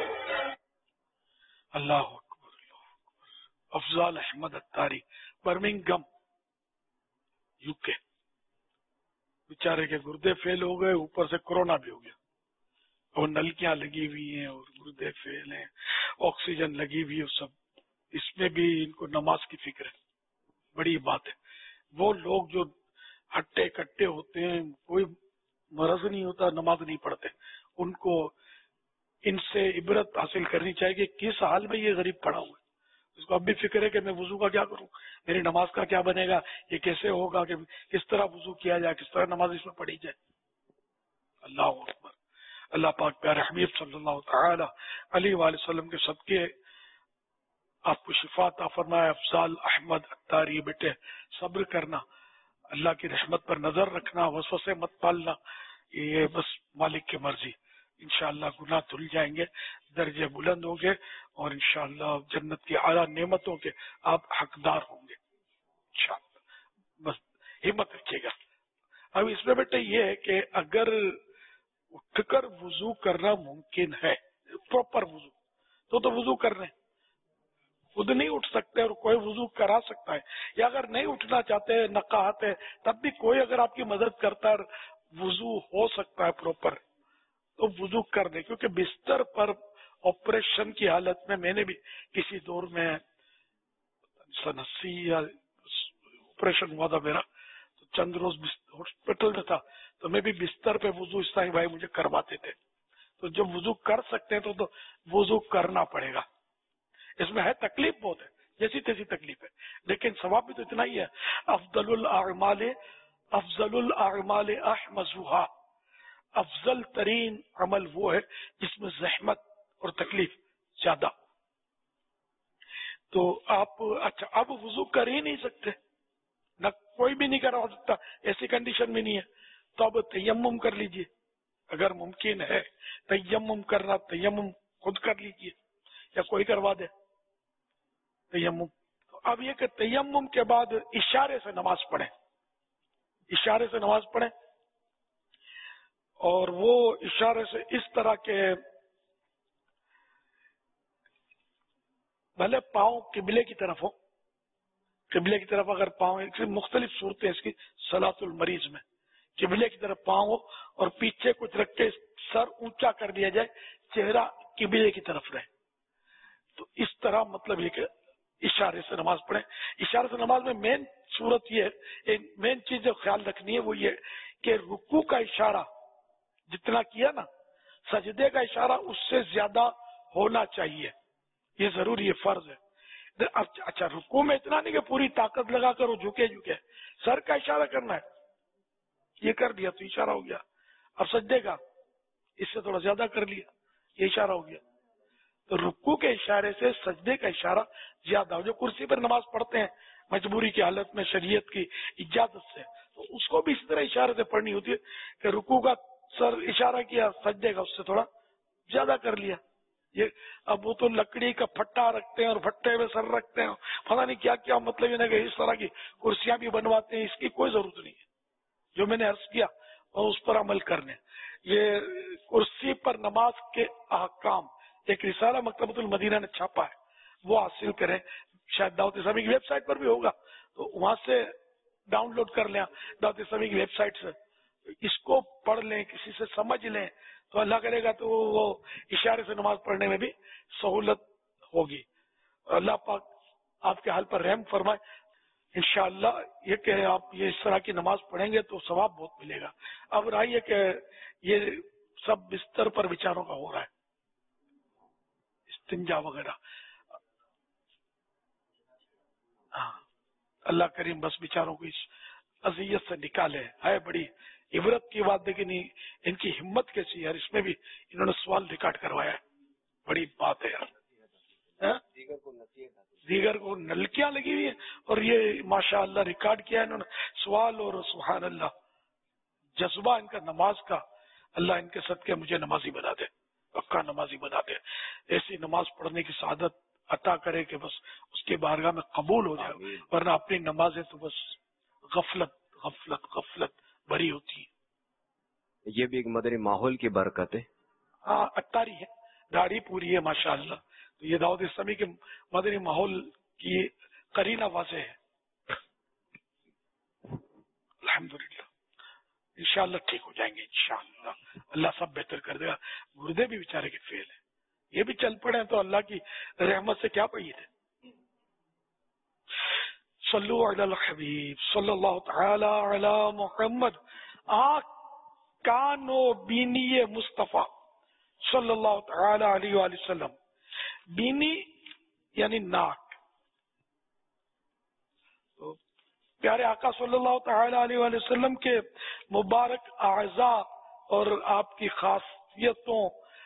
اللہ اکبر. Afzal Ahmad Atari, Birmingham, U K. بیچارے کے گردے فیل ہو گئے، اوپر سے کورونا بھی ہو گیا، اور نلکیاں لگی ہوئی ہیں اور گردے فیل ہیں، آکسیجن لگی ہوئی ہے سب. اس میں بھی ان کو نماز کی فکر ہے، بڑی بات ہے. وہ لوگ جو ہٹے کٹے ہوتے ہیں، کوئی مرض نہیں ہوتا، نماز نہیں پڑھتے، ان کو ان سے عبرت حاصل کرنی چاہیے کہ کس حال میں یہ غریب پڑا ہوا ہے. اس کو اب بھی فکر ہے کہ میں وضو کا کیا کروں، میری نماز کا کیا بنے گا، یہ کیسے ہوگا، کہ کس طرح وضو کیا جائے، کس طرح نماز اس میں پڑھی جائے. اللہ اکبر. اللہ پاک پیارے حبیب صلی اللہ تعالی علیہ وآلہ وسلم کے صدقے آپ کو شفا عطا فرمائے. افضال احمد اتاری بیٹے صبر کرنا, اللہ کی رحمت پر نظر رکھنا, وسوسے مت پالنا, یہ بس مالک کی مرضی. انشاءاللہ گناہ دھل جائیں گے, درجے بلند ہوں گے اور انشاءاللہ جنت کی اعلیٰ نعمتوں کے آپ حقدار ہوں گے انشاءاللہ. بس ہمت رکھیے گا. اب اس میں بیٹے یہ ہے کہ اگر اٹھ کر وضو کرنا ممکن ہے, پراپر وضو, تو وضو کر رہے ہیں, خود نہیں اٹھ سکتے اور کوئی وضو کرا سکتا ہے, یا اگر نہیں اٹھنا چاہتے نقاہت ہے تب بھی کوئی اگر آپ کی مدد کرتا ہے وضو ہو سکتا ہے پراپر, تو وضو کر دیں. کیونکہ بستر پر آپریشن کی حالت میں نے بھی کسی دور میں سن 80 یا آپریشن ہوا تھا میرا, تو چند روز ہاسپٹل میں تھا, تو میں بھی بستر پہ وضو اسلامی بھائی مجھے کرواتے تھے. تو جب وضو کر سکتے ہیں تو وضو کرنا پڑے گا. اس میں ہے تکلیف بہت ہے, جیسی تیسی تکلیف ہے, لیکن ثواب بھی تو اتنا ہی ہے. افضل الاعمال احمزها, افضل ترین عمل وہ ہے جس میں زحمت اور تکلیف زیادہ. تو آپ اچھا اب وضو کر ہی نہیں سکتے, نہ کوئی بھی نہیں کروا سکتا, ایسی کنڈیشن میں نہیں ہے, تو اب تیمم کر لیجئے اگر ممکن ہے. تیمم کرنا, تیمم خود کر لیجئے یا کوئی کروا دے تیمم. تو اب یہ کہ تیمم کے بعد اشارے سے نماز پڑھیں, اشارے سے نماز پڑھیں, اور وہ اشارے سے اس طرح کے بھلے پاؤں قبلے کی طرف ہو, قبلے کی طرف اگر پاؤں, مختلف صورتیں اس کی صلاۃ المریض میں, قبلے کی طرف پاؤں ہو اور پیچھے کچھ رکھ کے سر اونچا کر دیا جائے, چہرہ قبلے کی طرف رہے. تو اس طرح مطلب یہ کہ اشارے سے نماز پڑھیں. اشارے سے نماز میں مین صورت یہ ہے, مین چیز جو خیال رکھنی ہے وہ یہ کہ رکوع کا اشارہ جتنا کیا نا, سجدے کا اشارہ اس سے زیادہ ہونا چاہیے, یہ ضروری ہے, فرض ہے. اچھا رکوع میں اتنا نہیں کہ پوری طاقت لگا کر وہ جھکے, سر کا اشارہ کرنا ہے, یہ کر دیا تو اشارہ ہو گیا. اب سجدے کا اس سے تھوڑا زیادہ کر لیا, یہ اشارہ ہو گیا. تو رکوع کے اشارے سے سجدے کا اشارہ زیادہ ہو. جو کرسی پر نماز پڑھتے ہیں مجبوری کی حالت میں شریعت کی اجازت سے, تو اس کو بھی اس طرح اشارے سے پڑھنی ہوتی ہے کہ رکوع کا سر اشارہ کیا, سجدے کا اس سے تھوڑا زیادہ کر لیا. یہ اب وہ تو لکڑی کا پھٹا رکھتے ہیں اور پھٹے میں سر رکھتے ہیں, پتہ نہیں کیا کیا, مطلب یہ کہ اس طرح کی کرسیاں بھی بنواتے ہیں, اس کی کوئی ضرورت نہیں ہے. جو میں نے عرض کیا اور اس پر عمل کرنے. یہ کرسی پر نماز کے احکام ایک رسالہ مکتبۃ المدینہ نے چھاپا ہے, وہ حاصل کریں. شاید دعوت اسلامی کی ویب سائٹ پر بھی ہوگا, تو وہاں سے ڈاؤن لوڈ کر لیں دعوت اسلامی کی ویب سائٹ سے, اس کو پڑھ لیں, کسی سے سمجھ لیں, تو اللہ کرے گا تو وہ اشارے سے نماز پڑھنے میں بھی سہولت ہوگی. اللہ پاک آپ کے حال پر رحم فرمائے. انشاءاللہ یہ کہ آپ یہ اس طرح کی نماز پڑھیں گے تو ثواب بہت ملے گا. اب رہا یہ کہ یہ سب بستر پر بیچاروں کا ہو رہا ہے, استنجا وغیرہ. ہاں اللہ کریم بس بیچاروں کو اس اذیت سے نکالے. ہے بڑی عبرت کی بات, لیکن ان کی ہمت کیسی ہے. اس میں بھی انہوں نے سوال ریکارڈ کروایا ہے, بڑی بات ہے یار. دیگر کو نلکیاں لگی ہوئی ہیں اور یہ ماشاء اللہ ریکارڈ کیا ہے انہوں نے سوال. اور سبحان اللہ جذبہ ان کا نماز کا, اللہ ان کے صدقے مجھے نمازی بنا دے, پکا نمازی بنا دے. ایسی نماز پڑھنے کی سعادت عطا کرے کہ بس اس کے بارگاہ میں قبول ہو جائے, ورنہ اپنی نمازیں تو بس غفلت غفلت غفلت بری ہوتی ہے. یہ بھی ایک مدنی ماحول کی برکت ہے. ہاں اتاری ہے, داڑھی پوری ہے ماشاء اللہ. تو یہ دعوت اسلامی کے مدنی ماحول کی قرینہ واضح ہے. الحمدللہ انشاءاللہ ٹھیک ہو جائیں گے انشاءاللہ. اللہ سب بہتر کر دے گا. گردے بھی بیچارے کے فیل ہیں, یہ بھی چل پڑے تو اللہ کی رحمت سے کیا بعید ہے. صلو علی الحبیب صلی اللہ تعالی علی محمد. آنکھ کان و بینی مصطفیٰ صلی اللہ تعالی علیہ وآلہ وسلم. بینی یعنی ناک. تو پیارے آقا صلی اللہ تعالی علیہ وآلہ وسلم کے مبارک اعضاء اور آپ کی خاص معافیتوں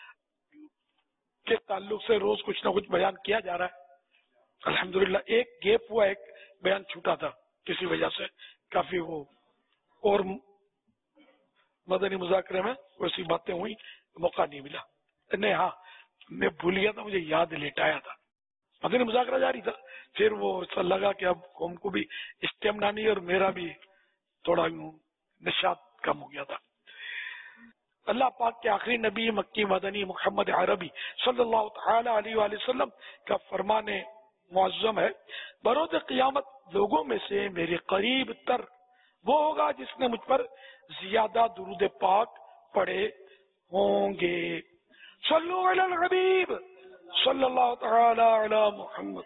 کے تعلق سے روز کچھ نہ کچھ بیان کیا جا رہا ہے. الحمدللہ ایک گیپ ہوا, ایک بیان چھوٹا تھا کسی وجہ سے, کافی وہ اور مدنی مذاکرے میں ویسی باتیں ہوئی, موقع نہیں ملا. نہیں ہاں میں بھول گیا تھا, مجھے یاد لیٹایا تھا. مدنی مذاکرہ جاری تھا, پھر وہ ایسا لگا کہ اب قوم کو بھی اسٹیمنا نہیں اور میرا بھی تھوڑا نشاط کم ہو گیا تھا. اللہ پاک کے آخری نبی مکی مدنی محمد عربی صلی اللہ تعالی علیہ وآلہ وسلم کا فرمان معظم ہے, بروز قیامت لوگوں میں سے میرے قریب تر وہ ہوگا جس نے مجھ پر زیادہ درود پاک پڑھے ہوں گے. صلو علی الحبیب صلی اللہ تعالی علی محمد.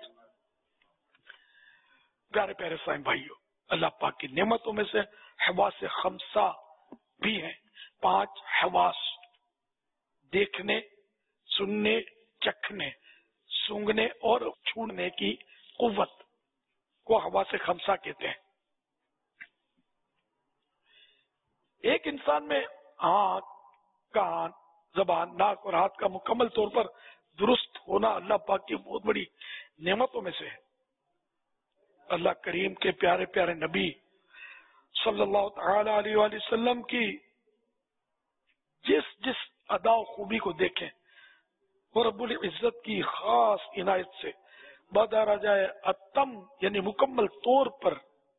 پیارے پیارے سائن بھائیو, اللہ پاک کی نعمتوں میں سے حواس خمسہ بھی ہیں. 5 حواس, دیکھنے, سننے, چکھنے, سونگھنے اور چھوڑنے کی قوت کو حواس خمسہ کہتے ہیں. ایک انسان میں آنکھ, کان, زبان, ناک اور ہاتھ کا مکمل طور پر درست ہونا اللہ پاک کی بہت بڑی نعمتوں میں سے ہے. اللہ کریم کے پیارے پیارے نبی صلی اللہ تعالی علیہ وآلہ وسلم کی جس ادا و خوبی کو دیکھیں وہ رب العزت کی خاص عنایت سے بدرجہ اتم یعنی مکمل طور پر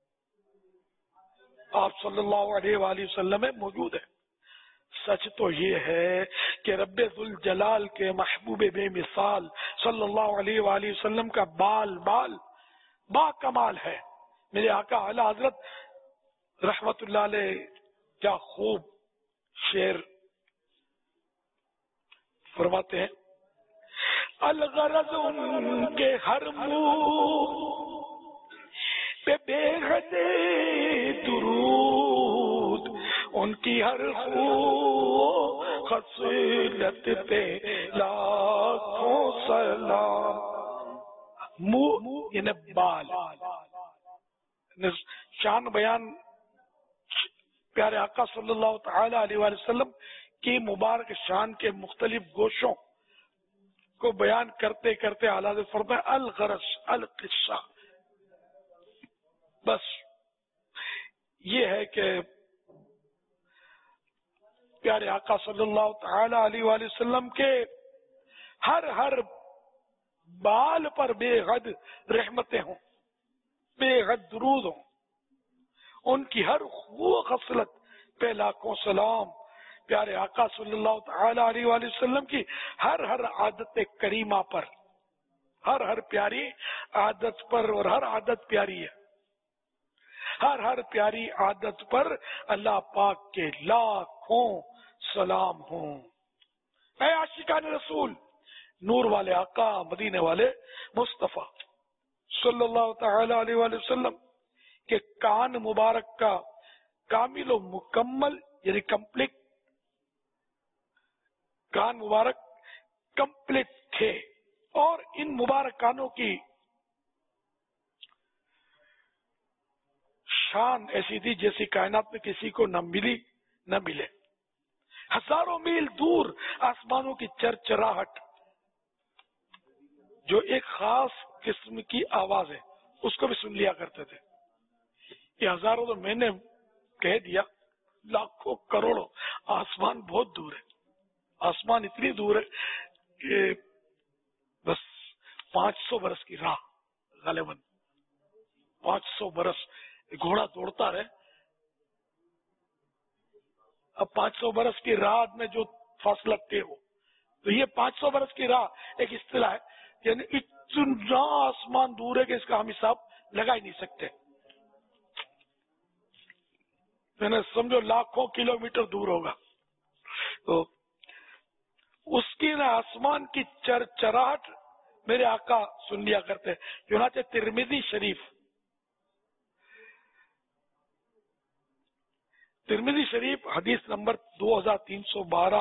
آپ صلی اللہ علیہ وآلہ وسلم میں موجود ہے. سچ تو یہ ہے کہ رب ذوالجلال کے محبوب بے مثال صلی اللہ علیہ وآلہ وسلم کا بال با کمال ہے. میرے آقا اعلی حضرت رحمت اللہ علیہ کیا خوب شعر فرماتے ہیں, الغرض ان کے ہر منہ پہ بے حد درود, ان کی ہر خو خصلت پہ لاکھوں سلام. منہ یعنی بال, شان بیان پیارے آقا صلی اللہ تعالی علیہ وآلہ وسلم کی مبارک شان کے مختلف گوشوں کو بیان کرتے کرتے اعلیٰ فرمائے الغرض القصہ. بس یہ ہے کہ پیارے آقا صلی اللہ تعالی علیہ وآلہ وسلم کے ہر بال پر بے حد رحمتیں ہوں, بے حد درود ہوں, ان کی ہر خو خصلت پہ لاکھوں سلام. پیارے آقا صلی اللہ تعالی علیہ وآلہ وسلم کی ہر عادت کریمہ پر, ہر پیاری عادت پر, اور ہر عادت پیاری ہے, ہر پیاری عادت پر اللہ پاک کے لاکھوں سلام ہوں. اے عاشقان رسول, نور والے آقا, مدینے والے مصطفیٰ صلی اللہ تعالی علیہ وآلہ وسلم کے کان مبارک کا کامل و مکمل یعنی کمپلیٹ کان مبارک کمپلیٹ تھے, اور ان مبارک کانوں کی شان ایسی تھی جیسی کائنات میں کسی کو نہ ملے. ہزاروں میل دور آسمانوں کی چرچراہٹ جو ایک خاص قسم کی آواز ہے اس کو بھی سن لیا کرتے تھے. یہ ہزاروں تو میں نے کہہ دیا, لاکھوں کروڑوں, آسمان بہت دور ہے. آسمان اتنی دور ہے کہ بس 500 برس کی راہ, غالباً 500 برس گھوڑا دوڑتا رہے. اب 500 برس کی راہ میں جو فاصلہ طے ہو, تو یہ 500 برس کی راہ ایک اصطلاح ہے, یعنی اتنا آسمان دور ہے کہ اس کا ہم حساب لگا ہی نہیں سکتے. میں نے سمجھو لاکھوں کلومیٹر دور ہوگا. تو اس کی نا آسمان کی چرچراہٹ میرے آقا سن لیا کرتے. چنانچہ ترمذی شریف حدیث نمبر 2312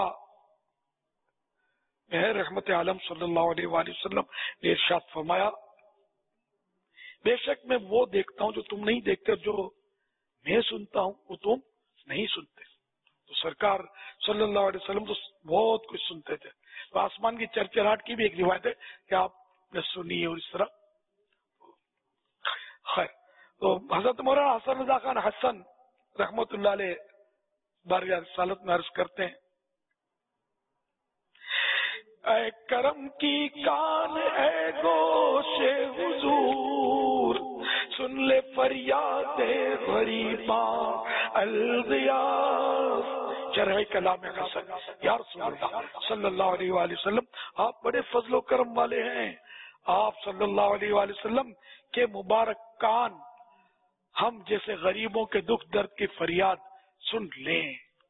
میں ہے, رحمت عالم صلی اللہ علیہ وآلہ وسلم نے ارشاد فرمایا, بے شک میں وہ دیکھتا ہوں جو تم نہیں دیکھتے, جو میں سنتا ہوں وہ تم نہیں سنتے. تو سرکار صلی اللہ علیہ وسلم تو بہت کچھ سنتے تھے. تو آسمان کی چرچراہٹ کی بھی ایک روایت ہے کہ آپ نے سنی ہے. اور اس طرح خیر. تو حضرت مولانا حسن رضا خان حسن رحمت اللہ علیہ بارگاہ رسالت میں عرض کرتے ہیں، اے کرم کی کان اے گوش حضور، سن لے فریاد غریباں الغیاث. شرح کلام حسن. یا رسول اللہ صلی اللہ علیہ وآلہ وسلم، آپ بڑے فضل و کرم والے ہیں. آپ صلی اللہ علیہ وآلہ وسلم کے مبارک کان ہم جیسے غریبوں کے دکھ درد کی فریاد سن لیں.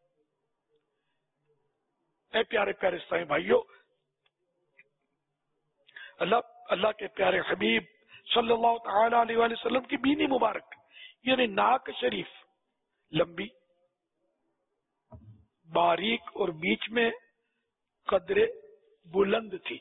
اے پیارے پیارے اسلامی بھائیوں، اللہ کے پیارے حبیب صلی اللہ تعالی علیہ وآلہ وسلم کی بینی مبارک یعنی ناک شریف لمبی، باریک اور بیچ میں قدرے بلند تھی،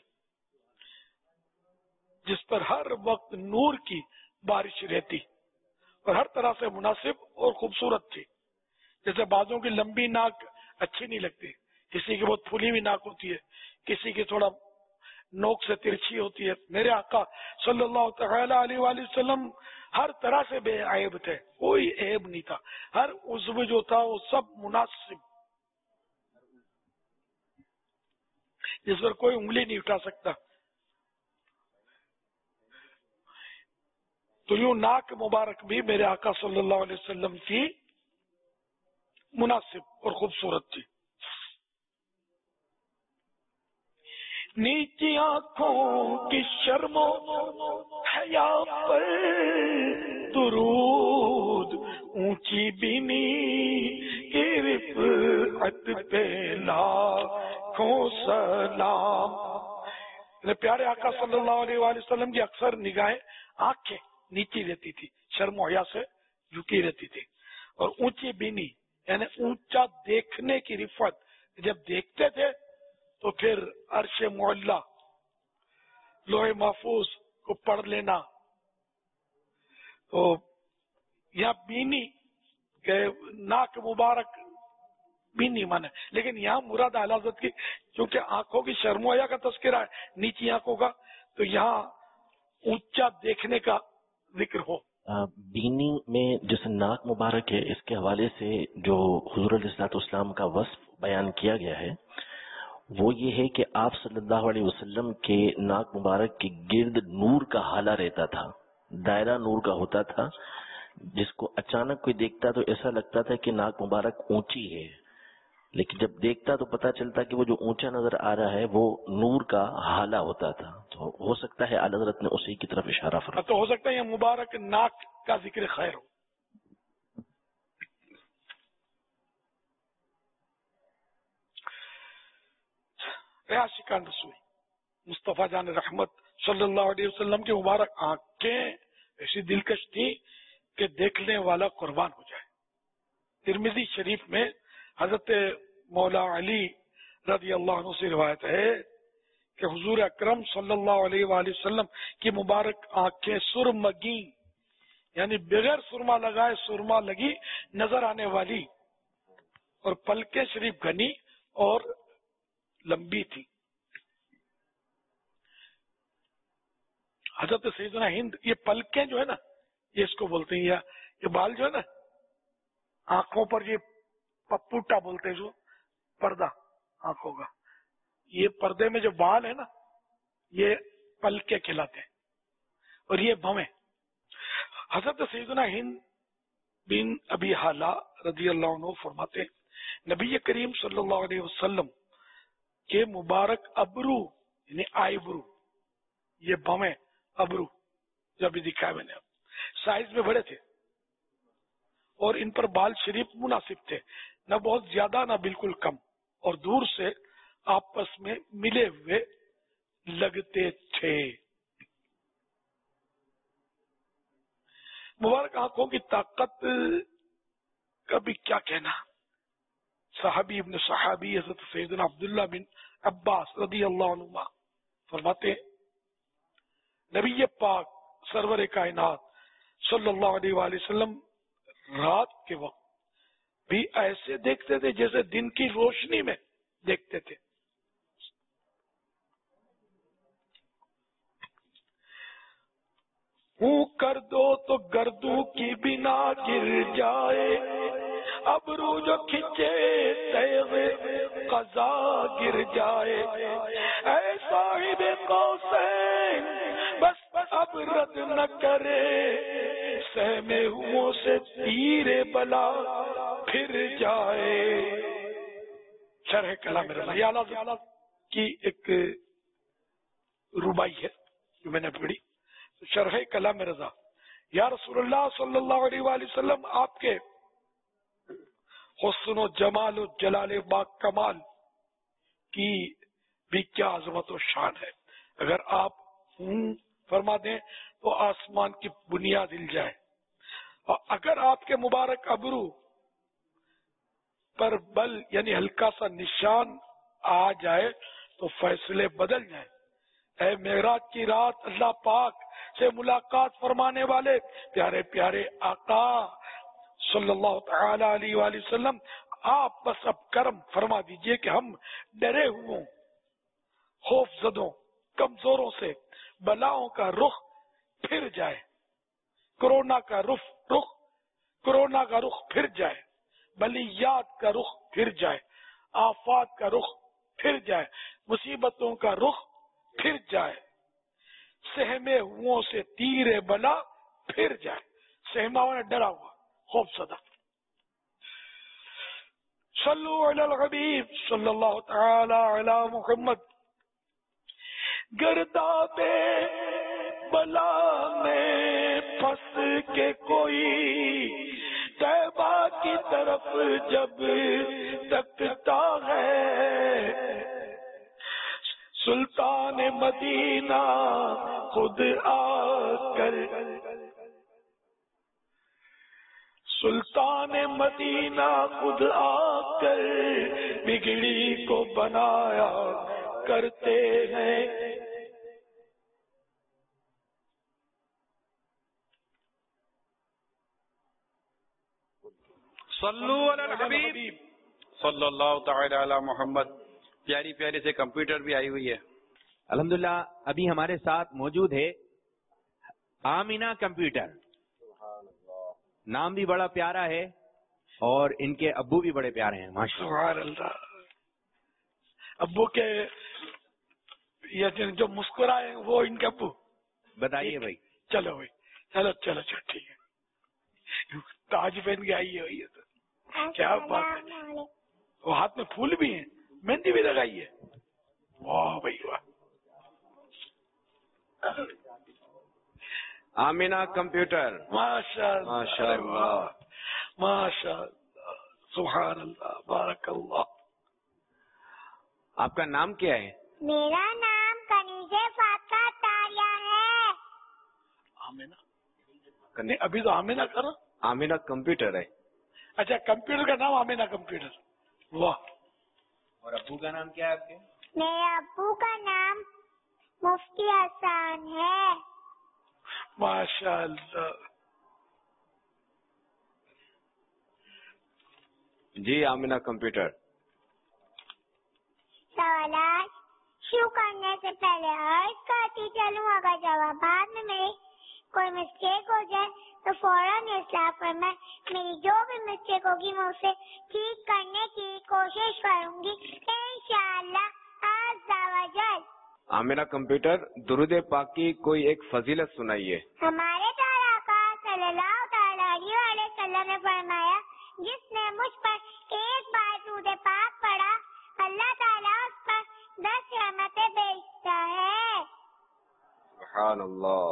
جس پر ہر وقت نور کی بارش رہتی اور ہر طرح سے مناسب اور خوبصورت تھی. جیسے بعضوں کی لمبی ناک اچھی نہیں لگتی، کسی کی بہت پھولی ہوئی ناک ہوتی ہے، کسی کی تھوڑا نوک سے ترچھی ہوتی ہے. میرے آقا صلی اللہ تعالی علیہ وآلہ وسلم ہر طرح سے بے عیب تھے، کوئی عیب نہیں تھا. ہر عضو جو تھا وہ سب مناسب، جس پر کوئی انگلی نہیں اٹھا سکتا. تو یوں ناک مبارک بھی میرے آقا صلی اللہ علیہ وسلم کی مناسب اور خوبصورت تھی. نیچی آنکھوں کی شرم و حیا پر درود، اونچی بینی کی رفعت پہ لاکھوں سلام. پیارے آقا صلی اللہ علیہ وآلہ وسلم کی اکثر نگاہیں آنکھیں نیچی رہتی تھی، شرم و حیا سے جھکی رہتی تھی. اور اونچی بینی یعنی اونچا دیکھنے کی رفعت، جب دیکھتے تھے تو پھر عرش معلی، لوح محفوظ کو پڑھ لینا. تو یہاں بینی کہ ناک مبارک بینی مانے، لیکن یہاں مراد اعلی حضرت کی چونکہ آنکھوں کی شرم و حیا کا تذکرہ ہے نیچی آنکھوں کا، تو یہاں اونچا دیکھنے کا ذکر ہو. بینی میں جیسے ناک مبارک ہے، اس کے حوالے سے جو حضور علیہ الصلوۃ والسلام کا وصف بیان کیا گیا ہے وہ یہ ہے کہ آپ صلی اللہ علیہ وسلم کے ناک مبارک کے گرد نور کا حالہ رہتا تھا، دائرہ نور کا ہوتا تھا، جس کو اچانک کوئی دیکھتا تو ایسا لگتا تھا کہ ناک مبارک اونچی ہے، لیکن جب دیکھتا تو پتہ چلتا کہ وہ جو اونچا نظر آ رہا ہے وہ نور کا حالہ ہوتا تھا. تو ہو سکتا ہے اعلی حضرت نے اسی کی طرف اشارہ فرمایا. تو ہو سکتا ہے یہ مبارک ناک کا ذکر خیر ہو. عاشقان رسول مصطفیٰ جان رحمت صلی اللہ علیہ وسلم کی مبارک آنکھیں ایسی دلکش تھی کہ دیکھنے والا قربان ہو جائے. ترمذی شریف میں حضرت مولا علی رضی اللہ عنہ سے روایت ہے کہ حضور اکرم صلی اللہ علیہ وآلہ وسلم کی مبارک آنکھیں سرمگی یعنی بغیر سرما لگائے سرما لگی نظر آنے والی، اور پلکیں شریف گھنی اور لمبی تھی. حضرت سیدنا ہند، یہ پلکیں جو ہے نا یہ اس کو بولتے ہیں، یا یہ بال جو ہے نا آنکھوں پر یہ پپوٹا بولتے ہیں، جو پردہ آنکھوں کا، یہ پردے میں جو بال ہے نا یہ پلکیں کہلاتے ہیں، اور یہ بھویں. حضرت سیدنا ہند بن ابی حالہ رضی اللہ عنہ فرماتے ہیں نبی کریم صلی اللہ علیہ وسلم کے مبارک ابرو یعنی آئی برو، یہ بھویں ابرو جو ابھی دکھایا میں نے، سائز میں بڑے تھے اور ان پر بال شریف مناسب تھے، نہ بہت زیادہ نہ بالکل کم، اور دور سے آپس میں ملے ہوئے لگتے تھے. مبارک آنکھوں کی طاقت کا بھی کیا کہنا. صحابی ابن صحابی حضرت سیدنا عبداللہ بن عباس رضی اللہ عنہ فرماتے نبی پاک سرور کائنات صلی اللہ علیہ وآلہ وسلم رات کے وقت بھی ایسے دیکھتے تھے جیسے دن کی روشنی میں دیکھتے تھے. ہوں کر دو تو گردوں کی بنا گر جائے، ابرو جو کھنچے تیغ قضا گر جائے. اے صاحب قوسین بس اب رد نہ کرے، سہمے ہوں سے تیر بلا پھر جائے. شرح کلام رضا کی ایک ربائی ہے جو میں نے پڑھی. شرح کلام رضا. یا رسول اللہ صلی اللہ علیہ وآلہ وسلم، آپ کے حسن و جمال و جلال با کمال کی بھی کیا عظمت و شان ہے. اگر آپ فرما دیں تو آسمان کی بنیاد ہل جائے، اور اگر آپ کے مبارک ابرو پر بل یعنی ہلکا سا نشان آ جائے تو فیصلے بدل جائیں. اے معراج کی رات اللہ پاک سے ملاقات فرمانے والے پیارے پیارے آقا صلی اللہ تعالی علیہ وآلہ وسلم، آپ بس اب کرم فرما دیجئے کہ ہم ڈرے ہوئے خوف زدوں کمزوروں سے بلاؤں کا رخ پھر جائے، کورونا کا رخ پھر جائے، بلیات کا رخ پھر جائے، آفات کا رخ پھر جائے، مصیبتوں کا رخ پھر جائے، سہمے ہوں سے تیر بلا پھر جائے. سہما ہوا ڈرا ہوا، خوف زدہ. صلو علی الحبیب صلی اللہ تعالی علی محمد. گرداب بلا میں پھنس کے کوئی طیبہ کی طرف جب تکتا ہے، سلطان مدینہ خود آ کر، سلطان مدینہ خود آ کر بگڑی کو بنایا کرتے ہیں. صلو علی الحبیب صلی اللہ تعالی علی محمد. پیاری پیاری سے کمپیوٹر بھی آئی ہوئی ہے. الحمدللہ ابھی ہمارے ساتھ موجود ہے آمینہ کمپیوٹر. نام بھی بڑا پیارا ہے اور ان کے ابو بھی بڑے پیارے ہیں ماشاءاللہ. سبحان اللہ. ابو کے یہ جو مسکرائے وہ ان کے ابو. بتائیے بھائی. چلو بھائی چلو ٹھیک ہے. تاج پہن کے آئیے ہوئی ہے تو کیا بات ہے. وہ ہاتھ میں پھول بھی ہیں، مہندی بھی لگائی ہے. واہ بھائی واہ. آمینہ کمپیوٹر. ماشاء اللہ ماشاء اللہ سبحان اللہ بارک اللہ. آپ کا نام کیا ہے؟ میرا نام کنیزہ فاطمہ تاریہ ہے. آمینہ ابھی تو آمینہ کرو. آمینہ کمپیوٹر ہے. اچھا کمپیوٹر کا نام آمینہ کمپیوٹر. واہ. اور ابو کا نام کیا ہے آپ کے؟ میرے ابو کا نام مفتی حسن ہے. ماشاء اللہ. جی آمینہ کمپیوٹر. سوالات شروع کرنے سے پہلے عرض کرتی چلوں، اگر جوابات میں میری کوئی مسٹیک ہو جائے تو فوراً اصلاح فرمائیں. میری جو بھی مسٹیک ہوگی میں اسے ٹھیک کرنے کی کوشش کروں گی انشاءاللہ عز و جل. آمینہ کمپیوٹر درود پاک کی کوئی ایک فضیلت سنائیے. ہمارے پیارے آقا صلی اللہ تعالی علیہ وسلم نے فرمایا، جس نے مجھ پر ایک بار درود پاک پڑھا اللہ تعالیٰ اس پر 10 رحمتیں بھیجتا ہے. سبحان اللہ.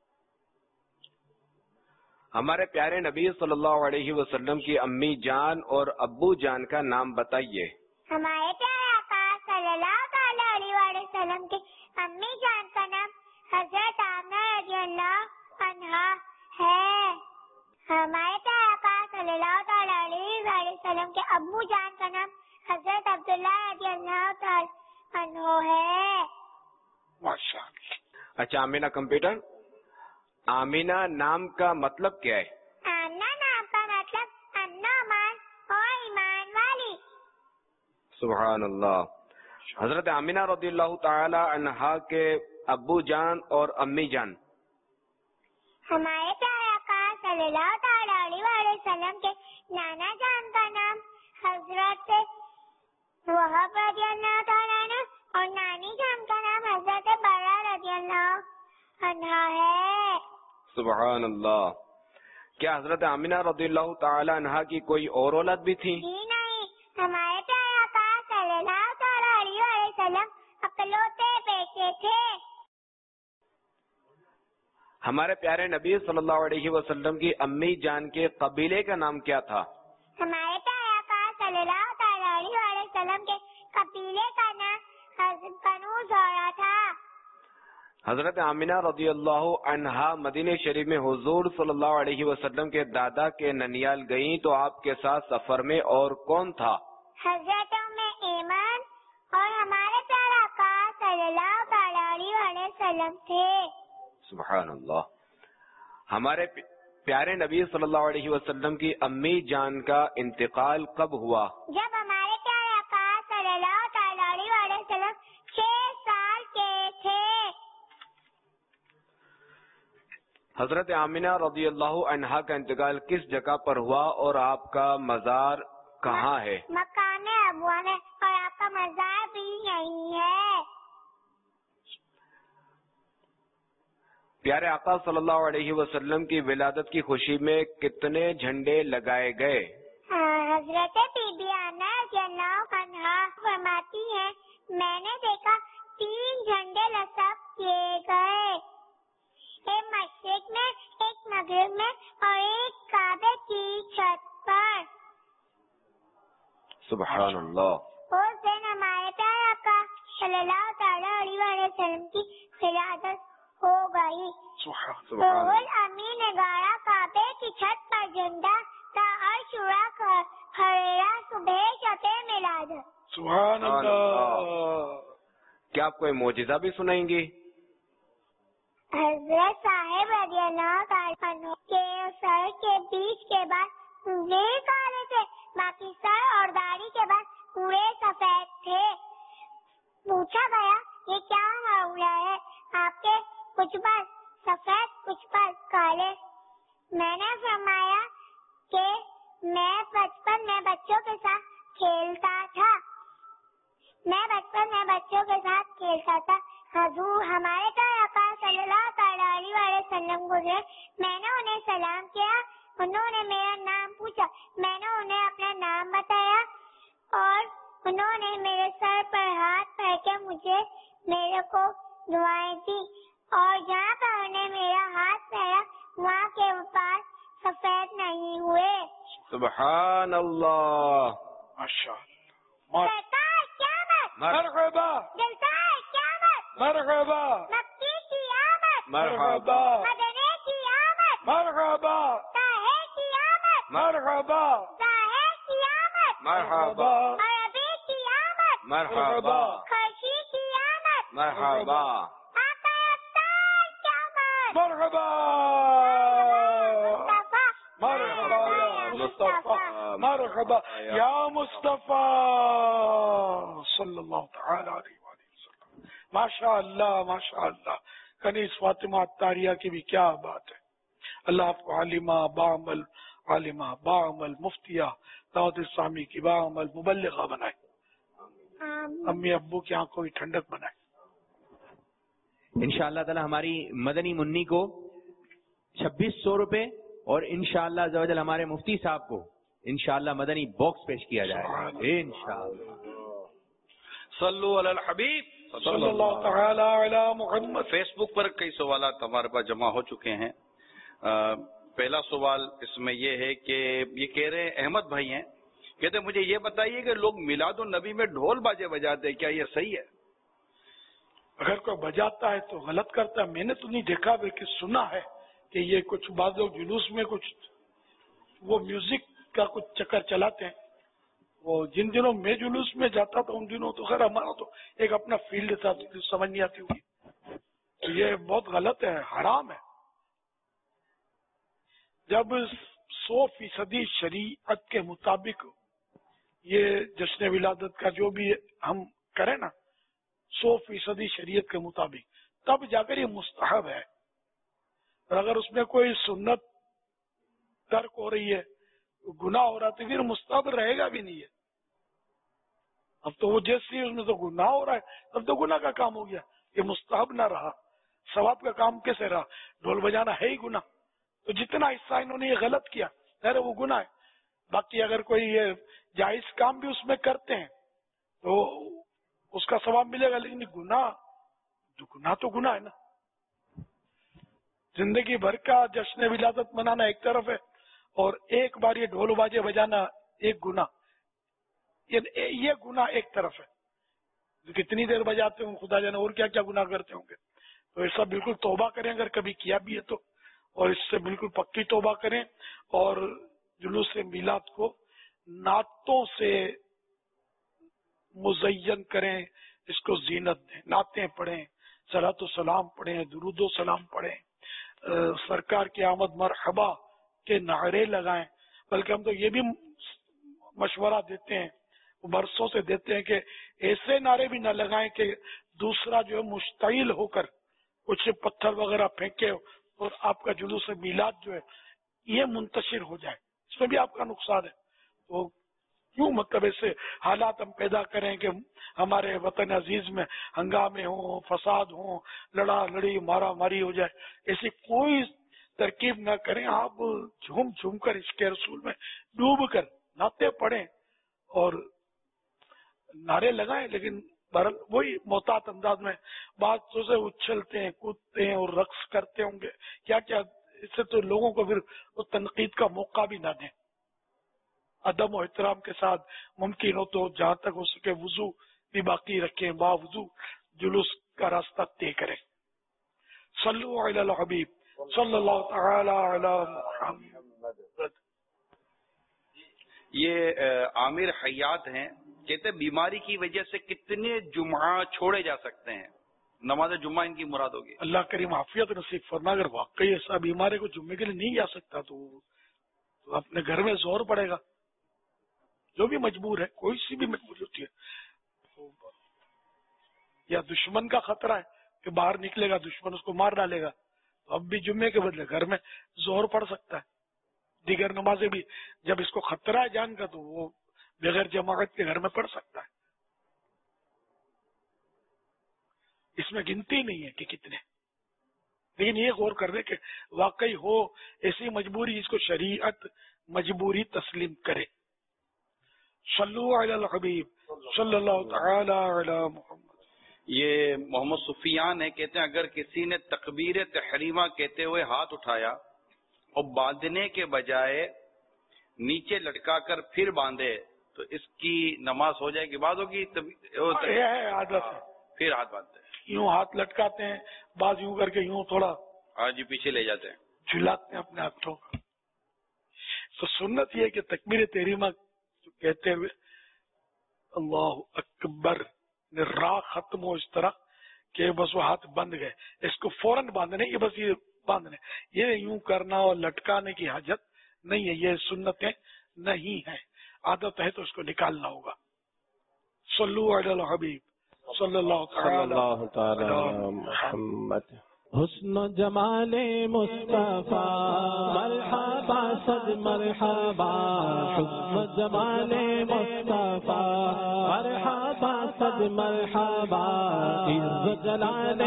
ہمارے پیارے نبی صلی اللہ علیہ وسلم کی امی جان اور ابو جان کا نام بتائیے. ہمارے پیارے آقا صلی اللہ تعالی علیہ وسلم کی امی جان کا نام حضرت آمنہ رضی اللہ عنہا ہے. ہمارے پیارے آقا صلی اللہ تعالی علیہ وسلم کے ابو جان کا نام حضرت عبداللہ رضی اللہ تعالی عنہ ہے. اچھا آمینہ کمپیوٹر، آمینہ نام کا مطلب کیا ہے؟ آمنہ نام کا مطلب امن و امان اور سبحان اللہ. حضرت آمینہ رضی اللہ تعالی عنہا کے ابو جان اور امی جان. ہمارے پیارے آقا صلی اللہ تعالی علیہ وسلم کے نانا جان کا نام حضرت وہب رضی اللہ تعالیٰ عنہ اور نانی جان کا نام حضرت برا رضی اللہ عنہ ہے. سبحان اللہ. کیا حضرت آمینہ رضی اللہ تعالی عنہا کی کوئی اور اولاد بھی تھی؟ جی نہیں، ہمارے پیارے آقا صلی اللہ تعالی علیہ وسلم اکلوتے بیٹے تھے. ہمارے پیارے نبی صلی اللہ علیہ وسلم کی امی جان کے قبیلے کا نام کیا تھا؟ ہمارے پیارے آقا صلی اللہ تعالی علیہ وسلم کے قبیلے کا نام بنو زہرہ تھا. حضرت آمینہ رضی اللہ عنہا مدینہ شریف میں حضور صلی اللہ علیہ وسلم کے دادا کے ننیال گئیں تو آپ کے ساتھ سفر میں اور کون تھا؟ حضرت ام ایمن اور ہمارے پیارے آقا صلی اللہ تعالی علیہ وسلم تھے. سبحان اللہ. ہمارے پیارے نبی صلی اللہ علیہ وسلم کی امی جان کا انتقال کب ہوا؟ جب ہمارے پیارے آقا صلی اللہ تعالی علیہ وسلم 6 سال کے تھے. حضرت آمینہ رضی اللہ عنہا کا انتقال کس جگہ پر ہوا اور آپ کا مزار کہاں ہے؟ مکان ابوا میں، اور آپ کا مزار بھی یہی ہے. پیارے آقا صلی اللہ علیہ وسلم کی ولادت کی خوشی میں کتنے جھنڈے لگائے گئے؟ حضرت بی بی آمنہ رضی اللہ عنہا فرماتی ہیں میں نے دیکھا 3 جھنڈے نصب کیے گئے، ایک مشرق میں، ایک مغرب میں اور ایک کعبے کی چھت پر. سبحان اللہ. اس دن ہمارے پیارے آقا صلی اللہ تعالی علیہ وسلم کی ولادت ہو گئی. روح الامین نے گاڑا کعبے کی چھت پر جھنڈا تا عرش اڑا خریرا صبح شب میلاد. سبحان اللہ. کیا آپ کوئی معجزہ بھی سنائیں گی؟ حضرت صاحب رضی اللہ تعالیٰ عنہ کے سر کے بیچ کے بعد پورے کالے تھے، باقی سر اور داڑھی کے بعد پورے سفید تھے. پوچھا گیا یہ کیا معاملہ ہے؟ آپ کے کچھ بال سفید کچھ بال کالے. میں نے فرمایا کہ میں بچپن میں بچوں کے ساتھ کھیلتا تھا. حضور ہمارے آقا صلی اللہ تعالی علیہ وسلم گزرے، میں نے انہیں سلام کیا، انہوں نے میرا نام پوچھا، میں نے انہیں اپنا نام بتایا اور انہوں نے میرے سر پر ہاتھ پھیر کے میرے کو دعائیں دی، اور جہاں پر انہیں میرا ہاتھ پھیرا وہاں کے بال سفید نہیں ہوئے. سبحان اللہ. سرکار قیامت، مرحبا دلدار قیامت، مرحبا مکی کی آمد، مرحبا مدنی کی آمد، مرحبا طاہر کی آمد، مرحبا طاہر کی آمد، مرحبا عربی کی آمد، مرحبا خرشی کی آمد، مرحبا آقا افطار کی آمد، مرحبا مرحبا یا مصطفیٰ، مرحبا یا مصطفیٰ صلی اللہ تعالی علیہ وسلم. ماشاء اللہ ماشاء اللہ. کنیز فاطمہ عطاریہ کی بھی کیا بات ہے. اللہ آپ کو عالمہ بعمل، عالمہ بعمل مفتیہ دعوت اسلامی کی بعمل مبلغہ بنائے، امی ابو کی آنکھوں کی ٹھنڈک بنائے. انشاءاللہ تعالی ہماری مدنی منی کو 2600 روپے اور انشاءاللہ عزوجل ہمارے مفتی صاحب کو انشاءاللہ مدنی باکس پیش کیا جائے گا انشاءاللہ. صلو علی الحبیب صلی اللہ تعالی علی محمد. فیس بک پر کئی سوالات ہمارے پاس جمع ہو چکے ہیں. پہلا سوال اس میں یہ ہے کہ یہ کہہ رہے ہیں احمد بھائی ہیں، کہتے ہیں مجھے یہ بتائیے کہ لوگ میلاد النبی میں ڈھول باجے بجاتے ہیں، کیا یہ صحیح ہے؟ اگر کوئی بجاتا ہے تو غلط کرتا ہے. میں نے تو نہیں دیکھا بلکہ سنا ہے کہ یہ کچھ بعض لوگ جلوس میں کچھ وہ میوزک کا کچھ چکر چلاتے ہیں. وہ جن دنوں میں جلوس میں جاتا تھا ان دنوں تو خیر ہمارا تو ایک اپنا فیلڈ تھا، سمجھ نہیں آتی ہوئی. تو یہ بہت غلط ہے، حرام ہے. جب 100% شریعت کے مطابق یہ جشن ولادت کا جو بھی ہم کریں نا 100% شریعت کے مطابق، تب جا کر یہ مستحب ہے. اور اگر اس میں کوئی سنت ترک ہو رہی ہے، گناہ ہو رہا، تو پھر مستحب رہے گا بھی نہیں ہے. اب تو وہ جیسی اس میں تو گناہ ہو رہا ہے، تب تو گناہ کا کام ہو گیا. یہ مستحب نہ رہا، ثواب کا کام کیسے رہا؟ ڈھول بجانا ہے ہی گناہ. تو جتنا حصہ انہوں نے یہ غلط کیا ارے وہ گناہ ہے. باقی اگر کوئی یہ جائز کام بھی اس میں کرتے ہیں تو اس کا ثواب ملے گا، لیکن گناہ تو گناہ ہے نا. زندگی بھر کا جشن ولادت منانا ایک طرف ہے، اور ایک بار یہ ڈھول باجے بجانا ایک گناہ، یہ گناہ ایک طرف ہے. کتنی دیر بجاتے ہوں خدا جانے، اور کیا کیا گناہ کرتے ہوں گے. تو ایسا بالکل توبہ کریں اگر کبھی کیا بھی ہے تو، اور اس سے بالکل پکی توبہ کریں. اور جلوس میلاد کو نعتوں سے مزین کریں، اس کو زینت دیں، نعتیں پڑھیں، صلاۃ و سلام پڑھیں، درود و سلام پڑھیں، سرکار کی آمد مرحبا کے نعرے لگائیں. بلکہ ہم تو یہ بھی مشورہ دیتے ہیں، برسوں سے دیتے ہیں کہ ایسے نعرے بھی نہ لگائیں کہ دوسرا جو ہے مشتعل ہو کر کچھ پتھر وغیرہ پھینکے اور آپ کا جلوس میلاد جو ہے یہ منتشر ہو جائے، اس میں بھی آپ کا نقصان ہے. تو کیوں مطلب ایسے حالات ہم پیدا کریں کہ ہمارے وطن عزیز میں ہنگامے ہوں، فساد ہوں، لڑا لڑی مارا ماری ہو جائے. ایسی کوئی ترکیب نہ کریں. آپ جھوم جھوم کر عشق رسول میں ڈوب کر نعتیں پڑھیں اور نعرے لگائیں، لیکن وہی محتاط انداز میں باتوں سے اچھلتے ہیں، کودتے ہیں اور رقص کرتے ہوں گے کیا کیا. اس سے تو لوگوں کو پھر وہ تنقید کا موقع بھی نہ دیں. ادب و احترام کے ساتھ ممکن ہو تو جہاں تک ہو سکے وضو بھی باقی رکھیں، باوضو جلوس کا راستہ طے کریں. صلو علی الحبیب صلی اللہ تعالی علی محمد. یہ عامر حیات ہیں، کہتے بیماری کی وجہ سے کتنے جمعہ چھوڑے جا سکتے ہیں؟ نماز جمعہ ان کی مراد ہوگی. اللہ کریم عافیت نصیب فرما. اگر واقعی ایسا بیمار ہے کو جمعے کے لیے نہیں جا سکتا تو اپنے گھر میں زور پڑے گا. جو بھی مجبور ہے، کوئی سی بھی مجبوری ہوتی ہے، یا دشمن کا خطرہ ہے کہ باہر نکلے گا دشمن اس کو مار ڈالے گا، تو اب بھی جمعے کے بدلے گھر میں زور پڑ سکتا ہے. دیگر نمازیں بھی جب اس کو خطرہ ہے جان کا تو وہ بغیر جماعت کے گھر میں پڑھ سکتا ہے. اس میں گنتی نہیں ہے کہ کتنے، لیکن یہ غور کر دیں کہ واقعی ہو ایسی مجبوری جس کو شریعت مجبوری تسلیم کرے. صلو علی الحبیب صلی اللہ تعالی علی محمد. یہ محمد سفیان ہے، کہتے ہیں اگر کسی نے تکبیر تحریمہ کہتے ہوئے ہاتھ اٹھایا اور باندھنے کے بجائے نیچے لٹکا کر پھر باندھے تو اس کی نماز ہو جائے گی؟ بعض ہوگی عادت ہے پھر ہاتھ باندھتے ہیں، یوں ہاتھ لٹکاتے ہیں، بعض یوں کر کے یوں تھوڑا جی پیچھے لے جاتے ہیں، جھلاتے ہیں اپنے ہاتھوں. تو سنت یہ ہے کہ تکبیر تحریمہ کہتے ہوئے اللہ اکبر راہ ختم ہو اس طرح کہ بس وہ ہاتھ بند گئے، اس کو فوراً باندھنے، یہ بس یہ باندھنے، یہ یوں کرنا اور لٹکانے کی حاجت نہیں ہے، یہ سنتیں نہیں ہیں. عادت ہے تو اس کو نکالنا ہوگا. صلو علی الحبیب صلی اللہ تعالی علی محمد. حسن و جمال مصطفیٰ مرحبا صد مرحبا. حسن و جمال مصطفیٰ مرحبا صد مرحبا. عز و جلال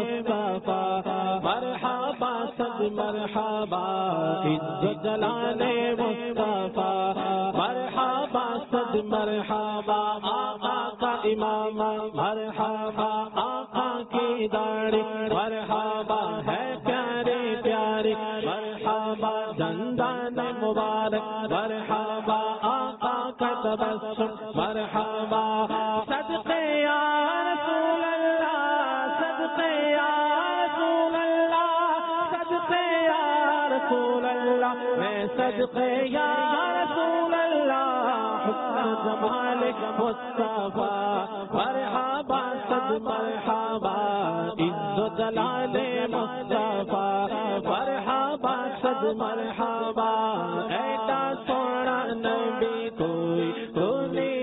مصطفیٰ مرحبا صد مرحبا. عز و جلال مصطفیٰ مرحبا صد مرحبا. آقا کا امام مرحبا، آقا کی داڑھی مرحبا ہے پیارے پیارے مرحبا. دندان مبارک مرحبا، آقا کا تبسم مرحبا. صدقے یا رسول اللہ، صدقے یا رسول اللہ، صدقے یا رسول اللہ، میں صدقے یا رسول اللہ. حسن جمال مصطفیٰ مرحبا صد مرحبا. عز و جلال مصطفیٰ مرحبا صد مرحبا. ایڈا سونا نبی کوئی تو نہیں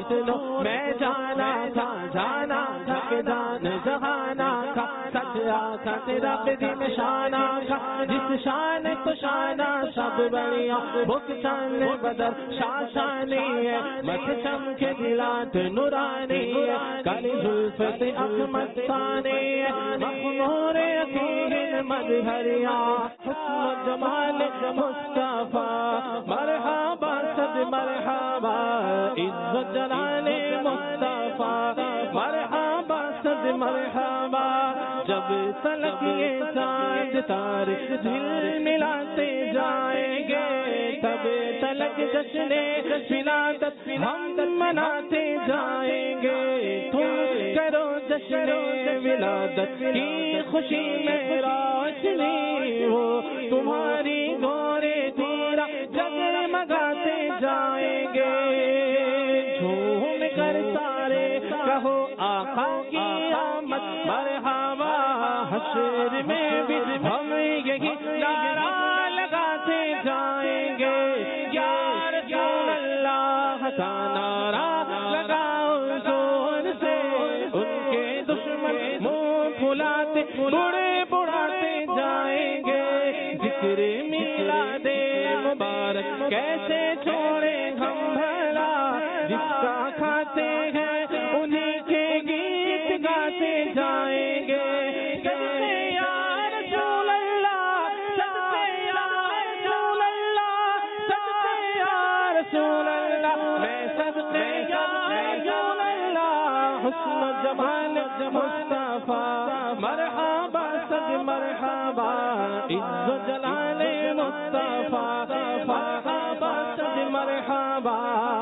سنو میں جانا تھا کہ جان جہانا تھا سچ آقا تیرا بدی میں شانہ تھا جس شان کو شانہ سب بڑھیا بک شان بدر شاشانی ہے مت چمکے دلات نورانی ہے کالی زلف سے احمد ثانی ہے مخمور یقین مدھریا حسن جمال مصطفیٰ مرحبا صد مرحبا عزت جلال مصطفیٰ مرحبا صد مرحبا جب تلک یہ چاند تارے دل ملاتے جائیں گے تب تلک جشن ولادت ہم مناتے جائیں گے تم کرو جشن ولادت کی خوشی میں روشنی ہو تمہاری گورے تیرا جگمگاتے جائیں گے جھوم کر سارے کہو آقا کی آمد مرحبا حشر میں بھی ہم یہی نعرہ لگاتے جائیں گے یا رسول اللہ کا نعرہ لگاؤ زور سے ان کے دشمن منہ پھلاتے بڑے بڑھاتے جائیں گے ذکر میلاد مبارک کیسے چھوڑے ہم بھلا جس کا کھاتے ہیں انہیں کے گیت گاتے جائیں گے صدقے یا رسول اللہ صدقے یا رسول اللہ صدقے یا رسول اللہ میں صدقے یا رسول اللہ حسن جمال مصطفیٰ مرحبا صد مرحبا عزت جلال مصطفیٰ مرحبا صد مرحبا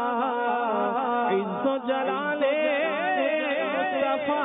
عزت جلال مصطفیٰ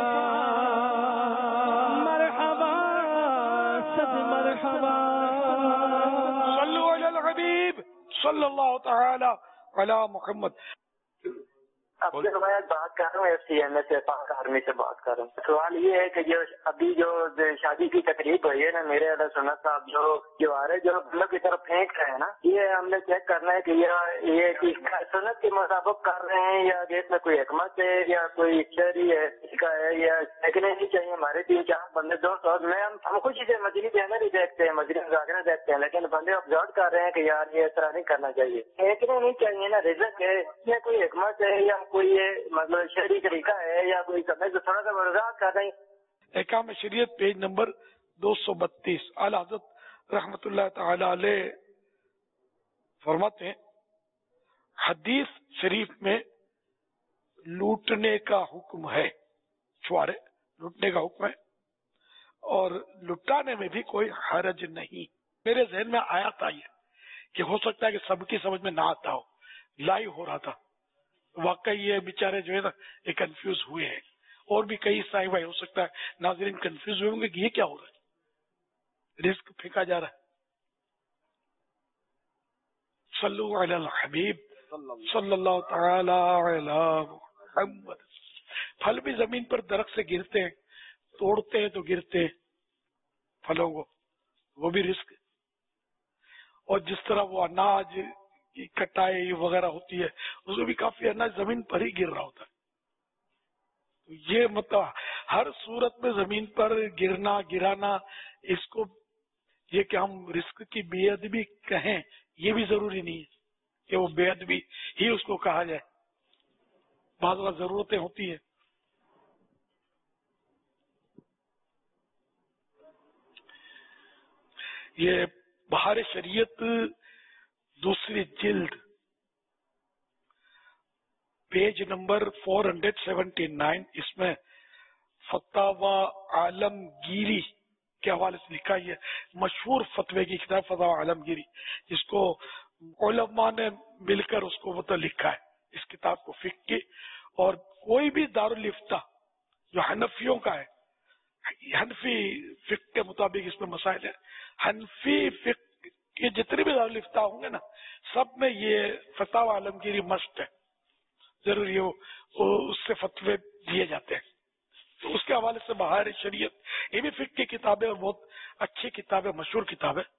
مرحبا صد مرحبا صلو علی الحبیب صلی اللہ تعالی علی محمد. عبد الروایت بات کر رہا ہوں FCMA سے پاک آرمی سے بات کر رہا ہوں. سوال یہ ہے کہ جو ابھی جو شادی کی تقریب ہوئی ہے نا میرے علیہ سنت صاحب جو آ رہے جو بلب کی طرف پھینک رہے ہیں نا یہ ہم نے چیک کرنا ہے کہ یہ سنت کے مطابق کر رہے ہیں یا اس میں کوئی حکمت ہے یا کوئی شہری ہے اس کا ہے یا دیکھنے نہیں چاہیے. ہمارے 3-4 بندے دوست اور میں ہم خوشی سے مجری چینل ہی دیکھتے ہیں مجری مذاکرہ دیکھتے ہیں لیکن بندے آبزرو کر رہے ہیں کہ یار یہ اس طرح نہیں کرنا چاہیے. دیکھنے نہیں چاہیے نا رزق ہے اس میں کوئی حکمت ہے یا کوئی مطلب شہری طریقہ ہے یا کوئی سمجھ تو تھوڑا سا وضاحت کر دیں. احکام شریعت پیج نمبر 232 اعلی حضرت رحمت اللہ تعالی علیہ فرماتے ہیں حدیث شریف میں لوٹنے کا حکم ہے. چھوارے لوٹنے کا حکم ہے اور لٹانے میں بھی کوئی حرج نہیں. میرے ذہن میں آیا تھا یہ کہ ہو سکتا ہے کہ سب کی سمجھ میں نہ آتا ہو. لائیو ہو رہا تھا واقعی یہ بیچارے جو ہے نا یہ کنفیوز ہوئے ہیں اور بھی کئی سائیں بھائی ہو سکتا ہے ناظرین کنفیوز ہوئے ہوں گے کہ یہ کیا ہو رہا ہے رزق پھینکا جا رہا ہے. صلو علی الحبیب صلی اللہ تعالی علی محمد. پھل بھی زمین پر درخت سے گرتے ہیں توڑتے ہیں تو گرتے ہیں پھلوں کو وہ بھی رزق. اور جس طرح وہ اناج کی کٹائی وغیرہ ہوتی ہے اس میں بھی کافی اناج زمین پر ہی گر رہا ہوتا ہے. یہ مطلب ہر صورت میں زمین پر گرنا گرانا اس کو یہ کہ ہم رزق کی بے ادبی کہیں یہ بھی ضروری نہیں ہے کہ وہ بے ادبی ہی اس کو کہا جائے. بعض اوقات ضرورتیں ہوتی ہیں. یہ بہار شریعت دوسری جلد پیج نمبر 479 اس میں فتاوی عالمگیری کے حوالے سے لکھا ہے. مشہور فتوے کی کتاب فتاوی عالمگیری جس کو علماء نے مل کر اس کو مطلب لکھا ہے اس کتاب کو فقہ کی. اور کوئی بھی دارالفتہ جو حنفیوں کا ہے حنفی فقہ کے مطابق اس میں مسائل ہیں. حنفی فقہ کے جتنے بھی دارالفتہ ہوں گے نا سب میں یہ فتاوی عالمگیری مست ہے ضروری ہو اس سے فتوے دیے جاتے ہیں. تو اس کے حوالے سے بہار شریعت یہ بھی فقہ کی کتاب ہے اور بہت اچھی کتاب ہے مشہور کتاب ہے.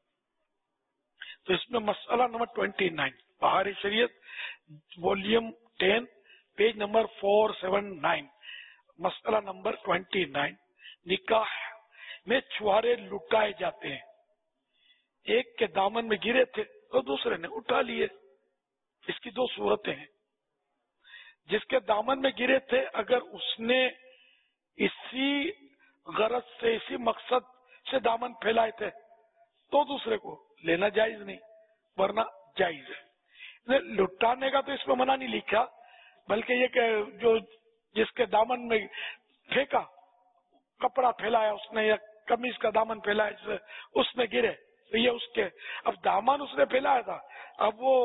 تو اس میں مسئلہ نمبر 29 بہار شریعت والیوم 10 पेज नंबर 479, मसला नंबर 29, निकाह में छुआरे लुटाए जाते हैं। एक के दामन में गिरे थे तो दूसरे ने उठा लिए। इसकी दो सूरतें हैं। जिसके दामन में गिरे थे, अगर उसने इसी गरज से, इसी मकसद से दामन फैलाए थे तो दूसरे को लेना जायज नहीं, वरना जायज है। लुटाने का तो इसमें मना नहीं लिखा, बल्कि ये कि जो जिसके दामन में फेंका, कपड़ा फैलाया उसने या कमीज का दामन फैलाया, उसमें गिरे तो ये उसके, अब दामन उसने फैलाया था, अब वो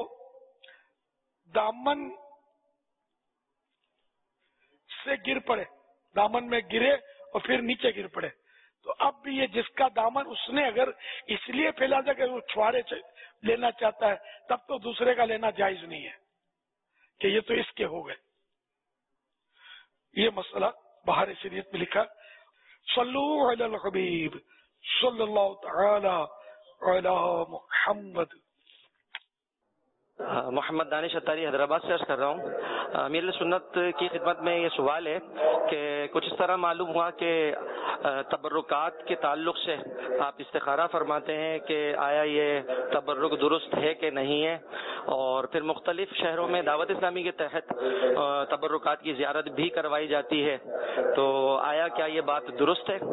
दामन से गिर पड़े, दामन में गिरे और फिर नीचे गिर पड़े, तो अब भी ये जिसका दामन उसने अगर इसलिए फैला था कि वो छुआरे लेना चाहता है, तब तो दूसरे का लेना जायज नहीं है कि ये तो इसके हो गए। ये मसला बाहर शरीयत में लिखा। सल्लू अलल हबीब सल्लल्लाहु तआला अला मुहम्मद। मोहम्मद दानिश अत्तारी हैदराबाद से अर्ज कर रहा हूँ। अमीर सुन्नत की खिदमत में ये सवाल है कि कुछ इस तरह मालूम हुआ कि तबर्रुकात के ताल्लुक से आप इस्तिखारा फरमाते हैं कि आया ये तबर्रुक दुरुस्त है कि नहीं है, और फिर मुख्तलिफ शहरों में दावत इस्लामी के तहत तबर्रुकात की ज़ियारत भी करवाई जाती है, तो आया क्या ये बात दुरुस्त है?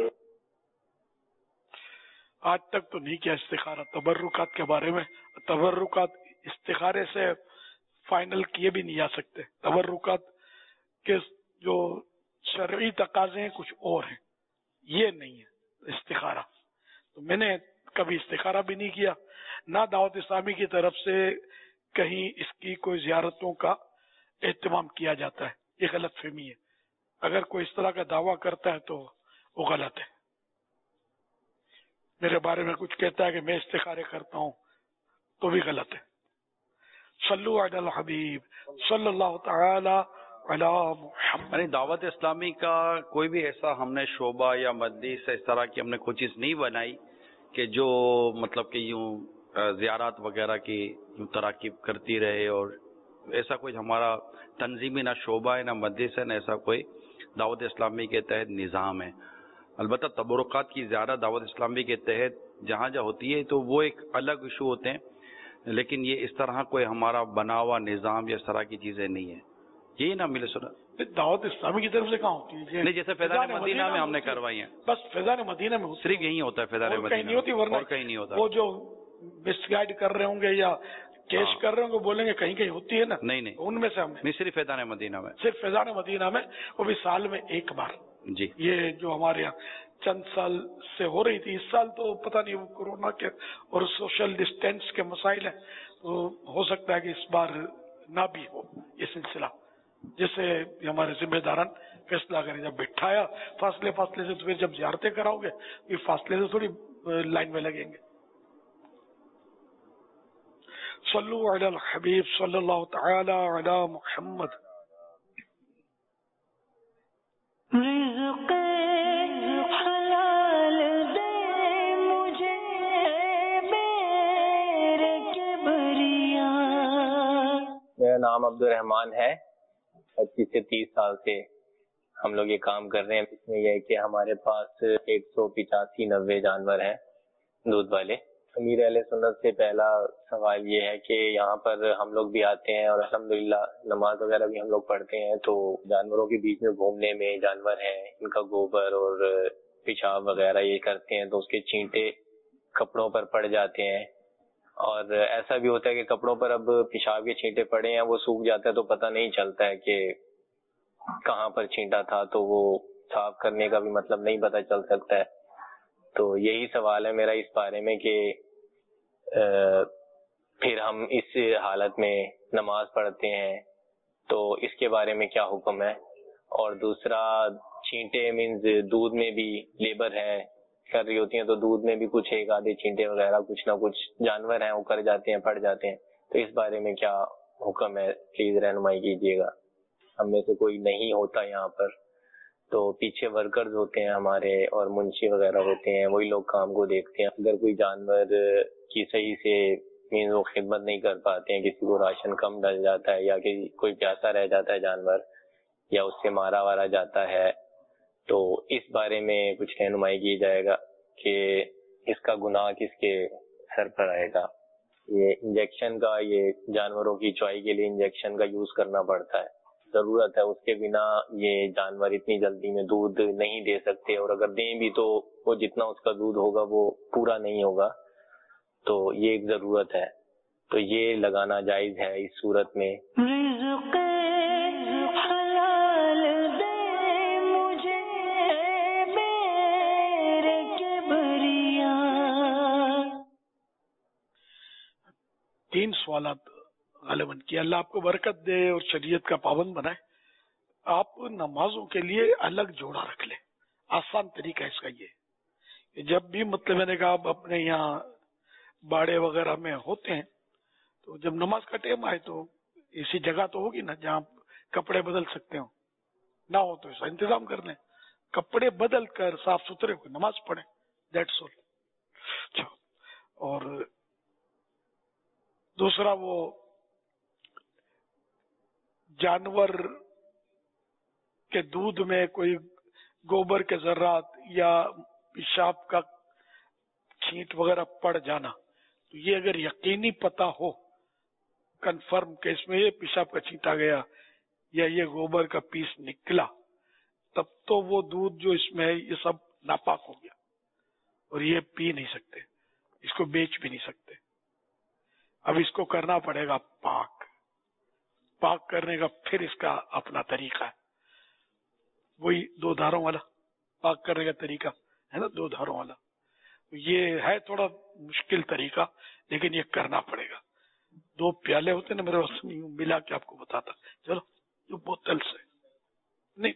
आज तक तो नहीं किया इस्तिखारा तबर्रुकात के बारे में। तबर्रुकात इस्तिखारे से फाइनल किए भी नहीं जा सकते। तबर्रुकात के जो शरई तकाजे हैं कुछ और हैं, ये नहीं है इस्तिखारा। तो मैंने कभी इस्तिखारा भी नहीं किया, ना दावत इस्लामी की तरफ से कहीं इसकी कोई ज़ियारतों का एहतमाम किया जाता है। ये गलत फहमी है। अगर कोई इस तरह का दावा करता है तो वो गलत है। मेरे बारे में कुछ कहता है कि मैं इस्तिखारे करता हूँ तो भी गलत है। सल्लु अलल हबीब सल्लल्लाहु तआला अला मुहम्मद। यानी दावत इस्लामी का कोई भी ऐसा हमने शोबा या मजलिस इस तरह की हमने कोई चीज़ नहीं बनाई कि जो मतलब कि यूं ज़ियारत वगैरह की यूं तराकीब करती रहे, और ऐसा कोई हमारा तंजीमी ना शोबा है ना मजलिस है ना ऐसा कोई दावत इस्लामी के तहत निज़ाम है। अलबत्ता तबरुकात की ज़्यादा दावत इस्लामी के तहत जहाँ जहाँ होती है तो वो एक अलग इशू होते हैं, लेकिन ये इस तरह कोई हमारा बना हुआ निज़ाम या इस तरह की चीज़ें नहीं है। यही ना मिले सुना दावत इस्लामी की तरफ से कहाँ होती है? नहीं, जैसे फैज़ान मदीना में हमने करवाई है, बस फैज़ान मदीना में सिर्फ यही होता है। फैज़ान मदीना नहीं होती, वरना और कहीं नहीं होता। वो जो मिसगाइड कर रहे होंगे या केश कर रहे होंगे, बोलेंगे कहीं कहीं होती है ना। नहीं, उनमें से हमने नहीं, सिर्फ फैज़ान मदीना में, सिर्फ फैज़ान मदीना में, वो भी साल में एक बार जी। ये जो हमारे यहाँ चंद साल से हो रही थी, इस साल तो पता नहीं वो कोरोना के और सोशल डिस्टेंस के मसाइल हैं, तो हो सकता है कि इस बार ना भी हो ये सिलसिला। जैसे हमारे जिम्मेदारान फैसला करें, जब बिठाया फासले से, तो फिर जब ज़ियारतें कराओगे ये फासले से थोड़ी लाइन में लगेंगे। सल्लु अलल हबीब सल्लल्लाहु तआला अला मुहम्मद। मेरा नाम अब्दुल रहमान है। 25 से 30 साल से हम लोग ये काम कर रहे हैं। इसमें यह है कि हमारे पास 185-90 जानवर हैं दूध वाले। अमीर अहले सुन्नत से पहला सवाल ये है कि यहाँ पर हम लोग भी आते हैं और अल्हम्दुलिल्लाह नमाज वगैरह भी हम लोग पढ़ते हैं, तो जानवरों के बीच में घूमने में, जानवर हैं इनका गोबर और पेशाब वगैरह ये करते हैं तो उसके छींटे कपड़ों पर पड़ जाते हैं, और ऐसा भी होता है कि कपड़ों पर अब पेशाब के छींटे पड़े हैं, वो सूख जाता है तो पता नहीं चलता है कि कहाँ पर छींटा था, तो वो साफ करने का भी मतलब नहीं पता चल सकता है। तो यही सवाल है मेरा इस बारे में कि फिर हम इस हालत में नमाज पढ़ते हैं तो इसके बारे में क्या हुक्म है। और दूसरा, छींटे मीन्स दूध में भी लेबर है कर रही होती हैं, तो दूध में भी कुछ एक आधे छींटे वगैरह कुछ ना कुछ जानवर हैं वो कर जाते हैं, पड़ जाते हैं, तो इस बारे में क्या हुक्म है, प्लीज रहनुमाई कीजिएगा। हम में से कोई नहीं होता यहाँ पर, तो पीछे वर्कर्स होते हैं हमारे और मुंशी वगैरह होते हैं, वही लोग काम को देखते हैं। अगर कोई जानवर की सही से مینس وہ خدمت نہیں کر پاتے ہیں، کسی کو راشن کم ڈل جاتا ہے یا کہ کوئی پیاسا رہ جاتا ہے جانور یا اس سے مارا وارا جاتا ہے، تو اس بارے میں کچھ رہنمائی کی جائے گا کہ اس کا گناہ کس کے سر پر آئے گا. یہ انجیکشن کا، یہ جانوروں کی چوائی کے لیے انجیکشن کا یوز کرنا پڑتا ہے، ضرورت ہے، اس کے بنا یہ جانور اتنی جلدی میں دودھ نہیں دے سکتے، اور اگر دیں بھی تو وہ جتنا اس کا دودھ ہوگا وہ پورا نہیں ہوگا، تو یہ ایک ضرورت ہے. تو یہ لگانا جائز ہے اس صورت میں. تین سوالات غالباً کہ اللہ آپ کو برکت دے اور شریعت کا پابند بنائے. آپ نمازوں کے لیے الگ جوڑا رکھ لیں. آسان طریقہ اس کا یہ کہ جب بھی مطلب میں نے کہا آپ اپنے یہاں باڑے وغیرہ میں ہوتے ہیں تو جب نماز کا ٹائم آئے تو اسی جگہ تو ہوگی نا جہاں کپڑے بدل سکتے ہو، نہ ہو تو ایسا انتظام کر لیں، کپڑے بدل کر صاف ستھرے ہو نماز پڑھیں. That's all. اور دوسرا وہ جانور کے دودھ میں کوئی گوبر کے ذرات یا پیشاب کا چھینٹ وغیرہ پڑ جانا، تو یہ اگر یقینی پتہ ہو کنفرم کہ اس میں یہ پیشاب کا چھینٹ آ گیا یا یہ گوبر کا پیس نکلا، تب تو وہ دودھ جو اس میں ہے یہ سب ناپاک ہو گیا اور یہ پی نہیں سکتے، اس کو بیچ بھی نہیں سکتے. اب اس کو کرنا پڑے گا پاک کرنے کا پھر اس کا اپنا طریقہ ہے، وہی 2 دھاروں والا پاک کرنے کا طریقہ ہے نا، 2 دھاروں والا. یہ ہے تھوڑا مشکل طریقہ لیکن یہ کرنا پڑے گا. 2 پیالے ہوتے نا میرے واسطے نہیں ملا کے آپ کو بتاتا. چلو جو بوتل سے نہیں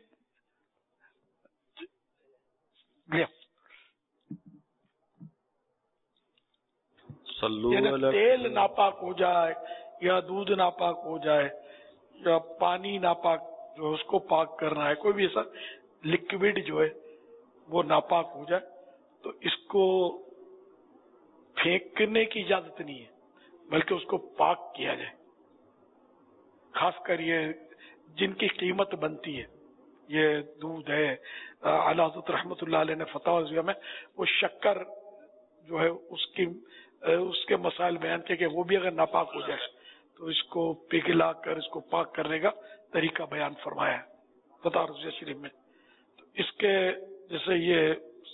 تیل ناپاک ہو جائے یا دودھ ناپاک ہو جائے یا پانی ناپاک جو اس کو پاک کرنا ہے، کوئی بھی ایسا لکوڈ جو ہے وہ ناپاک ہو جائے تو اس کو پھینکنے کی اجازت نہیں ہے بلکہ اس کو پاک کیا جائے. خاص کر یہ جن کی قیمت بنتی ہے، یہ دودھ ہے. اعلی حضرت رحمت اللہ علیہ نے فتاوی میں وہ شکر جو ہے اس کے مسائل بیان کیے کہ وہ بھی اگر ناپاک ہو جائے تو اس کو پگھلا کر اس کو پاک کرنے کا طریقہ بیان فرمایا ہے فتاوی روزیہ شریف میں. تو اس کے جیسے یہ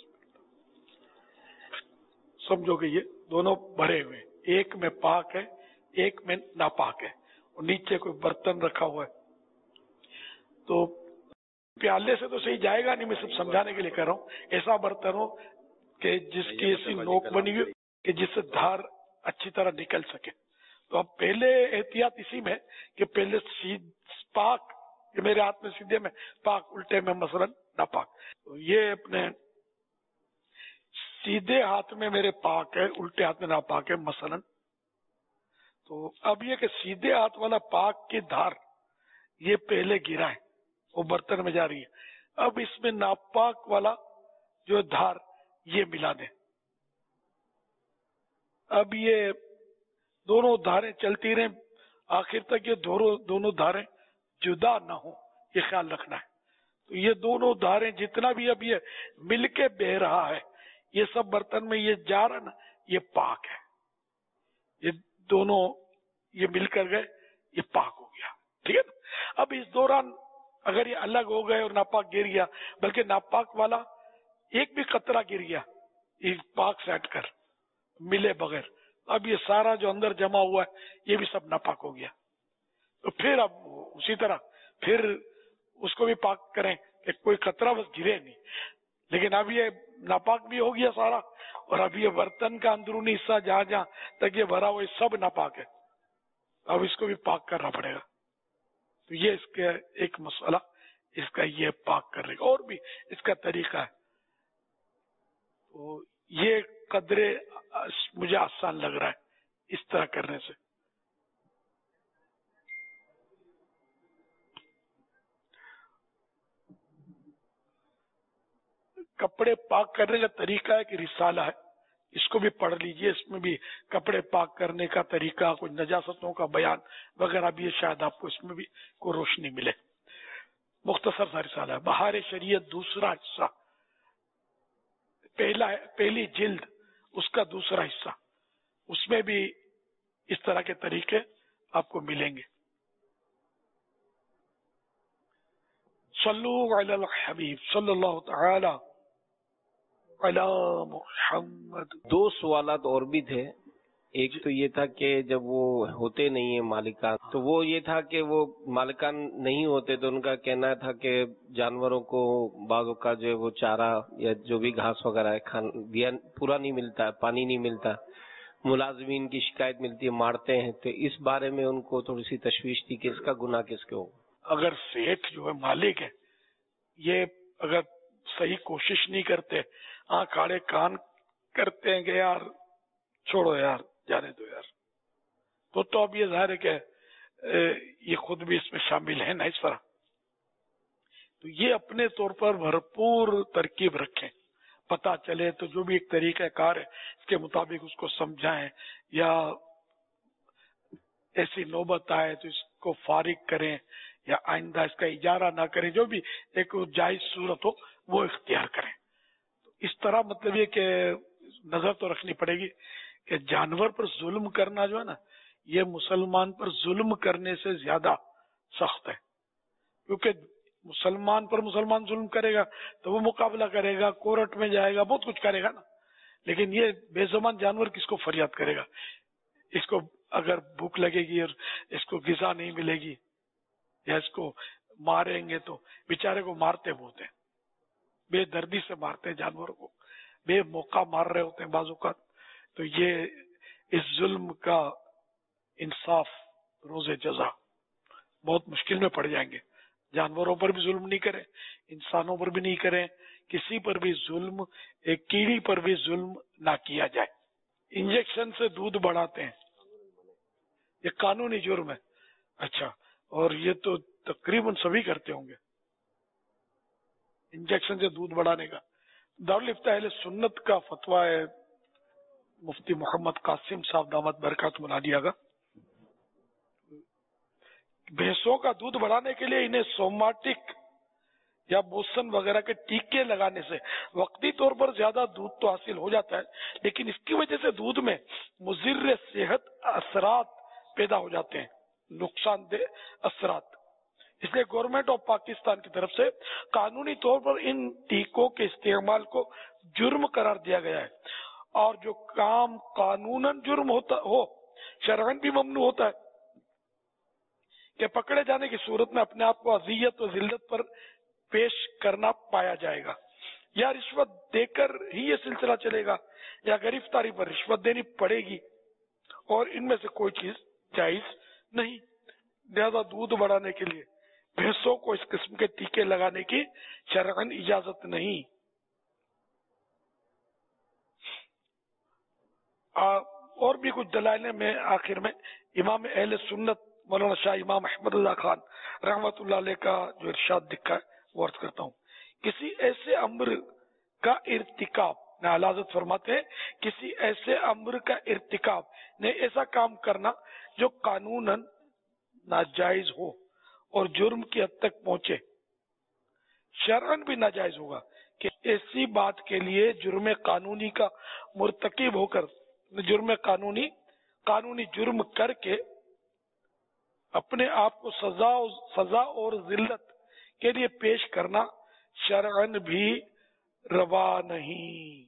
سمجھو کہ یہ دونوں بھرے ہوئے، ایک میں پاک ہے ایک میں ناپاک ہے، اور نیچے کوئی برتن رکھا ہوا ہے تو پیالے سے تو صحیح جائے گا نہیں. میں سب سمجھانے کے لیے کہہ رہا ہوں ایسا برتن ہو کہ جس کی ایسی نوک بنی ہوئی کہ جس سے دھار اچھی طرح نکل سکے. تو اب پہلے احتیاط اسی میں کہ پہلے پاک، یہ میرے ہاتھ میں سیدھے میں پاک، الٹے میں مثلا ناپاک. تو یہ اپنے سیدھے ہاتھ میں میرے پاک ہے، الٹے ہاتھ میں ناپاک ہے مثلا. تو اب یہ کہ سیدھے ہاتھ والا پاک کی دھار یہ پہلے گرا ہے، وہ برتن میں جا رہی ہے. اب اس میں ناپاک والا جو دھار یہ ملا دیں. اب یہ دونوں دھاریں چلتی رہیں آخر تک، یہ دونوں دھاریں جدا نہ ہوں، یہ خیال رکھنا ہے. تو یہ دونوں دھاریں جتنا بھی اب یہ مل کے بہ رہا ہے، یہ سب برتن میں یہ جا رہا نا، یہ پاک ہے. یہ دونوں یہ مل کر گئے، یہ پاک ہو گیا. ٹھیک ہے نا. اب اس دوران اگر یہ الگ ہو گئے اور ناپاک گر گیا، بلکہ ناپاک والا ایک بھی قطرہ گر گیا یہ پاک سے ہٹ کر ملے بغیر، اب یہ سارا جو اندر جمع ہوا ہے یہ بھی سب ناپاک ہو گیا. تو پھر اب اسی طرح پھر اس کو بھی پاک کریں کہ کوئی قطرہ بس گرے نہیں. لیکن اب یہ ناپاک بھی ہو گیا سارا، اور اب یہ برتن کا اندرونی حصہ جہاں جہاں تک یہ بھرا ہوا یہ سب ناپاک ہے. اب اس کو بھی پاک کرنا پڑے گا. تو یہ اس کا ایک مسئلہ، اس کا یہ پاک کرنے کا، اور بھی اس کا طریقہ ہے. تو یہ قدرے مجھے آسان لگ رہا ہے اس طرح کرنے سے. کپڑے پاک کرنے کا طریقہ ہے کہ رسالہ ہے اس کو بھی پڑھ لیجئے. اس میں بھی کپڑے پاک کرنے کا طریقہ, کچھ نجاستوں کا بیان وغیرہ بھی ہے, شاید آپ کو اس میں بھی کوئی روشنی ملے. مختصر سا رسالہ ہے. بہار شریعت دوسرا حصہ, پہلی جلد اس کا دوسرا حصہ, اس میں بھی اس طرح کے طریقے آپ کو ملیں گے. صلو علی الحبیب صلی اللہ تعالی علی محمد. 2 سوالات اور بھی تھے. ایک تو یہ تھا کہ جب وہ ہوتے نہیں ہیں مالکان, تو وہ یہ تھا کہ وہ مالکان نہیں ہوتے تو ان کا کہنا تھا کہ جانوروں کو بعضوں کا جو وہ چارہ یا جو بھی گھاس وغیرہ ہے دیا پورا نہیں ملتا, پانی نہیں ملتا, ملازمین کی شکایت ملتی ہے, مارتے ہیں. تو اس بارے میں ان کو تھوڑی سی تشویش تھی کہ اس کا گناہ کس کے ہو. اگر سیٹھ جو ہے مالک ہے, یہ اگر صحیح کوشش نہیں کرتے, آنکھ آڑے کان کرتے ہیں کہ یار چھوڑو یار جانے دو یار, تو اب یہ ظاہر ہے کہ یہ خود بھی اس میں شامل ہے نا اس طرح. تو یہ اپنے طور پر بھرپور ترکیب رکھیں, پتہ چلے تو جو بھی ایک طریقہ کار ہے اس کے مطابق اس کو سمجھائیں, یا ایسی نوبت آئے تو اس کو فارغ کریں, یا آئندہ اس کا اجارہ نہ کریں, جو بھی ایک جائز صورت ہو وہ اختیار کریں. تو اس طرح مطلب یہ کہ نظر تو رکھنی پڑے گی کہ جانور پر ظلم کرنا جو ہے نا, یہ مسلمان پر ظلم کرنے سے زیادہ سخت ہے. کیونکہ مسلمان پر مسلمان ظلم کرے گا تو وہ مقابلہ کرے گا, کورٹ میں جائے گا, بہت کچھ کرے گا نا. لیکن یہ بے زبان جانور کس کو فریاد کرے گا؟ اس کو اگر بھوک لگے گی اور اس کو غذا نہیں ملے گی, یا اس کو ماریں گے تو بیچارے کو مارتے بہت ہیں, بے دردی سے مارتے ہیں جانوروں کو, بے موقع مار رہے ہوتے ہیں بعض اوقات. تو یہ اس ظلم کا انصاف روز جزا بہت مشکل میں پڑ جائیں گے. جانوروں پر بھی ظلم نہیں کریں, انسانوں پر بھی نہیں کریں, کسی پر بھی ظلم, ایک کیڑی پر بھی ظلم نہ کیا جائے. انجیکشن سے دودھ بڑھاتے ہیں, یہ قانونی جرم ہے. اچھا, اور یہ تو تقریباً سبھی کرتے ہوں گے, انجیکشن سے دودھ بڑھانے کا. دارالفتاء اہل سنت کا فتویٰ ہے, مفتی محمد قاسم صاحب دامت برکاتہم العالیہ کا, بھینسوں کا دودھ بڑھانے کے لیے انہیں سوماٹک یا بوسن وغیرہ کے ٹیکے لگانے سے وقتی طور پر زیادہ دودھ تو حاصل ہو جاتا ہے, لیکن اس کی وجہ سے دودھ میں مضر صحت اثرات پیدا ہو جاتے ہیں, نقصان دہ اثرات. اس لیے گورنمنٹ آف پاکستان کی طرف سے قانونی طور پر ان ٹیکوں کے استعمال کو جرم قرار دیا گیا ہے, اور جو کام قانوناً جرم ہوتا ہو شرعاً بھی ممنوع ہوتا ہے کہ پکڑے جانے کی صورت میں اپنے آپ کو اذیت و ذلت پر پیش کرنا پایا جائے گا, یا رشوت دے کر ہی یہ سلسلہ چلے گا, یا گرفتاری پر رشوت دینی پڑے گی, اور ان میں سے کوئی چیز جائز نہیں. لہذا دودھ بڑھانے کے لیے بھینسوں کو اس قسم کے ٹیکے لگانے کی شرعاً اجازت نہیں. اور بھی کچھ دلائل میں آخر میں امام اہل سنت مولانا شاہ امام احمد اللہ خان رحمت اللہ علیہ کا جو ارشاد دکھا ہے وہ عرض کرتا ہوں. کسی ایسے امر کا ارتکاب, اعلیٰ فرماتے ہیں کسی ایسے امر کا ارتکاب نے ایسا کام کرنا جو قانوناً ناجائز ہو اور جرم کی حد تک پہنچے, شرعاً بھی ناجائز ہوگا کہ ایسی بات کے لیے جرم قانونی کا مرتکب ہو کر, جرم قانونی جرم کر کے اپنے آپ کو سزا اور ذلت کے لیے پیش کرنا شرعاً بھی روا نہیں.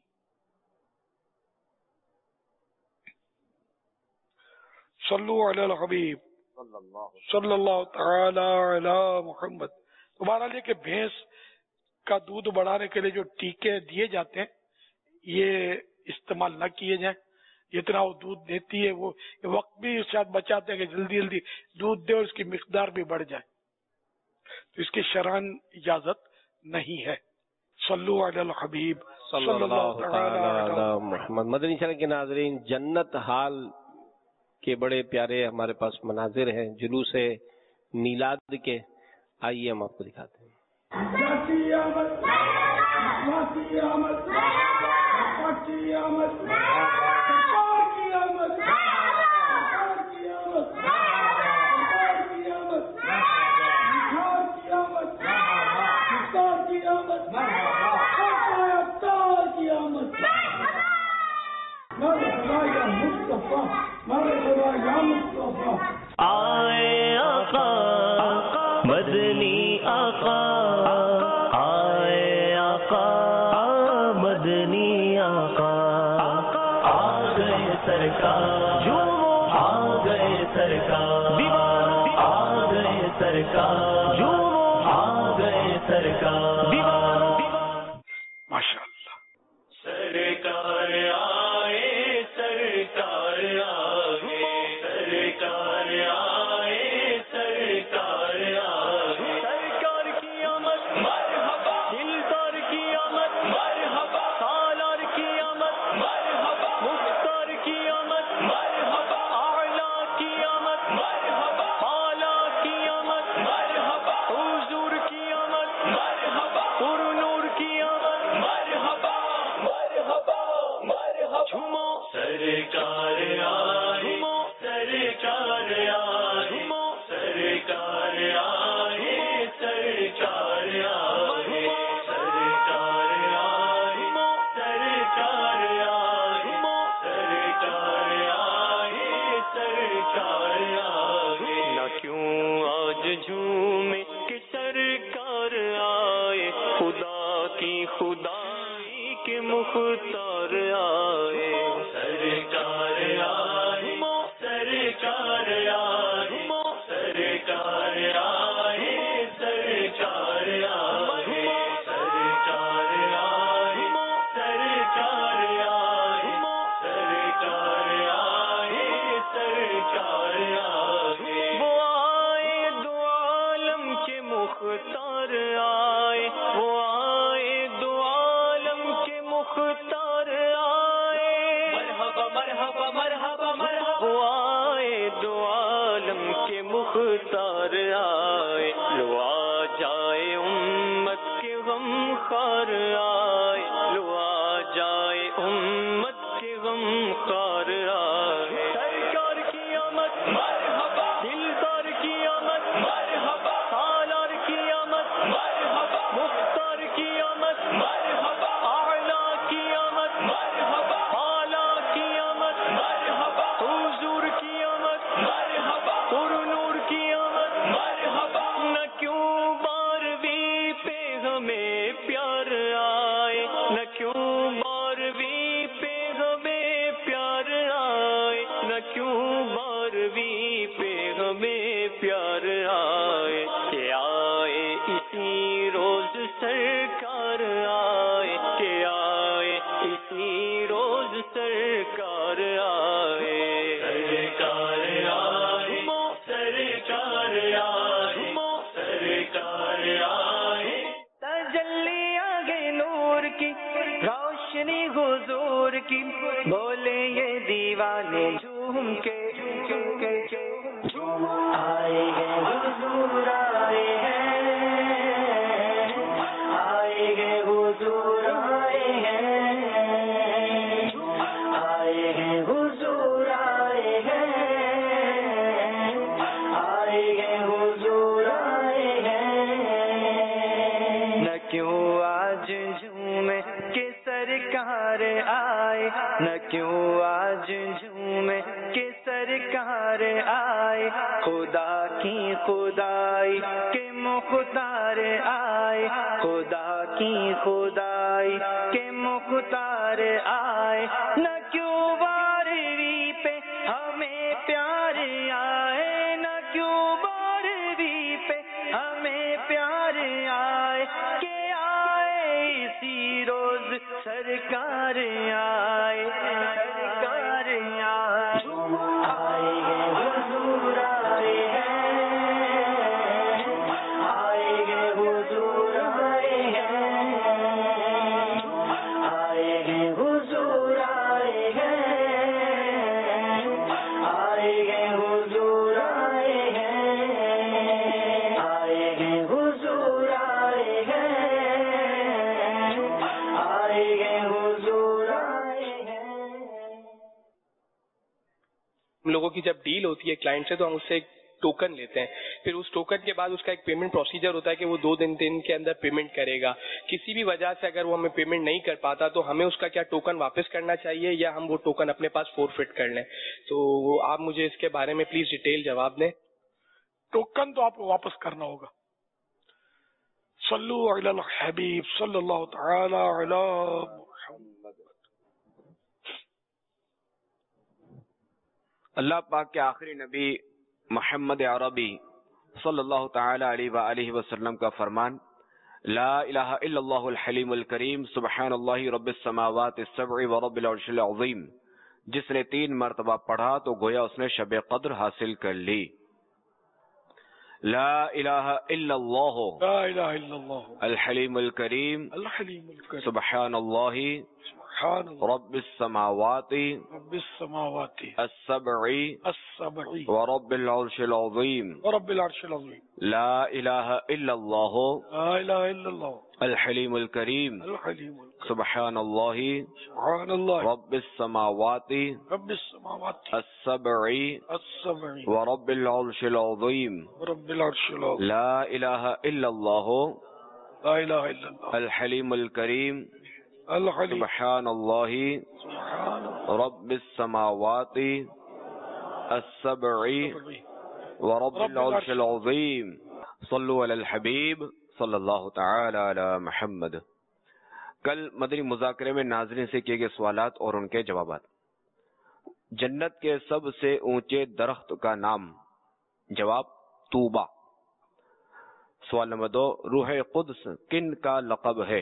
صلو علی الحبیب صلی اللہ تعالی علی محمد. تو بہرحال یہ کہ بھینس کا دودھ بڑھانے کے لیے جو ٹیکے دیے جاتے ہیں یہ استعمال نہ کیے جائیں. جتنا وہ دودھ دیتی ہے وہ وقت بھی شاید بچاتے ہیں کہ جلدی جلدی دودھ دے اور اس کی مقدار بھی بڑھ جائے, تو اس کی شرعاً اجازت نہیں ہے. صلو علی الحبیب صلی اللہ تعالی علی محمد. مدنی چینل کے ناظرین, جنت حال کے بڑے پیارے ہمارے پاس مناظر ہیں جلوس میلاد کے, آئیے ہم آپ کو دکھاتے ہیں. آمد آئے آقا مدنی آقا، آئے آقا مدنی آقا، آ گئے سرکار، آ گئے سرکار، آ گئے سرکار، آ گئے سرکار، ماشاء اللہ۔ سرکار آئے، سرکار آئے، سرکار آئے، سرکار آئے، سرکار کی آمد مرحبا، دلدار کی آمد مرحبا، سالار کی آمد مرحبا، مختار کی آمد مرحبا، اعلیٰ کی آمد مرحبا، اعلیٰ کی آمد مرحبا، حضور کی آمد مرحبا، پر نور کی آمد مرحبا، مرحبا مرحبا، جھومو سرکار آئے، جھومو سرکار آئے، جھومو سرکار آئے، سرکار آئے، سرکار آئے، جھومو سرکار آئے، جھومو سرکار آئے، سرکار آئے، نہ کیوں آج جھومے کہ سرکار آئے، خدا کی خدائی کے مختار آئے، سرکار آئے، سرکار آئے، سرکار آئے، سرکار آئے، سرکار آئے، سرکار آئے، سرکار آئے، سرکار آئے، وہ آئے دو عالم کے مختار آئے، وہ آئے دو عالم کے مختار آئے، مرحبا مرحبا مرحبا مرحبا، وہ آئے دو عالم کے مختار آئے، لو آ جائے امت کے غم خار آئے، لو آ جائے امت کے غم خار آئے، سرکار کی آمد مرحبا، دلدار کی آمد مرحبا، سالار کی آمد مرحبا، مختار کی آمد مرحبا، اعلیٰ کی آمد مرحبا، اعلیٰ کی آمد مرحبا، حضور کی آمد مرحبا، پر نور کی آمد مرحبا، نہ کیوں بارہویں پہ ہمیں پیار آئے، نہ کیوں بارہویں پہ ہمیں پیار آئے، نہ کیوں بارہویں پہ ہمیں پیار آئے، کہ آئے اسی روز سرکار آئے، کہ آئے اسی روز سرکار آئے، سرکار آئے، سرکار آئے، سرکار آئے، تجلی آ گئی نور کی، روشنی حضور کی، بولے یہ دیوانے جھوم کے، آئے ہیں حضور آئے ہیں، آئے ہیں حضور آئے ہیں، آئے ہیں حضور آئے ہیں، آئے ہیں حضور آئے ہیں، نہ کیوں آج جھومے کہ سرکار آئے، نہ کیوں آج جھومے کہ سرکار آئے، خدا کی خدائی کے مختار آئے، خدا کی خدائی کے مختار آئے، نہ کیوں بارہویں پہ ہمیں پیار آئے، نہ کیوں بارہویں پہ ہمیں پیار آئے، کہ آئے اسی روز سرکار آئے، سرکار آئے، آئے ہیں حضور آئے ہیں، آئے ہیں حضور آئے ہیں، آئے ہیں حضور آئے ہیں، آئے ہیں حضور آئے ہیں، آئے ہیں حضور آئے ہیں، آئے ہیں حضور آئے ہیں۔ ہم لوگوں کی جب ڈیل ہوتی ہے کلائنٹ سے تو ہم اس سے ایک टोकन लेते हैं, फिर उस टोकन के बाद उसका एक पेमेंट प्रोसीजर होता है कि वो 2 दिन के अंदर पेमेंट करेगा। किसी भी वजह से अगर वो हमें पेमेंट नहीं कर पाता तो हमें उसका क्या टोकन वापस करना चाहिए या हम वो टोकन अपने पास फोरफिट कर लें? तो आप मुझे इसके बारे में प्लीज डिटेल जवाब दें। टोकन तो आपको वापस करना होगा। सल्लु अलल हबीब सल्लल्लाहु तआला अला मुहम्मद। अल्लाह पाक के आखिरी नबी मोहम्मद अरबी सल्लल्लाहु तआला अलैहि वसल्लम का फरमान, ला इलाहा इल्लल्लाहुल हलीमुल करीम सुब्हानल्लाहि रब्बिस समावाति सब'i व रब्बिल अर्शिल अज़ीम, जिसने 3 मरतबा पढ़ा तो गोया उसने शब कद्र हासिल कर ली। ला इलाहा इल्लल्लाहु अल हलीमुल करीम सुब्हानल्लाहि रब्बिस समावाति अस्सब'i व रब्बिल अर्शिल अज़ीम ला इलाहा इल्लल्लाहु अल हलीमुल करीम सुब्हानल्लाहि रब्बिस समावाति अस्सब'i व रब्बिल अर्शिल अज़ीम ला इलाहा इल्लल्लाहु अल हलीमुल करीम सुब्हानल्लाहि रब्बिस समावाति अस्सब'i व रब्बिल अर्शिल अज़ीम सल्लु अलल हबीब सल्लल्लाहु तआला अला मुहम्मद। कल मदनी मुज़ाकरे में नाज़रीन से किए गए सवालात और उनके जवाबात। जन्नत के सबसे ऊंचे दरख्त का नाम? जवाब, तूबा। सवाल नंबर 2, रूह कुद्स किन का लक़ब है?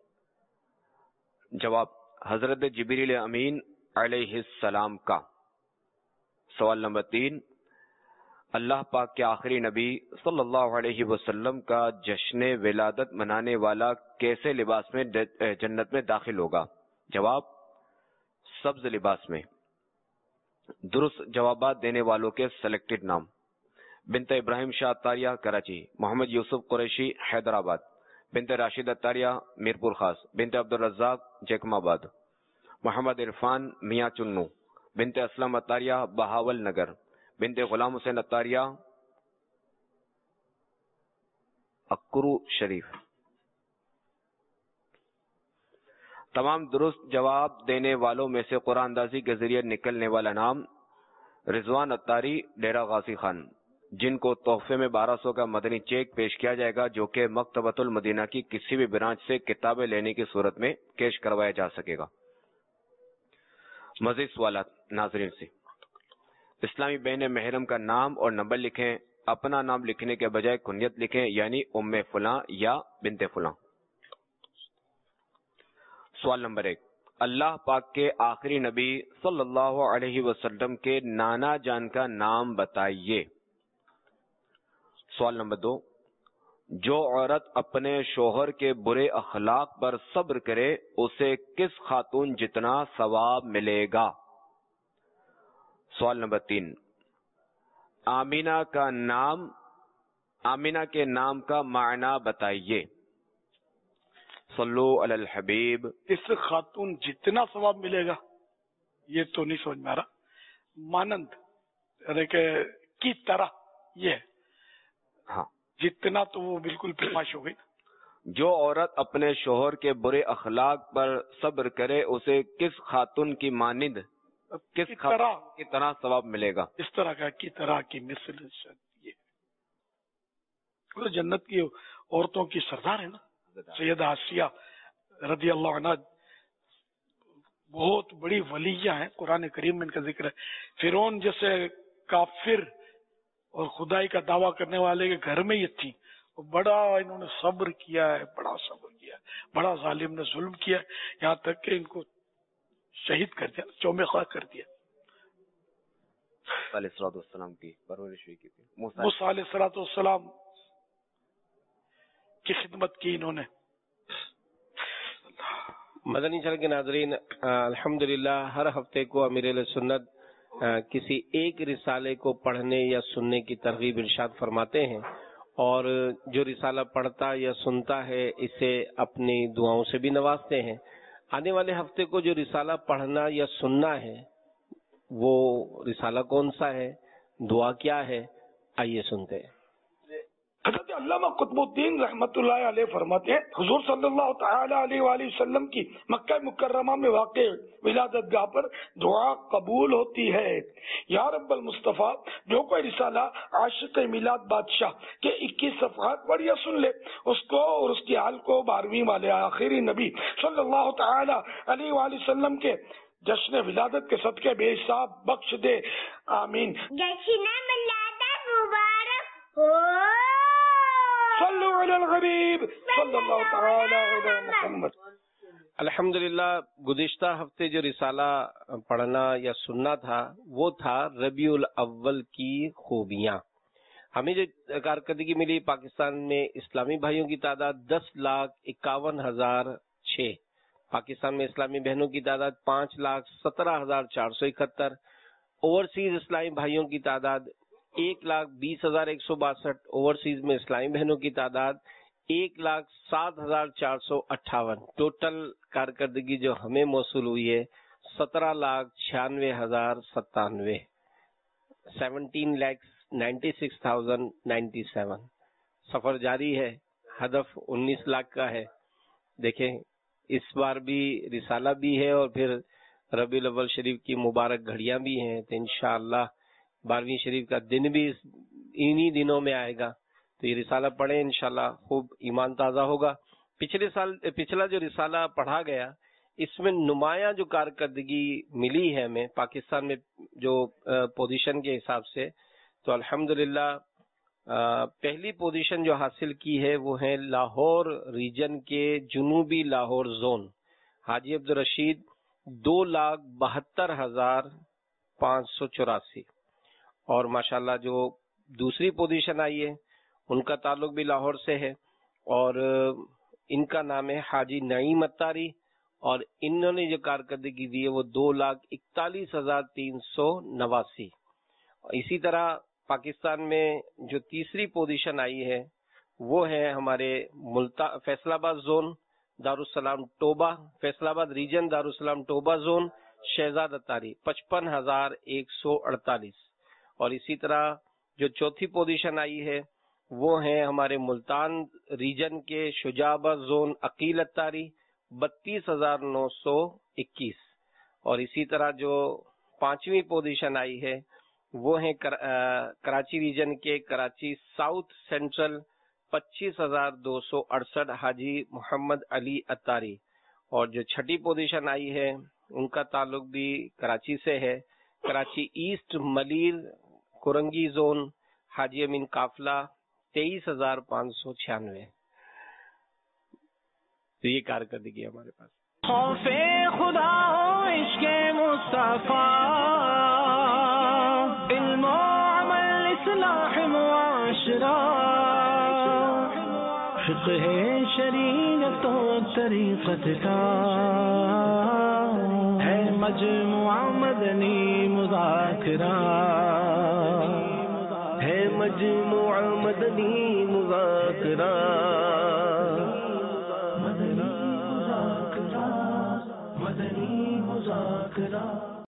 जवाब, हजरत जिब्रील अमीन अलैहिस्सलाम का। सवाल नंबर 3, अल्लाह पाक के आखिरी नबी सल्लल्लाहु अलैहि वसल्लम का जश्न विलादत मनाने वाला कैसे लिबास में जन्नत में दाखिल होगा? जवाब, सब्ज लिबास में। दुरुस्त जवाबात देने वालों के सेलेक्टेड नाम: बिनते इब्राहिम शाह अत्तारिया कराची, मोहम्मद यूसुफ कुरैशी हैदराबाद, बिनते राशिद अत्तारिया मीरपुर खास, बिनते अब्दुल रज़्ज़ाक जैकमाबाद, मोहम्मद इरफान मियाँ चुन्नू, बिनते असलम अत्तारिया बहावल नगर, बिनते गुलाम हुसैन अत्तारिया अक्करू शरीफ। तमाम दुरुस्त जवाब देने वालों में से कुरान अंदाजी के जरिए निकलने वाला नाम: रिजवान अत्तारी डेरा गाजी खान, जिनको तोहफे में 1200 का मदनी चेक पेश किया जाएगा, जो कि मकतबतुल मदीना की किसी भी ब्रांच से किताबें लेने की सूरत में कैश करवाया जा सकेगा। मजीद सवालात नाजरीन से। इस्लामी बहन महरम का नाम और नंबर लिखें। अपना नाम लिखने के बजाय कुनियत लिखें, यानी उम्मे फुला या बिनते फुला। सवाल नंबर 1, अल्लाह पाक के आखिरी नबी सल्लल्लाहु अलैहि वसल्लम के नाना जान का नाम बताइए। सवाल नंबर 2, जो औरत अपने शोहर के बुरे अखलाक पर सब्र करे उसे किस खातून जितना सवाब मिलेगा? सवाल नंबर 3, आमीना के नाम का मायना बताइए। सल्लु अलल हबीब। इस खातून जितना सवाब मिलेगा ये तो नहीं समझ में आ रहा। मानंद की तरह ये है। हाँ, जितना तो वो बिल्कुल फरमाइश हो गई। जो औरत अपने शोहर के बुरे अखलाक पर सब्र करे उसे किस खातून की मानिंद किस खातून की तरह सवाब मिलेगा? इस तरह का की तरह की मिसल ये तो जन्नत की औरतों की सरदार है ना, सैयदा आसिया रदी अल्लाह अन्हा बहुत बड़ी वलिया है। कुरान करीम में इनका जिक्र है। फिरौन जैसे काफिर और खुदाई का दावा करने वाले के घर में ये थी। बड़ा इन्होंने सब्र किया है, बड़ा जालिम ने जुल्म किया, यहाँ तक कि इनको शहीद कर दिया, चौमेखा कर दिया। अलैहिस्सलाम की परवरिश हुई की थी। मूसा अलैहिस्सलाम की खिदमत की इन्होंने। मदनी चैनल के नाजरीन, अल्हम्दुलिल्लाह हर हफ्ते को अमीर सुन्नत किसी एक रिसाले को पढ़ने या सुनने की तरगीब इरशाद फरमाते हैं, और जो रिसाला पढ़ता या सुनता है इसे अपनी दुआओं से भी नवाजते हैं। आने वाले हफ्ते को जो रिसाला पढ़ना या सुनना है वो रिसाला कौन सा है, दुआ क्या है, آئیے سنتے ہیں. حضرت علامہ قطبالدین رحمت اللہ علیہ فرماتے ہیں حضور صلی اللہ تعالی علیہ وآلہ وسلم کی مکہ مکرمہ میں واقع ولادت گاہ پر دعا قبول ہوتی ہے. یا رب المصطفیٰ، جو کوئی رسالہ عاشق میلاد بادشاہ کے 21 صفحات پڑھ یا سن لے، اس کو اور اس کی حال کو 12ویں والے آخری نبی صلی اللہ تعالی علیہ وآلہ وسلم کے جشن ولادت کے صدقے بے حساب بخش دے. آمین. جشن ولادت مبارک ہو. صلو علی الحبیب صلی اللہ تعالی علی محمد. الحمدللہ گزشتہ ہفتے جو رسالہ پڑھنا یا سننا تھا وہ تھا ربیع الاول کی خوبیاں. ہمیں جو کارکردگی ملی پاکستان میں اسلامی بھائیوں کی تعداد 10,51,006. پاکستان میں اسلامی بہنوں کی تعداد 5,17,471. اوورسیز اسلامی بھائیوں کی تعداد 1,20,162. اوورسیز میں اسلامی بہنوں کی تعداد 1,07,458. ٹوٹل کارکردگی جو ہمیں موصول ہوئی ہے 17,96,097. 17,96,097. سفر جاری ہے. ہدف 19 لاکھ کا ہے. دیکھیں اس بار بھی رسالہ بھی ہے اور پھر ربیع الاول شریف کی مبارک گھڑیاں بھی ہیں، تو انشاءاللہ 12ویں شریف کا دن بھی انہی دنوں میں آئے گا. تو یہ رسالہ پڑھیں انشاءاللہ خوب ایمان تازہ ہوگا. پچھلا جو رسالہ پڑھا گیا اس میں نمایاں جو کارکردگی ملی ہے ہمیں پاکستان میں جو پوزیشن کے حساب سے، تو الحمدللہ پہلی پوزیشن جو حاصل کی ہے وہ ہے لاہور ریجن کے جنوبی لاہور زون. حاجی عبدالرشید 2,72,584. اور ماشاءاللہ جو دوسری پوزیشن آئی ہے ان کا تعلق بھی لاہور سے ہے اور ان کا نام ہے حاجی نعیم اتاری اور انہوں نے جو کارکردگی دی ہے وہ 2,41,389. اسی طرح پاکستان میں جو تیسری پوزیشن آئی ہے وہ ہے ہمارے فیصل آباد zone دارالسلام Toba, Faisalabad region Darussalam Toba zone Shahzad Atari 55,148. اور اسی طرح جو چوتھی پوزیشن آئی ہے وہ ہیں ہمارے ملتان ریجن کے شجاع آباد زون عقیل اتاری 32,921. اور اسی طرح جو پانچویں پوزیشن آئی ہے وہ ہیں کراچی ریجن کے کراچی ساؤتھ سینٹرل 25,268 حاجی محمد علی اتاری. اور جو چھٹی پوزیشن آئی ہے ان کا تعلق بھی کراچی سے ہے، کراچی ایسٹ ملیر کورنگی زون حاجی امین قافلہ 23,596. تو یہ کارکردگی ہے ہمارے پاس. خوف خدا ہو عشق مصطفیٰ، علم و عمل اصلاح معاشرہ، فقہ شریعت و طریقت کا ہے مجموعہ مدنی مذاکرہ، ہے مجموعہ مدنی مذاکرہ.